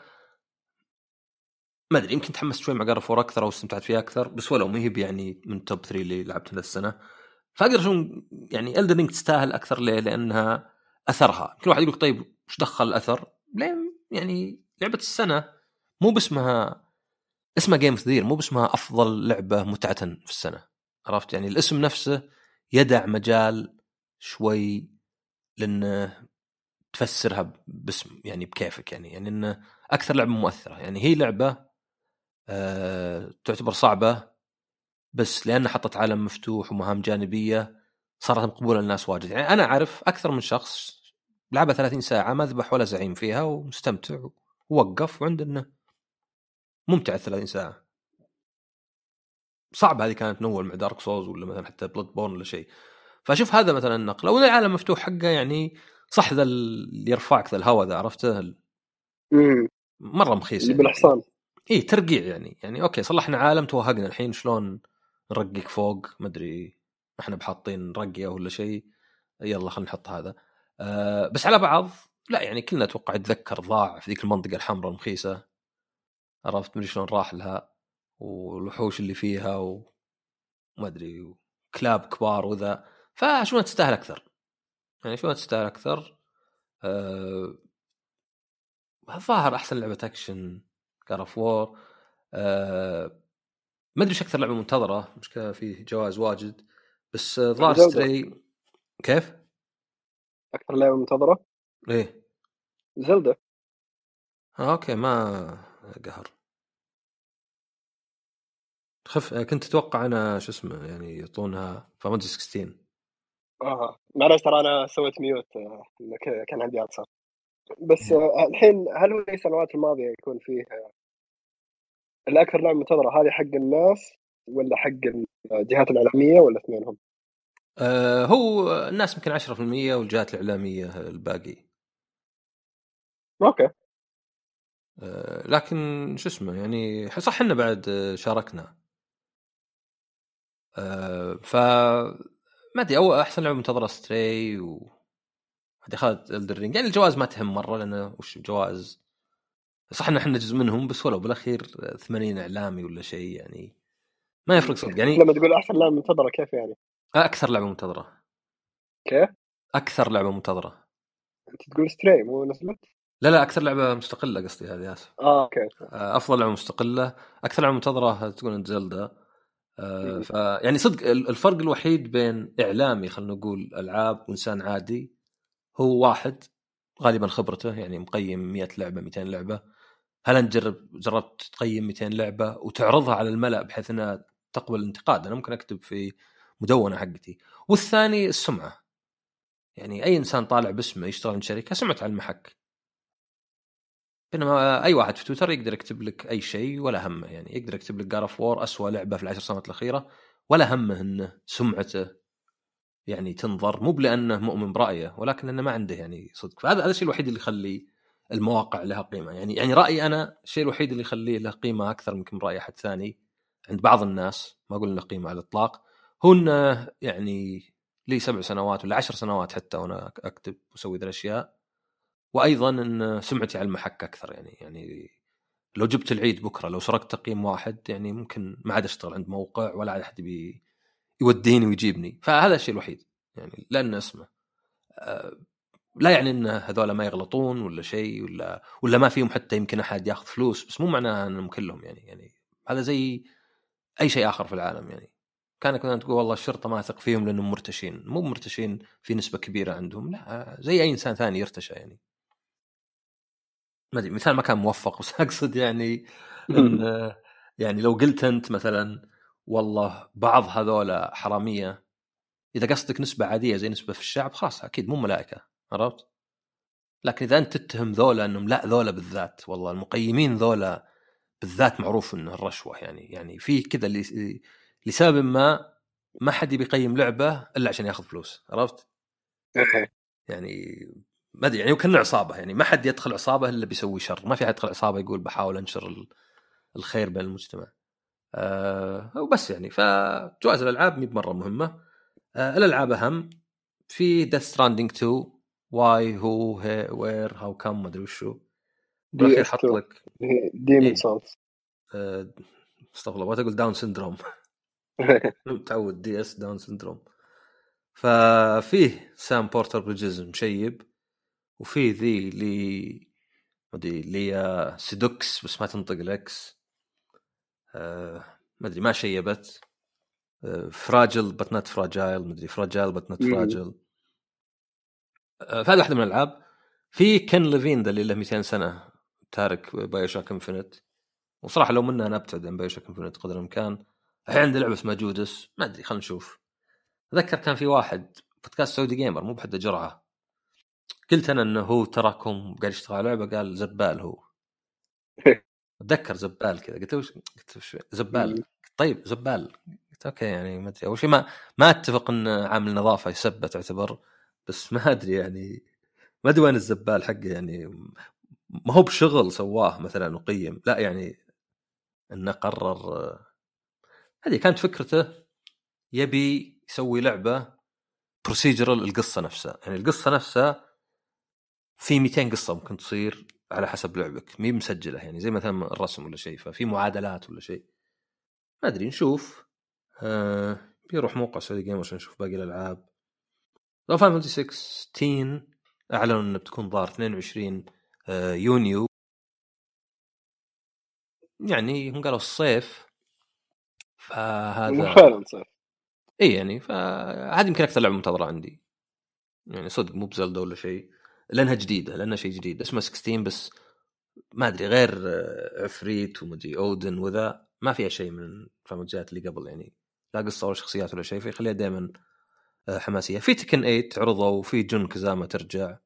ما ادري يمكن تحمست شوي مع God of War اكثر او استمتعت فيها اكثر بس ولو ما هي يعني من توب ثلاثة اللي لعبتها السنه فاقدر شو يعني Elden Ring تستاهل اكثر ليه لانها اثرها كل واحد يقول طيب وش دخل الاثر ليه يعني لعبه السنه مو باسمها اسمها جيم اوف ذا يير مو باسمها افضل لعبه متعه في السنه عرفت يعني الاسم نفسه يدع مجال شوي لانه تفسرها باسم يعني بكيفك يعني يعني انه اكثر لعبه مؤثره يعني هي لعبه أه تعتبر صعبه بس لانها حطت عالم مفتوح ومهام جانبيه صارت مقبوله للناس واجد يعني انا اعرف اكثر من شخص لعبه ثلاثين ساعه ما ذبح ولا زعيم فيها ومستمتع ووقف وعندنا ممتع ثلاثين ساعه صعب هذه كانت نول مع دارك سولز ولا مثلا حتى بلاد بورن ولا شيء فاشوف هذا مثلا النقله وان العالم مفتوح حقه يعني صح ذا اللي يرفعك ذا الهواء ذا عرفته امم مره مخيس اللي يعني. بالحصان اي ترقيع يعني يعني اوكي صلحنا عالم توهقنا الحين شلون نرقيك فوق ما ادري احنا بحاطين رقيه ولا شيء يلا خلينا نحط هذا أه بس على بعض لا يعني كلنا اتوقع اتذكر ضاع في ذيك المنطقه الحمراء المخيسه عرفت مدري شلون راح لها والوحوش اللي فيها وما ادري كلاب كبار وذا فشو تستاهل اكثر يعني شو تستاهل اكثر أه الظاهر احسن لعبه اكشن God of War أه ما ادري ايش اكثر لعبه منتظره مشكله فيه جوائز واجد بس ظاهر ستري كيف اكثر لعبه منتظره ايه زلدة آه اوكي ما قهر خف كنت اتوقع انا شو اسمه يعني يعطونها فاميلي ستة عشر اه معلش ترى انا سويت ميوت كان عندي اتصال بس آه الحين هل هو زي السنوات الماضيه يكون فيه الاكثر لعبه منتظره هذه حق الناس ولا حق الجهات الاعلاميه ولا اثنينهم؟ آه هو الناس يمكن عشرة بالمية والجهات الاعلاميه الباقي اوكي آه لكن شو اسمه يعني صح إنه بعد شاركنا آه ف ما ادري او احسن لعبه منتظره ستري و هذه خالد الدرينج يعني الجوائز ما تهم مره لانه وش جوائز صح ان احنا جزء منهم بس ولو بالاخير ثمانين اعلامي ولا شيء يعني ما يفرق صدق يعني لما تقول احسن لعبه منتظره كيف يعني اكثر لعبه منتظره كيف اكثر لعبه منتظره انت تقول ستري مو نزلت لا لا اكثر لعبه مستقله قصدي هذه اسف اه اوكي افضل لعبه مستقله اكثر لعبه منتظره تكون زلدا. آه ف يعني صدق الفرق الوحيد بين اعلامي خلينا نقول العاب وانسان عادي هو واحد غالبا خبرته، يعني مقيم مئة لعبه مئتين لعبه. هل انت جرب جربت تقيم مئتين لعبه وتعرضها على الملأ بحيث انها تقبل الانتقاد؟ انا ممكن اكتب في مدونه حقتي. والثاني السمعه، يعني اي انسان طالع باسمه يشتغل من شركه سمعت على المحك، بينما اي واحد في تويتر يقدر يكتب لك اي شيء ولا همه، يعني يقدر يكتب لك جاد اوف وور اسوأ لعبه في العشر سنوات الاخيره ولا همه انه سمعته يعني تنظر، مو بلانه مؤمن برايه ولكن انه ما عنده يعني صدق. فهذا هذا الشيء الوحيد اللي يخلي المواقع لها قيمه، يعني يعني رايي انا الشيء الوحيد اللي يخليه له قيمه اكثر من راي احد ثاني عند بعض الناس، ما اقول له قيمه على الاطلاق، هو انه يعني لي سبع سنوات ولا عشر سنوات حتى وانا اكتب واسوي ذي الاشياء، وايضا ان سمعتي على المحك اكثر. يعني يعني لو جبت العيد بكره لو سرقت تقييم واحد يعني ممكن ما عاد اشتغل عند موقع ولا عاد احد بي يوديني ويجيبني. فهذا الشيء الوحيد، يعني لان اسمه أه لا يعني ان هذول ما يغلطون ولا شيء ولا ولا ما فيهم حتى يمكن احد ياخذ فلوس، بس مو معناه انهم كلهم يعني يعني هذا زي اي شيء اخر في العالم. يعني كانك كنت تقول والله الشرطه ما اثق فيهم لانهم مرتشين، مو مرتشين في نسبه كبيره عندهم، لا زي اي انسان ثاني يرتشى. يعني ما ادري مثال ما كان موفق بس اقصد يعني ان يعني لو قلت انت مثلا والله بعض هذول حراميه، اذا قصدك نسبه عاديه زي نسبه في الشعب خلاص اكيد مو ملائكه، عرفت؟ لكن اذا انت تتهم ذولا انهم لا ذولا بالذات والله المقيمين ذولا بالذات معروف انه الرشوه، يعني يعني في كذا اللي لسبب ما ما حد بيقيم لعبه الا عشان ياخذ فلوس، عرفت؟ يعني ما ادري يعني وكأنه عصابه، يعني ما حد يدخل عصابه الا بيسوي شر، ما في حد يدخل عصابه يقول بحاول انشر الخير بين المجتمع. أه وبس يعني فجوائز الالعاب مي بمره مهمه. أه الالعاب اهم. في Death Stranding تو واي هو هي وير هاو كم ما ادري وشو، بالاخير حط لك ديمون سولز. استغفر الله تقول داون سيندروم متعود دي اس داون سيندروم. ففيه سام بورتر بريدجز مشيب، وفي ذي لي مدري لي سيدوكس بس ما تنطق الاكس أه ما ادري ما شيبت. أه فراجل بت نوت فراجايل مدري فراجايل بت نوت فراجل. أه فهذا واحدة من الالعاب. في كن ليفين ذا اللي له مئتين سنة تارك بايوشوك انفينيت، وصراحة لو منه انا ابتعد عن بايوشوك انفينيت قدر الامكان. الحين عندي لعبة اسمها جودس ما ادري خلينا نشوف. اتذكر كان في واحد بودكاست سعودي جيمر مو بحد جرعة، قلت انا انه هو تراكم قاعد يشتغل على لعبة قال زبال هو اتذكر زبال كذا قلت وش قلت وش زبال طيب زبال قلت اوكي يعني ما ادري اول شيء ما ما اتفق ان عامل نظافه يسبت تعتبر، بس ما ادري يعني ما ادري وين الزبال حقه، يعني ما هو بشغل سواه مثلا وقيم لا يعني انه قرر. هذه كانت فكرته يبي يسوي لعبه بروسيجرال القصه نفسها، يعني القصه نفسها في مئتين قصه ممكن تصير على حسب لعبك مي مسجله، يعني زي مثلا الرسم ولا شيء ففي معادلات ولا شيء ما ادري نشوف. آه بيروح موقع سعودي جيمر عشان نشوف باقي الالعاب. لو فاينل فانتسي ستة عشر اعلنوا انه بتكون ظاهر اثنين وعشرين آه يونيو، يعني هم قالوا الصيف، فهذا فعلا صيف. اي يعني فهذه يمكن اكثر لعبه منتظره عندي، يعني صدق مو بزلدا ولا شيء لانها جديده لانها شيء جديد اسمه ستة عشر بس ما ادري غير عفريت ومدري اودن وذا ما فيها شيء من فامجات اللي قبل، يعني لا قصه ولا شخصيات ولا شيء فيخليها دائما حماسيه. في تكن ثمانية عرضوا وفي جون كزاما ترجع.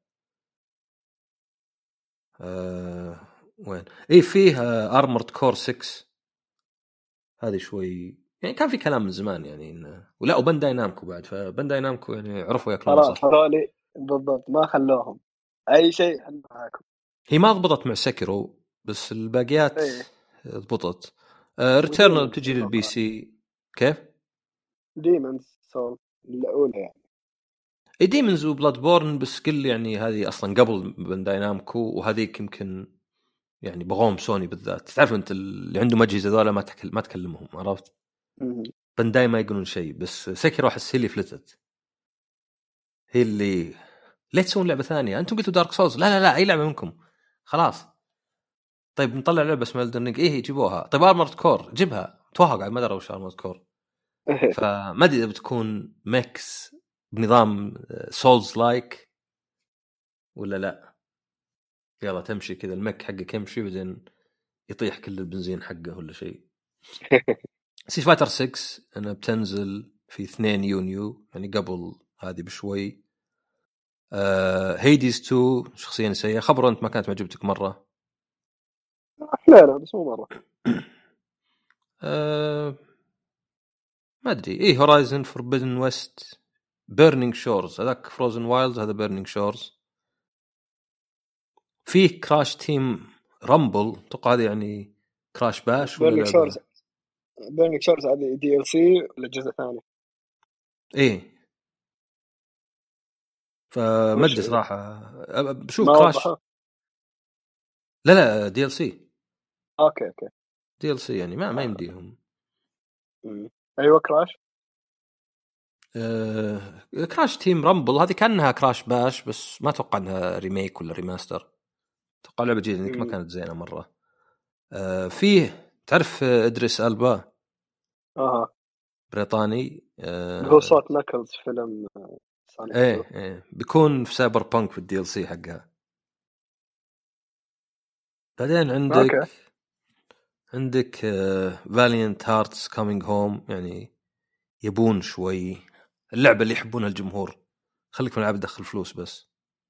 أه وين اي فيها ارمورد كور ستة هذه شوي يعني كان في كلام من زمان يعني إن... ولا وبانداي نامكو بعد، فبانداي نامكو يعني عرفوا ياكلون صح هذولي بالضبط ما خلوهم اي شيء معاكم. هي ما ضبطت مع سكرو بس الباقيات ايه ضبطت. آه ريتيرنال بتجي للبي سي كيف ديمونز سول الاولى يعني اي ديمونز وبلاد بورن بس كل يعني هذه اصلا قبل بانداي نامكو وهذيك يمكن يعني بغوم سوني بالذات، تعرف انت اللي عنده اجهزه ذولا ما تكلم ما تكلمهم عرفت. بانداي ما يقولون شيء بس سكرو احس هي اللي فلتت، هي اللي ليه تسوون لعبه ثانيه انتم قلتوا دارك سولز لا لا لا اي لعبه منكم خلاص. طيب نطلع لعبه اسمها Elden Ring، ايه يجيبوها. طيب Armored Core جيبها، توهق على ما ادري وش Armored Core. فما ادري اذا بتكون ميكس بنظام سولز لايك ولا لا. يلا تمشي كذا المك حقك يمشي بعدين يطيح كل البنزين حقه ولا شيء. سيت فايتر ستة انا بتنزل في اثنين يونيو يعني قبل هذه بشوي. آه هيديز تو شخصيا نسيه. خبر انت ما كانت معجبتك مره؟ لا لا بس مو مره. آه ما ادري. ايه هورايزن فوربيدن ويست بيرنينج شورز، هذاك فروزن وايلدز، هذا بيرنينج شورز. فيه كراش تيم رامبل، توقع هذه يعني كراش باش ولا بيرنينج شورز بيرنينج شورز هذه دي ال سي ولا جزء ثاني؟ ايه فما ادري صراحه. بشوف ما كراش وضحه. لا لا دي ال سي. اوكي اوكي دي ال سي يعني ما ما يمديهم. مم. ايوه كراش. آه... كراش تيم رامبل هذه كانها كراش باش بس ما اتوقع انها ريميك ولا ريماستر. اتوقع لعبه جديده انك ما كانت زينه مره. آه... فيه تعرف ادريس البا؟ اها بريطاني. آه... هو صوت ناكلز فيلم سونيك. ايه ايه بيكون في سايبر بانك في الدي ال سي حقها. بعدين عندك أوكي. عندك فاليانت هارتس كامينج هوم، يعني يبون شوي اللعبة اللي يحبونها الجمهور. خليك من العاب دخل فلوس بس.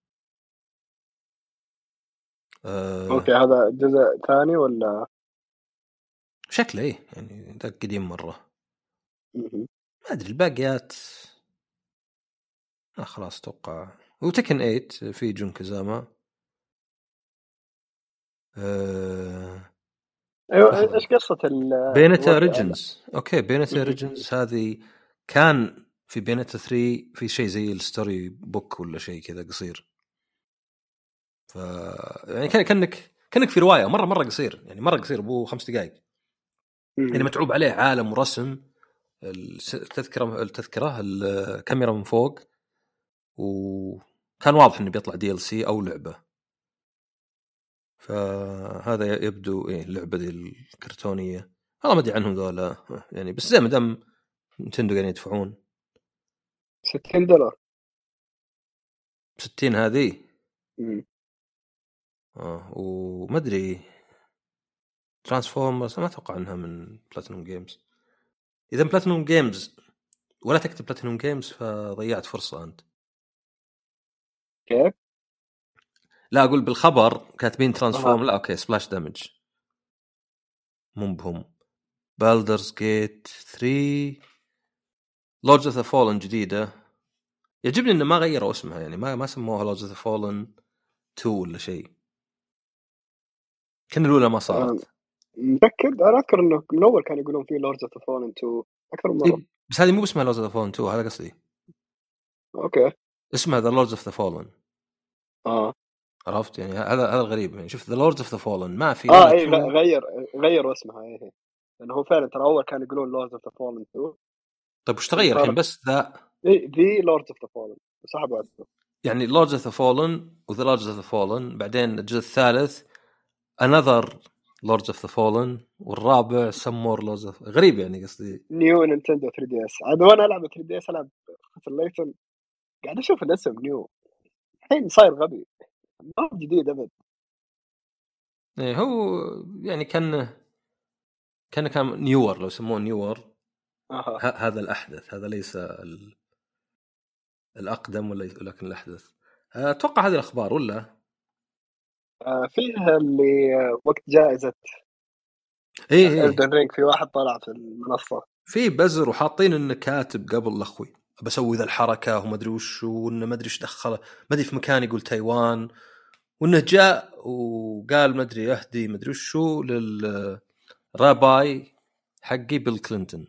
أه اوكي هذا جزء ثاني ولا شكله ايه يعني ده قديم مرة. م-م. ما ادري الباقيات آه خلاص توقع. وتكن ثمانية في جون كزاما. أه ايوه ايش قصة ال بينتا اوريجنز. اوكي بينتا اوريجنز هذه كان في بينتا ثلاثة في شيء زي الستوري بوك ولا شيء كذا قصير. ف يعني كان كانك كانك في روايه مره مره قصير، يعني مره قصير ابو خمس دقائق. يعني متعوب عليه عالم ورسم. التذكره التذكره الكاميرا من فوق، وكان واضح انه بيطلع دي ال سي او لعبه. فهذا يبدو ايه اللعبه دي الكرتونيه. والله ما ادري عنهم ذولا يعني، بس زي ما دام نتندو قاعدين يدفعون ستين دولار. ستين هذه. م. اه وما ادري ترانسفورمرز ما اتوقع انها من بلاتينوم جيمز. اذا بلاتينوم جيمز ولا تكتب بلاتينوم جيمز فضيعت فرصه انت. كيف؟ لا اقول بالخبر كاتبين ترانسفورم. أه. لا اوكي سبلاش دامج مو بهم. بالدرز جيت ثلاثة لوردز اوف ذا فولن جديده. يعجبني انه ما غيروا اسمها، يعني ما ما سموها لوردز اوف ذا فولن اثنين ولا شيء. كان الاولى ما صارت. متأكد انا اذكر انه من اول كانوا يقولون فيه لوردز اوف ذا فولن اثنين اكثر من مره. إيه بس هذه مو اسمها لوردز اوف ذا فولن اثنين، هذا قصدي. اوكي اسمها ذا لوردز اوف ذا فولن. اه عرفت يعني هذا هذا الغريب. يعني شفت ذا لوردز اوف ذا فولن ما في اه ولا اي تو... غير غير اسمها ايه، لانه هو فعلا ترى اول كانوا يقولون لوردز اوف ذا فولن اثنين. طيب وش تغير الحين؟ بس ذا اي ذي لوردز اوف ذا فولن سحبوا اسمه. يعني لوردز اوف ذا فولن وذا لوردز اوف ذا فولن، بعدين الجزء الثالث another Lords of the Fallen، والرابع some more Lords of... غريب يعني قصدي. نيو نينتندو ثري دي اس عاد وانا العب ثري دي اس العب ليتن قاعد اشوف الاسم نيو الحين صاير غبي ما هو جديد ابد. إيه هو يعني كان كان كان نيور لو سموه نيور. آه. هذا الأحدث، هذا ليس ال... الأقدم ولا لكن الأحدث. أتوقع هذه الأخبار ولا آه فيها اللي وقت جائزة إيه إيه Elden Ring في واحد طلع في المنصة في بزر وحاطين إنه كاتب قبل الأخوي بسوي ذا الحركة وما أدري وش، وإنه ما أدري إيش دخله، ما أدري في مكان يقول تايوان، وإنه جاء وقال ما أدري أهدي ما أدري وشو للراباي حقي بيل كلينتون.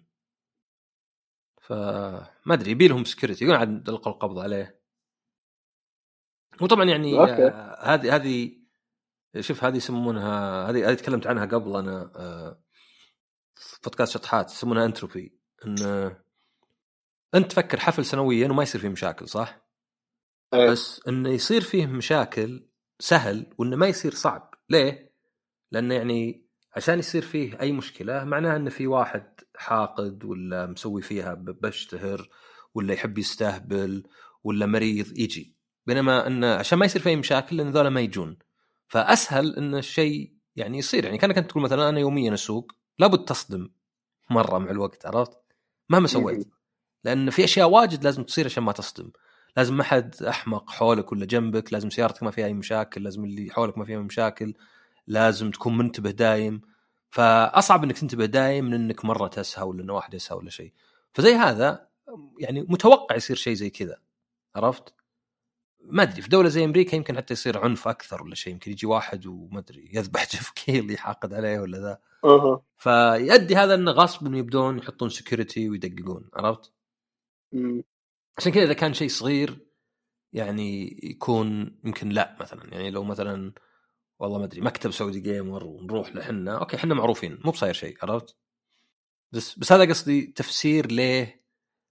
فما أدري يبيلهم سكيورتي يقول عاد ألقى القبض عليه. وطبعا يعني هذه هذه شوف هذه يسمونها، هذه هذه تكلمت عنها قبل أنا آه في بودكاست شطحات، يسمونها انتروبي. إن أنت تفكر حفل سنويا وما يصير فيه مشاكل صح؟ أيه. بس إنه يصير فيه مشاكل سهل وإنه ما يصير صعب. ليه؟ لأنه يعني عشان يصير فيه أي مشكلة معناها إن في واحد حاقد ولا مسوي فيها بشتهر ولا يحب يستهبل ولا مريض يجي، بينما إنه عشان ما يصير فيه مشاكل لأن ذولا ما يجون. فأسهل إن الشيء يعني يصير، يعني كأنك تقول مثلا أنا يوميا أسوق لابد تصدم مرة مع الوقت، عرفت؟ مهما سويت، لأن في أشياء واجد لازم تصير عشان ما تصدم. لازم ما حد أحمق حولك ولا جنبك، لازم سيارتك ما فيها أي مشاكل، لازم اللي حولك ما فيها مشاكل، لازم تكون منتبه دايم. فأصعب إنك تنتبه دايم من إنك مرة تسهى ولا إنه واحد يسهى ولا شيء. فزي هذا يعني متوقع يصير شيء زي كذا، عرفت؟ ما أدري في دولة زي أمريكا يمكن حتى يصير عنف أكثر ولا شيء، يمكن يجي واحد وما أدري يذبح جيف كيلي يحاقد عليه ولا ذا. أه. فيؤدي هذا إنه غصب إنه يبدون يحطون سكيورتي ويدققون، عرفت؟ مم. عشان كذا إذا كان شيء صغير يعني يكون يمكن لا، مثلا يعني لو مثلا والله ما أدري مكتب سعودي جيمر ونروح لحنا، أوكي حنا معروفين مو بصاير شيء، عرفت؟ بس بس هذا قصدي تفسير ليه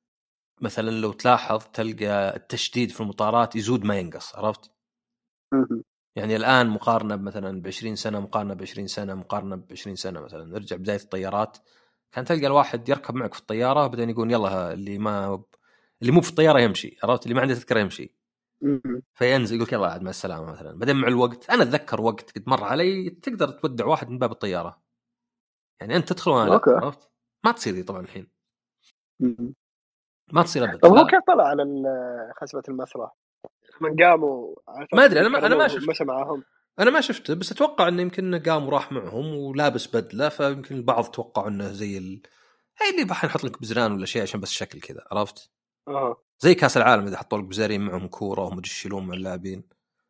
مثلا لو تلاحظ تلقى التشديد في المطارات يزود ما ينقص، عرفت؟ مم. يعني الآن مقارنة مثلا بعشرين سنة مقارنة بعشرين سنة مقارنة بعشرين سنة مثلا نرجع بداية الطيارات، كان تلقى الواحد يركب معك في الطيارة بعدين يقول يلا اللي ما اللي مو في الطيارة يمشي، عرفت؟ اللي ما عنده تذكرة يمشي. مم. فينزل يقول يلا عاد مع السلامة مثلا. بعدين مع الوقت أنا أتذكر وقت قد مر علي تقدر تودع واحد من باب الطيارة، يعني أنت تدخل وأنا لا، عرفت؟ ما تصير دي طبعا الحين، مم. ما تصير أبد. طب هو كيف طلع على خشبة المسرح من قاموا؟ ما أدري، أنا ما أنا ما شفت، مشى معاهم. أنا ما شفته، بس أتوقع إنه يمكن قام وراح معهم ولابس بدلة، فيمكن البعض توقعوا إنه زي ال هاي اللي بحن نحط لك بزران ولا شيء عشان بس شكل كذا، عرفت؟ أه. زي كأس العالم إذا حطوا لك بزارين معهم كورة وهم يشيلون مع اللاعبين.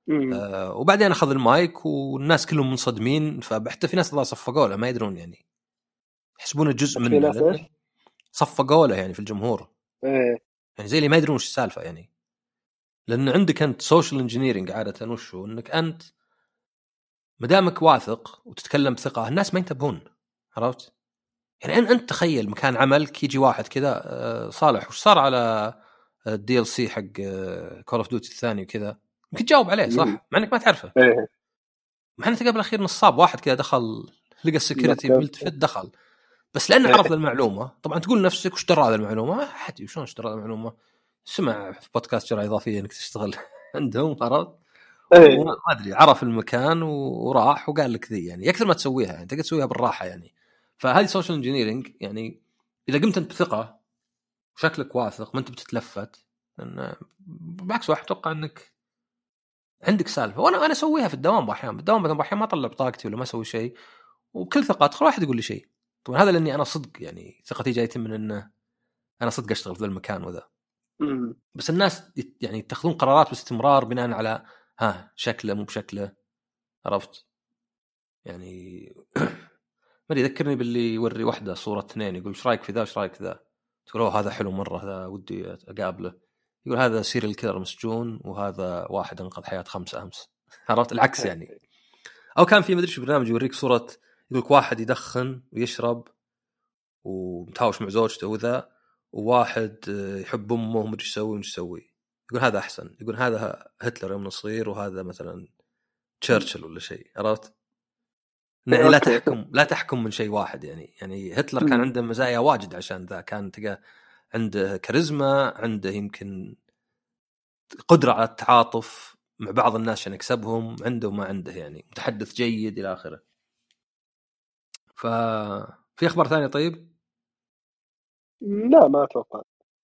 آه وبعدين أخذ المايك والناس كلهم منصدمين، فحتى في ناس الله صفقوا له ما يدرون، يعني يحسبونه جزء منه، صفقوا له يعني في الجمهور. إيه. يعني زي اللي ما يدرون وش السالفة يعني. لأن عندك أنت سوشيال انجينيرينج عادة وشو إنك أنت مدامك واثق وتتكلم بثقة الناس ما ينتبهون، عرفت؟ يعني أنت تخيل مكان عملك يجي واحد كذا آه صالح وش صار على الدي ال سي حق كول اوف ديوتي الثاني وكذا، يمكن تجاوب عليه صح مع انك ما تعرفه. إيه. مع ان قبل الاخير نصاب واحد كذا دخل لقى السكيورتي ملتفت دخل، بس لانه عرف المعلومه. طبعا تقول نفسك وش درى هذه المعلومه؟ ما حد شلون اشترى هذه المعلومه، سمع في بودكاست جرعه اضافيه انك تشتغل عندهم، عرفت؟ وما ادري عرف المكان وراح وقال لك ذي، يعني اكثر ما تسويها يعني تقدر تسويها بالراحه يعني. فهذه سوشيال انجينيرينج، يعني اذا قمت انت بثقه وشكلك واثق ما انت بتتلفت، لان بالعكس واحد اتوقع انك عندك سالفه. وانا انا اسويها في الدوام احيانا، بالدوام مثلا احيانا ما اطلع بطاقتي ولا ما اسوي شيء، وكل ثقه ادخل واحد يقول لي شيء. طبعا هذا لاني انا صدق يعني ثقتي جايتي من انه انا صدق اشتغل في ذا المكان وذا. بس الناس يعني يتخذون قرارات باستمرار بناء على ها شكله مو بشكله، عرفت؟ يعني ما ادري يذكرني باللي يوري واحده صوره اثنين يقول ايش رايك في ذا ايش رايك في ذا، تقول اوه هذا حلو مره هذا ودي اقابله، يقول هذا سيريال كيلر مسجون وهذا واحد انقذ حياه خمسه امس. عرفت العكس يعني. او كان في ما ادري شو برنامج يوريك صوره يقولك واحد يدخن ويشرب ومتهاوش مع زوجته وذا، وواحد يحب امه وما ادري ايش يسوي وش يسوي، يقول هذا احسن، يقول هذا هتلر يوم صغير وهذا مثلا تشرشل ولا شيء، عرفت؟ يعني لا تحكم لا تحكم من شيء واحد يعني. يعني هتلر كان عنده مزايا واجد عشان ذا، كان تلقى عنده كاريزما، عنده يمكن قدرة على التعاطف مع بعض الناس عشان يكسبهم، عنده وما عنده، يعني متحدث جيد إلى آخره. ففي أخبار ثانية طيب؟ لا ما أتوقع.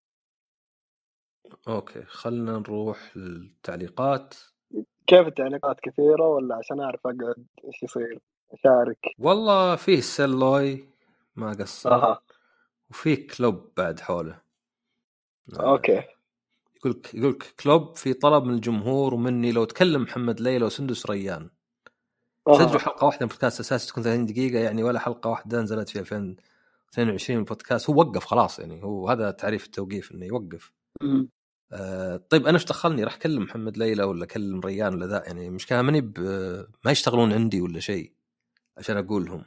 أوكي خلنا نروح للتعليقات. كيف التعليقات كثيرة ولا عشان أعرف أقعد إيش يصير أشارك؟ والله فيه سلوي ما قصر أه. وفيه كلوب بعد حوله. أوكي. يقولك يقولك كلوب في طلب من الجمهور ومني لو تكلم محمد ليلى وسندس ريان أه. سجلوا حلقة واحدة من البودكاست أساسي تكون ثلاثين دقيقة يعني، ولا حلقة واحدة نزلت في ألفين واثنين وعشرين البودكاست. هو وقف خلاص يعني، هو هذا تعريف التوقيف إنه يوقف. آه طيب أنا ايش دخلني؟ راح أكلم محمد ليلى ولا أكلم ريان ولا ذا؟ يعني مش كامني ما يشتغلون عندي ولا شيء عشان أقول لهم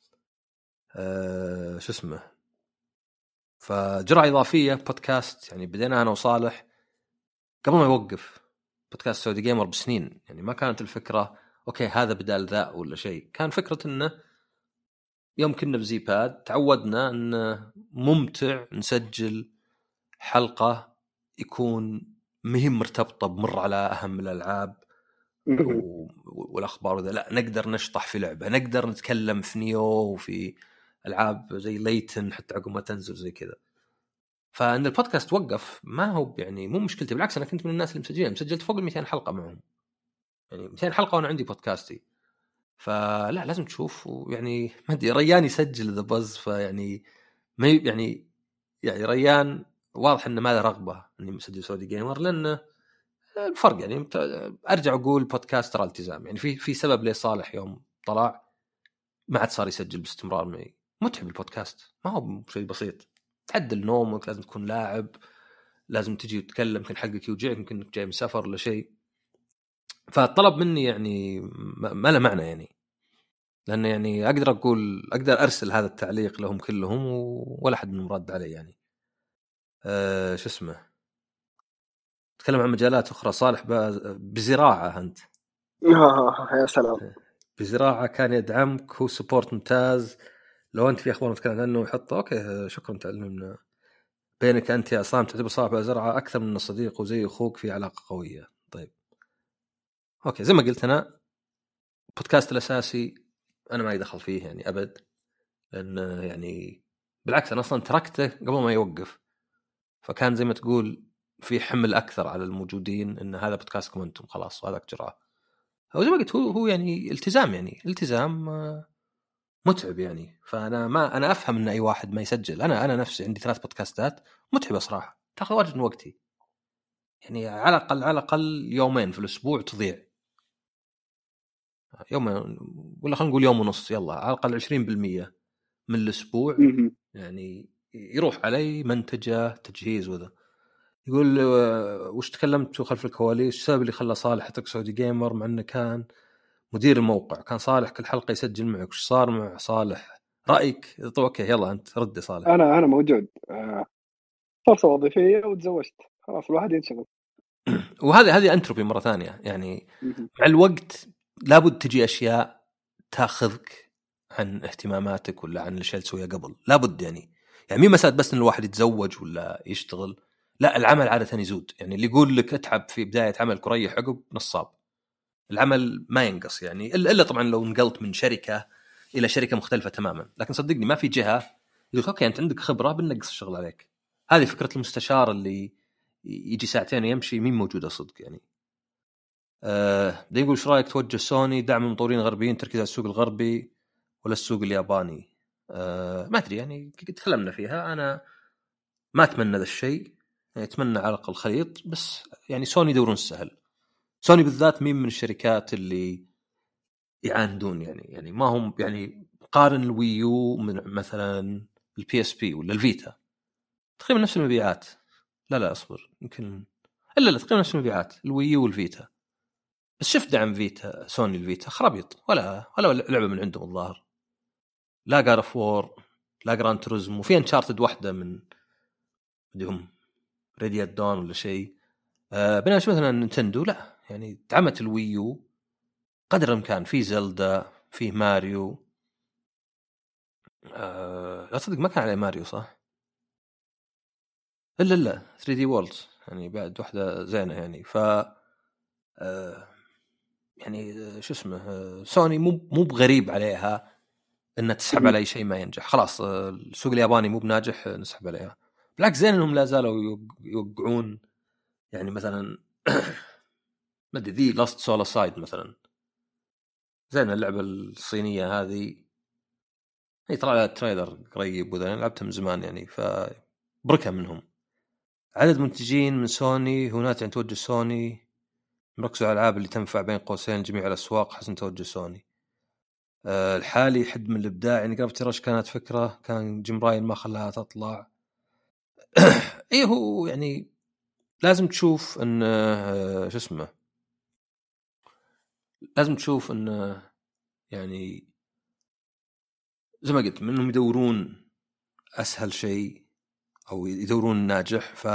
آه شو اسمه. فجرعة إضافية بودكاست يعني بدينا أنا وصالح قبل ما يوقف بودكاست سعودي جيمر بسنين، يعني ما كانت الفكرة أوكي هذا بدال ذا ولا شيء. كان فكرة إنه يوم كنا بزي باد تعودنا إنه ممتع نسجل حلقة يكون مهم مرتبطة بمر على أهم الألعاب والأخبار وذا، لا نقدر نشطح في لعبة، نقدر نتكلم في نيو وفي ألعاب زي ليتن حتى عقب ما تنزل زي كذا. فان البودكاست وقف ما هو يعني مو مشكلتي، بالعكس انا كنت من الناس اللي مسجلين، مسجلت فوق ال مئتين حلقه معهم، يعني مئتين حلقه وانا عندي بودكاستي. فلا لازم تشوف، ويعني ما ادري ريان يسجل ذا بز، فيعني ما يعني يعني ريان واضح انه ما له رغبه اني مسجل سعودي جيمر، لانه الفرق يعني ارجع اقول بودكاست ترى التزام، يعني في في سبب ليه صالح يوم طلع ما عاد صار يسجل باستمرار معي. متعب البودكاست، ما هو شيء بسيط، تعدل نومك، لازم تكون لاعب، لازم تجي وتتكلم، يمكن حقك يوجعك، يمكن انك جاي من سفر ولا شيء. فطلب مني يعني ما له معنى يعني، لأنه يعني أقدر أقول أقدر أرسل هذا التعليق لهم كلهم ولا حد منهم رد علي يعني. أه شو اسمه، تكلم عن مجالات أخرى صالح بزراعة أنت. يا سلام، بزراعة كان يدعمك، هو سبورت ممتاز، لو أنت في أخبار نتكلم عنه ويحطه أوكي شكرا تعلمنا. بينك أنت يا عصام تعتبر صاحب زرعة أكثر من صديق وزي أخوك في علاقة قوية. طيب أوكي، زي ما قلت أنا بودكاست الأساسي أنا ما يدخل فيه يعني أبد، لأن يعني بالعكس أنا أصلا تركته قبل ما يوقف، فكان زي ما تقول في حمل أكثر على الموجودين إن هذا بودكاستكم أنتم خلاص، وهذا اجراء. هو زي ما قلت هو هو يعني التزام، يعني التزام متعب يعني. فأنا ما أنا أفهم إن أي واحد ما يسجل. أنا أنا نفسي عندي ثلاث بودكاستات متعبة صراحة، تأخذ واجد من وقتي، يعني على الأقل على الأقل يومين في الأسبوع تضيع، يوم ولا خلينا نقول يوم ونص، يلا على الأقل عشرين بالمية من الأسبوع يعني يروح علي منتجه تجهيز وذا. يقول وش تكلمتوا خلف الكواليس، السبب اللي خلى صالح يترك سعودي جيمر مع أنه كان مدير الموقع، كان صالح كل حلقة يسجل معك، وش صار مع صالح؟ رأيك؟ طيب أوكي يلا أنت رد صالح. أنا أنا موجود، فرصة وظيفية وتزوجت خلاص الواحد ينشغل. وهذه هذه أنتروبي مرة ثانية يعني، مع الوقت لابد تجي أشياء تاخذك عن اهتماماتك ولا عن الاشياء اللي تسويها قبل، لابد يعني يعني مين مسألة بس ان الواحد يتزوج ولا يشتغل، لا العمل عادة يزود. يعني اللي يقول لك اتعب في بداية عملك وريح عقب نصاب، العمل ما ينقص يعني، الا طبعا لو نقلت من شركة الى شركة مختلفة تماما. لكن صدقني ما في جهة يقول اوكي انت عندك خبرة بنقص الشغل عليك. هذه فكرة المستشار اللي يجي ساعتين يمشي، مين موجودة صدق يعني. أه ده يقول ايش رايك توجه سوني دعم المطورين الغربيين، تركيز على السوق الغربي ولا السوق الياباني؟ أه ما ادري يعني تكلمنا فيها، انا ما اتمنى ذا الشيء يعني، اتمنى على الاقل خليط، بس يعني سوني دورون سهل، سوني بالذات مين من الشركات اللي يعاندون يعني يعني ما هم يعني قارن الويو من مثلا البي اس بي ولا الفيتا تقريبا نفس المبيعات، لا لا اصبر يمكن الا لا تقريبا نفس المبيعات الويو والفيتا، بس شفت دعم فيتا سوني الفيتا خرابيط، ولا ولا لعبة من عندهم الظاهر، لا جار اوف وور لا جران توريزمو، وفي انشارتد واحدة من بدهم ريديات دون ولا شيء. آه بينما مثلا نينتندو لا يعني دعمت الويو قدر الامكان، في زلدا في ماريو، آه لا تصدق ما كان عليه ماريو صح، الا لا ثري دي وورلد يعني بعد واحدة زينة يعني. ف آه يعني شو اسمه آه سوني مو مو بغريب عليها ان تسحب على اي شيء ما ينجح، خلاص السوق الياباني مو بناجح نسحب عليها. بالعكس زين انهم لا زالوا يوقعون يعني مثلا ما ادري ذي لاست سولا سايد مثلا، زين اللعبه الصينيه هذه هي طلع لها تريلر قريب وذا لعبتها من زمان يعني، فبركه منهم. عدد منتجين من سوني هناك يعني توجه سوني مركزوا على الالعاب اللي تنفع بين قوسين جميع الاسواق حسن توجه سوني. أه الحالي حد من الابداع يعني قربت رش كانت فكره كان جيم راين ما خلاها تطلع. ايه هو يعني لازم تشوف ان شو اسمه لازم تشوف ان يعني زي ما قلت منهم يدورون اسهل شيء او يدورون ناجح، فما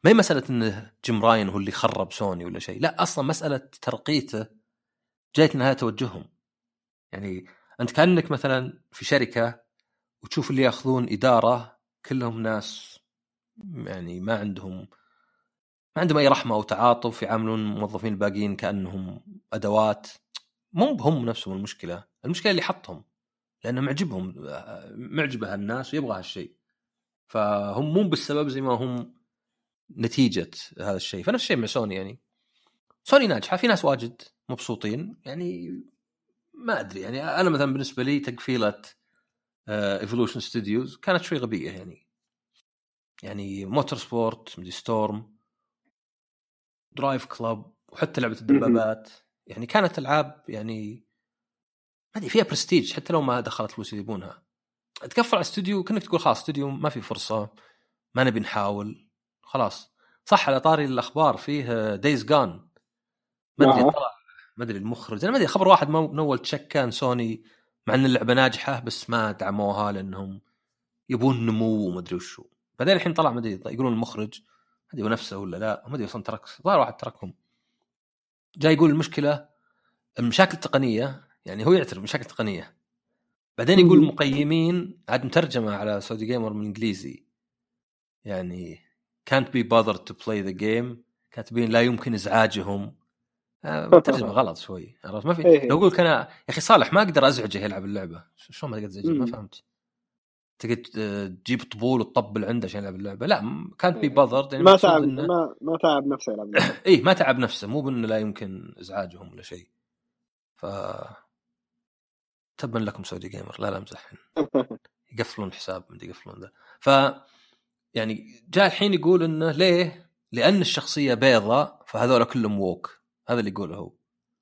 ما هي مساله انه جيم راين هو اللي خرب سوني ولا شيء، لا اصلا مساله ترقيته جايت نهايه توجههم. يعني انت كانك مثلا في شركه وتشوف اللي ياخذون اداره كلهم ناس يعني ما عندهم ما عندهم اي رحمه او تعاطف، يعاملون الموظفين الباقيين كانهم ادوات. مو بهم نفسهم المشكله، المشكله اللي حطهم، لانه معجبهم معجبه الناس ويبغى هالشيء، فهم مو بالسبب زي ما هم نتيجه هذا الشيء. فنفس الشيء مع سوني، يعني سوني ناجحه، في ناس واجد مبسوطين، يعني ما ادري. يعني انا مثلا بالنسبه لي تقفيله ايفولوشن ستوديوز كانت شوي غبيه، يعني يعني موتور سبورت مدي ستورم درايف كلاب وحتى لعبه الدبابات يعني كانت العاب يعني ما ادري فيها برستيج، حتى لو ما دخلت فلوس يبونها. تقفل على استوديو كأنك تقول خلاص استوديو ما في فرصه، ما نبي نحاول خلاص. صح على طاري الاخبار فيه دايز جان، ما ادري طلع ما ادري المخرج، انا ما ادري خبر واحد من اول تشك كان سوني مع ان اللعبه ناجحه بس ما دعموها لانهم يبون نمو وما ادري وشو. بعدين الحين طلع ما ادري يقولون المخرج هذه نفسه ولا لا، ما ادري اصلا ترك ظاهر واحد تركهم. جاي يقول المشكله المشاكل التقنيه، يعني هو يعترف مشاكل تقنيه، بعدين يقول المقيمين عاد مترجمه على سعودي جيمر من انجليزي يعني can't be bothered to play the game، كاتبين لا يمكن ازعاجهم. ترجمه غلط شوي، عرفت؟ ما في. لو اقول كان يا اخي صالح ما اقدر ازعجه يلعب اللعبه، شلون ما تقدر تزعجه؟ ما فهمت. تقدر تجيب طبول وتطبل عنده عشان يلعب اللعبه؟ لا can't be bothered يعني ما تعب إنه... ما ما تعب نفسه يلعب اللعبه. ايه ما تعب نفسه، مو بانه لا يمكن ازعاجهم ولا شيء. ف تبا لكم سعودي جيمر، لا لا امزح، يقفلون الحساب مدري يقفلون ذا. ف يعني جاء الحين يقول انه ليه؟ لان الشخصيه بيضاء فهذول كلهم ووك، هذا اللي يقوله هو.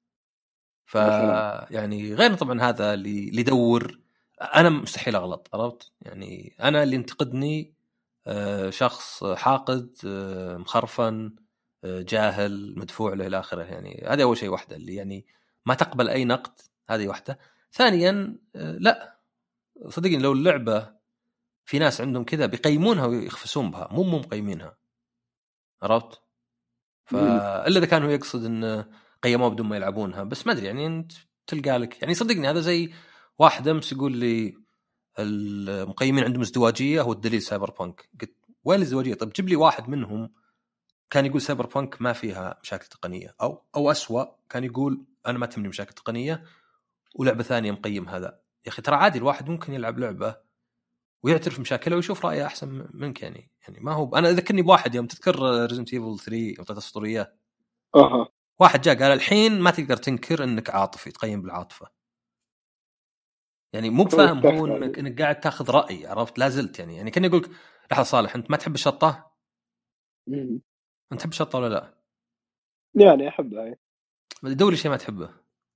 ف يعني غير طبعا هذا اللي اللي يدور، انا مستحيل اغلط، عرفت؟ يعني انا اللي ينتقدني شخص حاقد مخرفن جاهل مدفوع له الى اخره، يعني هذا اول شيء واحده اللي يعني ما تقبل اي نقد، هذه واحده. ثانيا لا صدقني لو اللعبه في ناس عندهم كذا بيقيمونها ويخفسون بها، مو مو مقيمينها، عرفت؟ فالا اذا كان هو يقصد ان قيموه بدون ما يلعبونها، بس ما ادري يعني انت تلقى لك يعني صدقني هذا زي واحد امس يقول لي المقيمين عندهم ازدواجيه، هو الدليل سايبر بانك. قلت وين الازدواجيه؟ طب جيب لي واحد منهم كان يقول سايبر بانك ما فيها مشاكل تقنيه، او او اسوأ كان يقول انا ما تهمني مشاكل تقنيه ولعبه ثانيه مقيم هذا. يا اخي ترى عادي الواحد ممكن يلعب لعبه ويعترف مشاكله ويشوف رايه احسن منك، يعني يعني ما هو. انا اذكرني بواحد يوم تذكر ريزنت ايفل ثري يوم الاسطوريه، اها واحد جاء قال الحين ما تقدر تنكر انك عاطفي، تقيم بالعاطفه. يعني مو بفاهم هو انك انك قاعد تاخذ راي، عرفت؟ لا زلت يعني يعني كان يقولك لحظه صالح انت ما تحب الشطه؟ امم انت تحب الشطه ولا لا؟ يعني احبها. دوري شيء ما تحبه.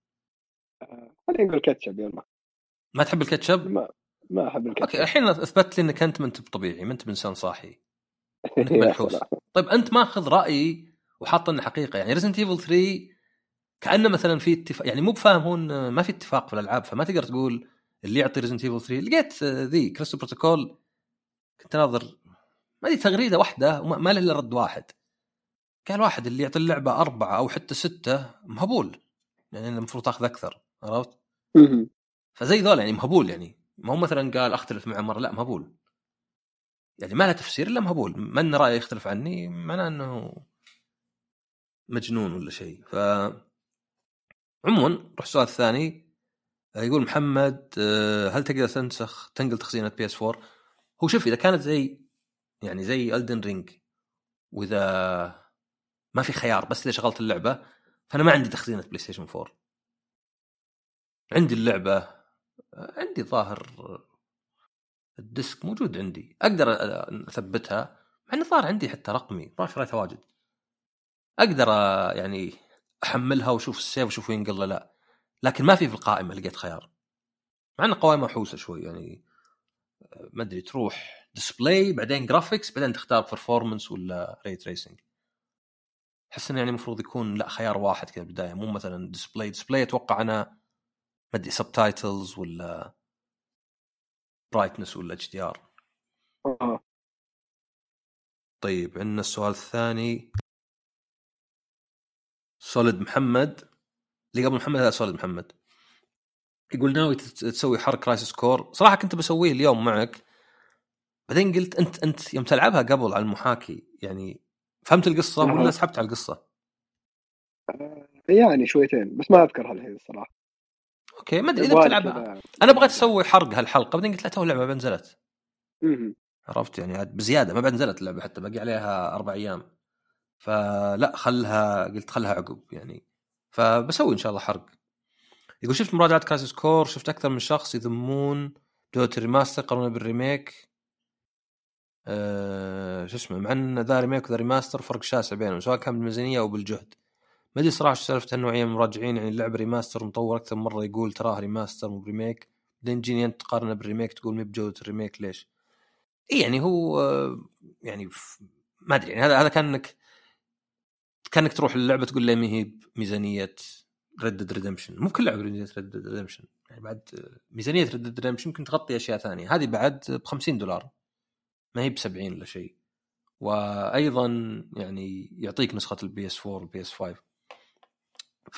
خلينا نقول كاتشب. يلا ما تحب الكاتشب؟ ما ما احب الكاتشب. اوكي الحين اثبت لي انك انت ما انت طبيعي، ما انت انسان صاحي، انك منحوس. طيب انت ماخذ رايي وحاط انه حقيقه. يعني ريزنت ايفل ثري كانه مثلا في اتفاق، يعني مو بفاهم هون ما في اتفاق في الالعاب، فما تقدر تقول اللي يعطي ريزنت ايفل ثري. لقيت ذي كريستو بروتوكول كنت ناظر ما دي تغريده واحده ما له الا رد واحد، قال واحد اللي يعطي اللعبه أربعة أو حتى ستة مهبول، يعني المفروض تاخذ اكثر، عرفت؟ فزي ذول يعني مهبول، يعني ما هو مثلا قال اختلف مع عمر، لا مهبول، يعني ما له تفسير الا مهبول. من رايه يختلف عني معناه انه مجنون ولا شيء. ف عموما نروح السؤال الثاني. يقول محمد هل تقدر تنسخ تنقل تخزينات بي اس فور؟ هو شوف اذا كانت زي يعني زي ألدن رينج واذا ما في خيار بس اذا شغلت اللعبه، فانا ما عندي تخزينه بلاي ستيشن فور. عندي اللعبه عندي ظاهر الديسك موجود عندي اقدر اثبتها، مع انه صار عندي حتى رقمي ما شريتها واجد، اقدر يعني احملها واشوف السيف واشوف وين قل لا، لكن ما في في القائمه لقيت خيار، مع ان قوائم محوسه شوي يعني ما ادري تروح ديسبلاي بعدين جرافيكس بعدين تختار performance ولا ري تريسنج. احس انه يعني المفروض يكون لا خيار واحد كذا بدايه، مو مثلا ديسبلاي ديسبلاي اتوقع انا ما ادري سبتايتلز ولا برايتنس ولا اتش دي ار. طيب عندنا السؤال الثاني سوليد محمد اللي قبل محمد هذا سوليد محمد يقول ناوي تسوي حرق كرايسيس كور. صراحة كنت بسويه اليوم معك بعدين قلت انت انت يوم تلعبها قبل على المحاكي يعني فهمت القصة ولا سحبت على القصة؟ يعني شويتين بس ما اذكر هالحين الصراحة. اوكي ما ادري اذا بتلعبها. انا بغيت اسوي حرق هالحلقة بعدين قلت لا تو اللعبة بنزلت عرفت يعني بزيادة ما بنزلت اللعبة حتى باقي عليها أربع أيام فلا خلها قلت خلها عقب يعني فبسوي إن شاء الله حرق. يقول شفت مراجعة كرايسيس كور شفت أكثر من شخص يذمون جودة الريماستر قارنوا بالريميك أه شو اسمه مع أن ذا ريميك وذا ريماستر فرق شاسع بينهم سواء كان بالميزانية أو بالجهد. ما أدري صراحة شو سالفة النوعية من المراجعين يعني اللعبة ريماستر مطور أكثر مرة يقول تراه ريماستر مو بريميك بعدين جيني أنت تقارنه بالريميك تقول مي بجودة الريميك ليش؟ إيه يعني هو يعني ما أدري يعني هذا هذا كأنك كأنك تروح للعبة تقول لي ما هي ميزانية Red Dead Redemption مو كل لعبة ميزانية Red Dead Redemption يعني بعد ميزانية Red Dead Redemption ممكن تغطي أشياء ثانية هذه بعد بخمسين دولار ما هي بسبعين ولا شيء وأيضا يعني يعطيك نسخة البي اس فور والبي اس فايف ف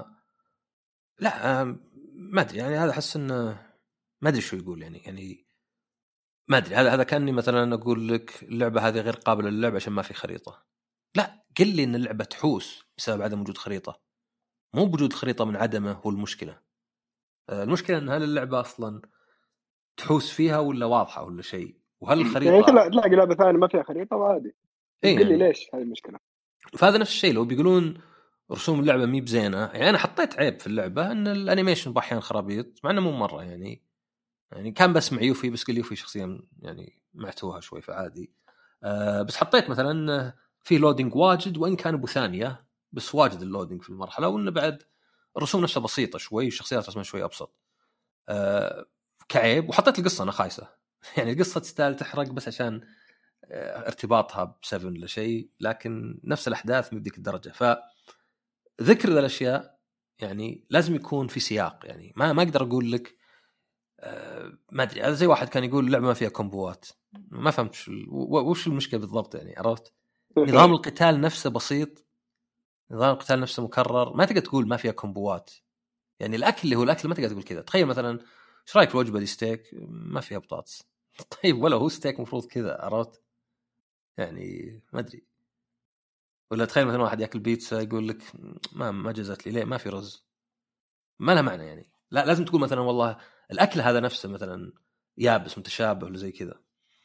لا ما أدري يعني هذا أحس إنه ما أدري شو يقول يعني يعني ما أدري هذا هذا كأني مثلا أقول لك اللعبة هذه غير قابلة للعب عشان ما في خريطة. لا قل لي إن اللعبة تحوس بسبب عدم وجود خريطة مو بوجود خريطة من عدمه هو المشكلة. المشكلة إن هل اللعبة أصلا تحوس فيها ولا واضحة ولا شيء وهل الخريطة يعني تلاقي لعبة ثانية ما فيها خريطة وعادي إيه قل لي يعني ليش هذه المشكلة. فهذا نفس الشيء لو بيقولون رسوم اللعبة مي بزينة يعني أنا حطيت عيب في اللعبة إن الأنيميشن بأحيان خرابيط مع إنه مو مرة يعني يعني كان بسمع يوفي بس قال يوفي شخصيا يعني معتوها شوي فعادي أه بس حطيت مثلا في لودينج واجد وإن كان أبو ثانية بس واجد اللودينج في المرحلة وإنه بعد الرسوم نفسها بسيطة شوي والشخصيات رسمها شوي أبسط أه كعيب. وحطيت القصة أنا خايسة يعني القصة تستاهل تحرق بس عشان ارتباطها بسفن ولا شيء لكن نفس الأحداث مو بديك الدرجة. فذكر ذا الأشياء يعني لازم يكون في سياق يعني ما ما أقدر أقول لك أه ما أدري هذا زي واحد كان يقول اللعبة ما فيها كومبوات ما فهمت وش المشكلة بالضبط يعني عرفت نظام القتال نفسه بسيط نظام القتال نفسه مكرر ما تقدر تقول ما فيها كومبوات يعني الأكل اللي هو الأكل ما تقدر تقول كذا. تخيل مثلا ايش رايك في الوجبة دي ستيك ما فيها بطاطس طيب ولا هو ستيك مفروض كذا عرفت يعني ما أدري. ولا تخيل مثلا واحد يأكل بيتزا يقول لك ما ما جزت لي ليه ما في رز ما لها معنى يعني لا لازم تقول مثلا والله الأكل هذا نفسه مثلا يابس متشابه ولا زي كذا.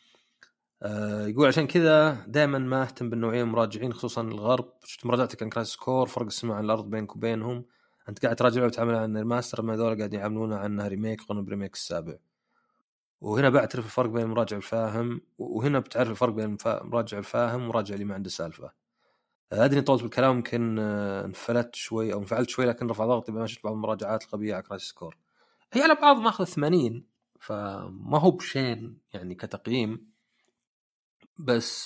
أه يقول عشان كذا دائما ما اهتم بالنوعية المراجعين خصوصا الغرب. شفت مراجعتك عن كرايسيس كور فرق السماء عن الأرض بينك وبينهم أنت قاعد تراجع وتعمل عن الماستر ما ذولا قاعد يعملونه عنها ريميك قانون بريميك السابع. وهنا بعترف الفرق بين المراجع الفاهم وهنا بتعرف الفرق بين المراجع الفاهم ومراجع اللي ما عنده سالفة. أدري طولت بالكلام يمكن انفلت شوي أو انفعلت شوي لكن رفع ضغطي بما شفت بعض المراجعات القبيحة على كرايسيس كور هي على بعض ما أخذ ثمانين فما هو بشين يعني كتقييم بس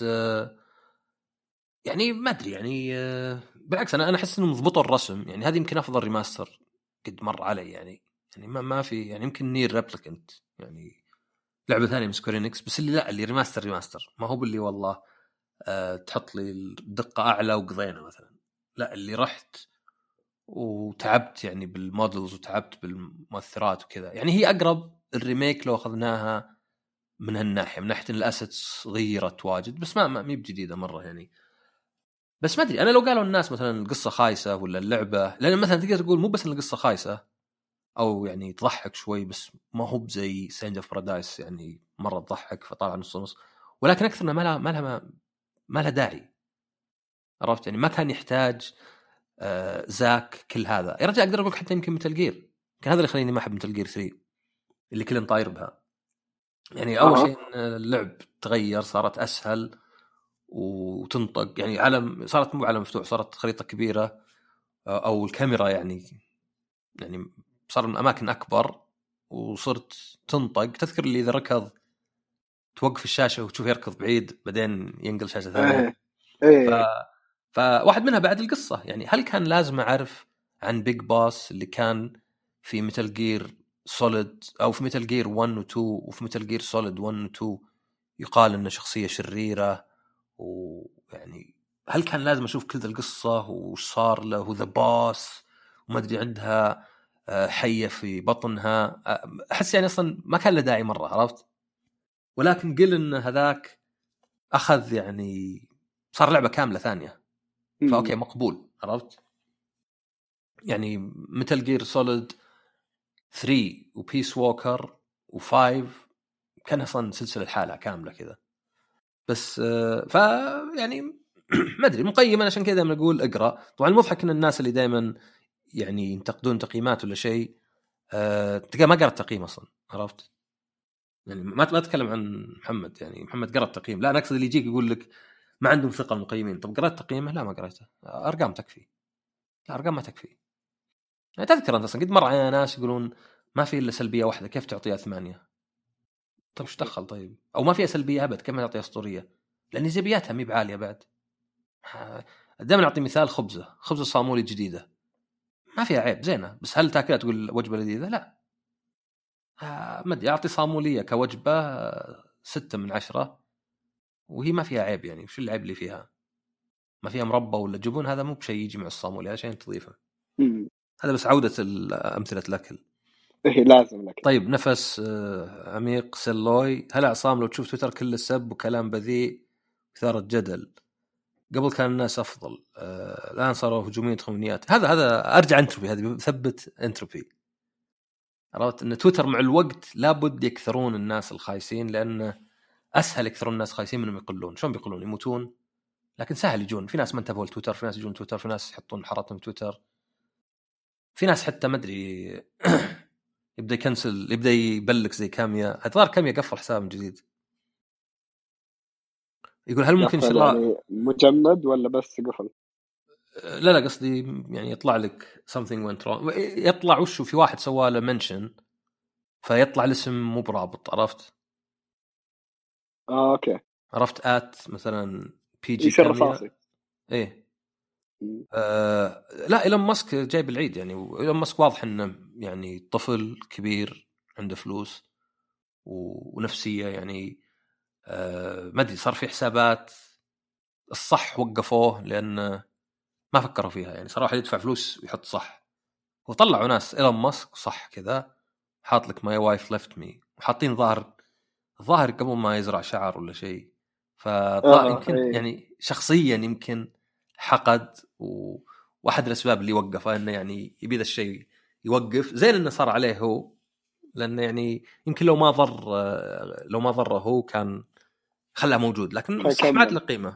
يعني ما أدري يعني بالعكس أنا أنا أحس إنه مضبوط الرسم يعني هذه يمكن أفضل ريماستر قد مر علي يعني يعني ما ما في يعني يمكن نير ريبليكنت يعني لعبة ثانية من سكويرينكس بس اللي لا اللي ريماستر ريماستر ما هو باللي والله أه تحط لي الدقة أعلى وقضينا مثلا لا اللي رحت وتعبت يعني بالمودلز وتعبت بالمؤثرات وكذا يعني هي أقرب الريميك لو أخذناها من هالناحية من ناحية الأسيتس غيرت واجد بس ما ما بجديدة مرة يعني. بس ما أدري أنا لو قالوا الناس مثلا القصة خايسة ولا اللعبة لأن مثلا تقدر تقول مو بس إن القصة خايسة أو يعني تضحك شوي بس ما هو بزي سينج اوف بارادايس يعني مرة تضحك فطالع نص نص ولكن أكثرنا ما لها ما لها ما لها داعي عرفت يعني ما كان يحتاج آه زاك كل هذا يا رجال. أقدر أقول حتى يمكن متل جير كان هذا اللي خليني ما أحب متل جير ثري اللي كلن طاير بها يعني أول شيء اللعب تغير صارت أسهل وتنطق يعني عالم صارت مو عالم مفتوح صارت خريطة كبيرة أو الكاميرا يعني يعني صار الأماكن أكبر وصرت تنطق. تذكر اللي إذا ركض توقف الشاشة وتشوف يركض بعيد بعدين ينقل شاشة ثانية ف... فواحد منها بعد القصة يعني هل كان لازم أعرف عن بيج باس اللي كان في ميتال جير سوليد أو في ميتال جير واحد و اثنين وفي ميتال جير سوليد واحد و اثنين يقال إنه شخصية شريرة ويعني هل كان لازم اشوف كل القصه وش صار له وذا باس وما ادري عندها حيه في بطنها؟ احس يعني اصلا ما كان له داعي مره، عرفت؟ ولكن قل ان هذاك اخذ يعني صار لعبه كامله ثانيه، فاوكي مقبول، عرفت؟ يعني متل جير سوليد ثري وبيس ووكر وفايف كان اصلا سلسله حالها كامله كذا. بس ف يعني ما ادري مقيم انا، عشان كذا دائما اقول اقرا. طبعا المضحك ان الناس اللي دائما يعني ينتقدون تقييمات ولا شيء أه... تلقى ما قرأت تقييم اصلا، عرفت؟ يعني ما ما اتكلم عن محمد، يعني محمد قرأ التقييم، لا انا اقصد اللي يجيك يقول لك ما عندهم ثقه المقيمين. طب قرأت تقييمه؟ لا ما قرأته. ارقام تكفي، لا ارقام ما تكفي. يعني تذكر انت اصلا قد مر علينا ناس يقولون ما في الا سلبيه واحده، كيف تعطيها ثمانية؟ طيب ايش دخل؟ طيب او ما فيها سلبيه ابد، كيف تعطيها اسطوريه؟ لان ايجابياتها مي بعاليه بعد. دائما اعطي مثال خبزه خبزه صامولي جديده ما فيها عيب، زينه، بس هل تاكلها تقول وجبه لذيذه؟ لا. آه ما ادري، اعطي صاموليه كوجبه ستة من عشرة وهي ما فيها عيب. يعني وش العيب اللي فيها؟ ما فيها مربى ولا جبن، هذا مو بشيء يجي مع الصامولي عشان تضيفه. هذا بس عوده امثله الاكل. إيه لازم لك. طيب نفس عميق سلوي، هل عصام لو تشوف تويتر كله سب وكلام بذيء وثارة جدل؟ قبل كان الناس افضل، الان آه صاروا هجوميين تخمينيات. هذا هذا ارجع انتروبي، هذا ثبت انتروبي. عرفت ان تويتر مع الوقت لابد يكثرون الناس الخايسين، لان اسهل يكثرون الناس خايسين منهم يقلون. شلون بيقلون؟ يموتون، لكن سهل يجون. في ناس ما انتبهوا لتويتر، في ناس يجون تويتر، في ناس يحطون حارتهم في تويتر، في ناس حتى ما ادري يبدا يكنسل، يبدا يبلك زي كاميا. اثار كاميا قفل حساب من جديد. يقول هل ممكن شراء يعني مجمد ولا بس قفل؟ لا لا قصدي يعني يطلع لك something went wrong، يطلع وشو في واحد سوى له منشن فيطلع الاسم مو برابط، عرفت؟ اه اوكي عرفت آت مثلا بي جي يصير رصاصي. ايه آه لا إيلون ماسك جايب العيد يعني. إيلون ماسك واضح انه يعني طفل كبير عنده فلوس ونفسية يعني. آه ما ادري صار في حسابات الصح وقفوه لأن ما فكروا فيها. يعني صراحة يدفع فلوس ويحط صح، وطلعوا ناس إيلون ماسك صح كذا حاط لك ماي وايف ليفت مي، وحاطين ظاهر ظاهر قبل ما يزرع شعر ولا شيء. فطلع يمكن ايه. يعني شخصيا يمكن حقد، و... واحد الأسباب اللي وقفه إنه يعني يبي ذا الشيء يوقف. زين إنه صار عليه هو، لأنه يعني يمكن لو ما ضر لو ما ضره هو كان خلاه موجود، لكن صح ما عاد له قيمة.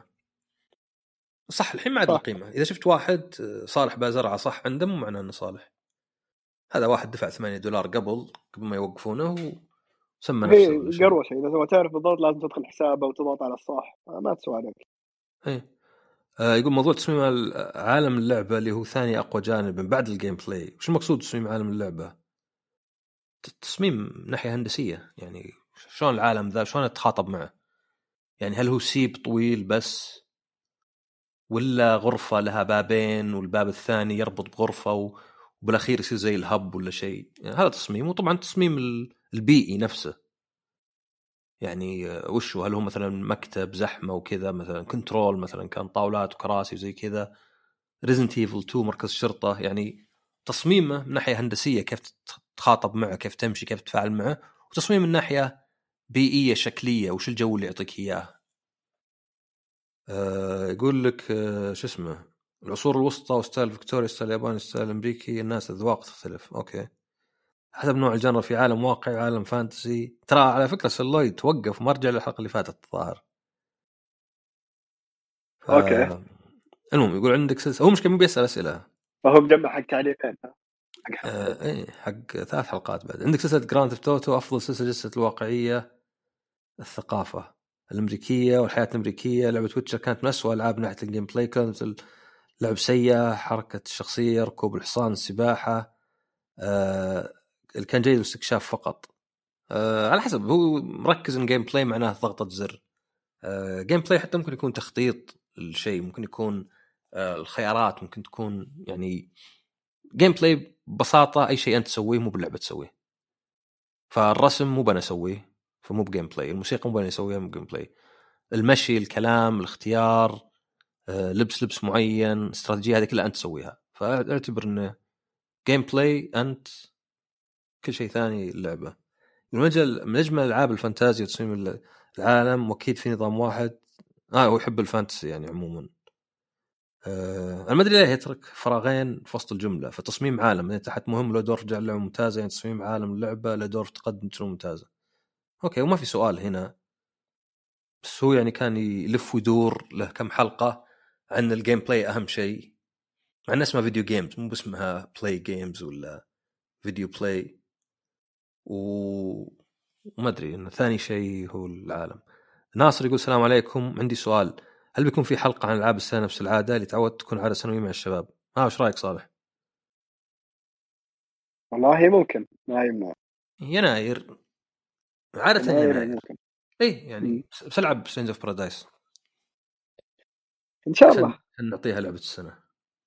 صح الحين ما عاد له قيمة. إذا شفت واحد صالح بازرعة صح عنده مو معناه إنه صالح. هذا واحد دفع ثمانية دولار قبل قبل ما يوقفونه وسمى نفسه قروشة. إذا تبغى تعرف بالضبط لازم تدخل حسابه وتضغط على الصح، ما تسوى عليك. إيه آه يقول موضوع تصميم عالم اللعبة اللي هو ثاني أقوى جانب بعد الجيم بلاي. وش المقصود تصميم عالم اللعبة؟ تصميم ناحية هندسية يعني، شلون العالم ذا شلون تتخاطب معه؟ يعني هل هو سيب طويل بس، ولا غرفة لها بابين والباب الثاني يربط بغرفة وبالأخير يصير زي الهب ولا شيء؟ يعني هذا تصميم. وطبعا تصميم البيئي نفسه يعني وش هل هو مثلا مكتب زحمة وكذا، مثلا كنترول مثلا كان طاولات وكراسي وزي كذا. ريزنت ايفل تو مركز شرطة، يعني تصميمه من ناحية هندسية كيف تخاطب معه، كيف تمشي، كيف تتفاعل معه. وتصميم من ناحية بيئية شكلية، وش الجو اللي يعطيك إياه. أه يقول لك أه شو اسمه العصور الوسطى وستايل فيكتوريا، ستايل ياباني، ستايل أمريكي، الناس الذواق تختلف. أوكي حسب نوع الجنر، في عالم واقعي وعالم فانتسي. ترى على فكرة سلوي توقف مرجع للحلقة اللي فاتت الظاهر. ف... اوكي المهم يقول عندك سلسلة، هو مش كم بيسأل أسئلة، فهو مجمع حق تعليقين حق حق آه ايه حق ثلاث حلقات بعد. عندك سلسلة جراند ثيفت أوتو، أفضل سلسلة جسد الواقعية، الثقافة الأمريكية والحياة الأمريكية. لعبة ويتشر كانت من أسوأ ألعاب ناحية الجيم بلاي، كانت اللعب سيئة، حركة الشخصية، ركوب الحصان، السباحة، آه اللي كان جيد الاستكشاف فقط. آه على حسب، هو مركز ان جيم بلاي معناه ضغطة زر. آه جيم بلاي حتى ممكن يكون تخطيط الشيء، ممكن يكون آه الخيارات، ممكن تكون يعني جيم بلاي ببساطة أي شيء أنت تسويه مو باللعبة تسويه. فالرسم مو بنا أسويه فمو بجيم بلاي، الموسيقى مو بنا أسويها مو جيم بلاي، المشي، الكلام، الاختيار، لبس لبس معين، استراتيجية، هذه كلها أنت تسويها. فاعتبر إنه جيم بلاي أنت، كل شيء ثاني اللعبة. من أجل من أجمل ألعاب الفانتازيا وتصميم العالم، وأكيد في نظام واحد آه ويحب الفانتسي يعني عموما. آه أنا ما أدري ليه يترك فراغين في وسط الجملة. فتصميم عالم يعني تحت مهم له دور رجع لعبة ممتازة، يعني تصميم عالم اللعبة له دور تقدم شنو ممتازة. أوكي، وما في سؤال هنا، بس هو يعني كان يلف ويدور له كم حلقة عن الجيم بلاي أهم شيء، مع أن اسمها فيديو جيمز مو باسمها بلاي جيمز ولا فيديو بلاي. و... وما أدري إنه ثاني شيء هو العالم. ناصر يقول السلام عليكم، عندي سؤال، هل بيكون في حلقة عن ألعاب السنة نفس العادة اللي تعودت تكون عادة سنوية مع الشباب؟ ها وش رأيك صالح؟ والله ممكن ما يمنع. يناير عادة، يناير يناير ممكن. إيه يعني بسلعب سينز اوف بارادايس إن شاء عشان الله نعطيها لعبة السنة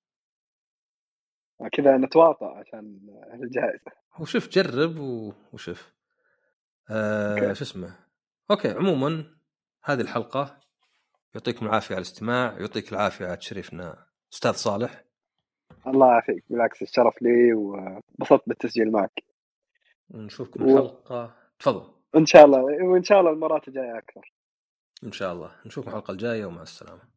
كذا نتواطأ عشان الجائزة. وشوف جرب و... وشوف آه شو اسمه. أوكي، عموما هذه الحلقة، يعطيكم العافية على الاستماع، يعطيك العافية على تشريفنا أستاذ صالح. الله يعافيك، بالعكس الشرف لي وبسطت بالتسجيل معك. ونشوفكم و... الحلقة، تفضل. إن شاء الله، وإن شاء الله المرات الجاية أكثر. إن شاء الله نشوفكم الحلقة الجاية، ومع السلامة.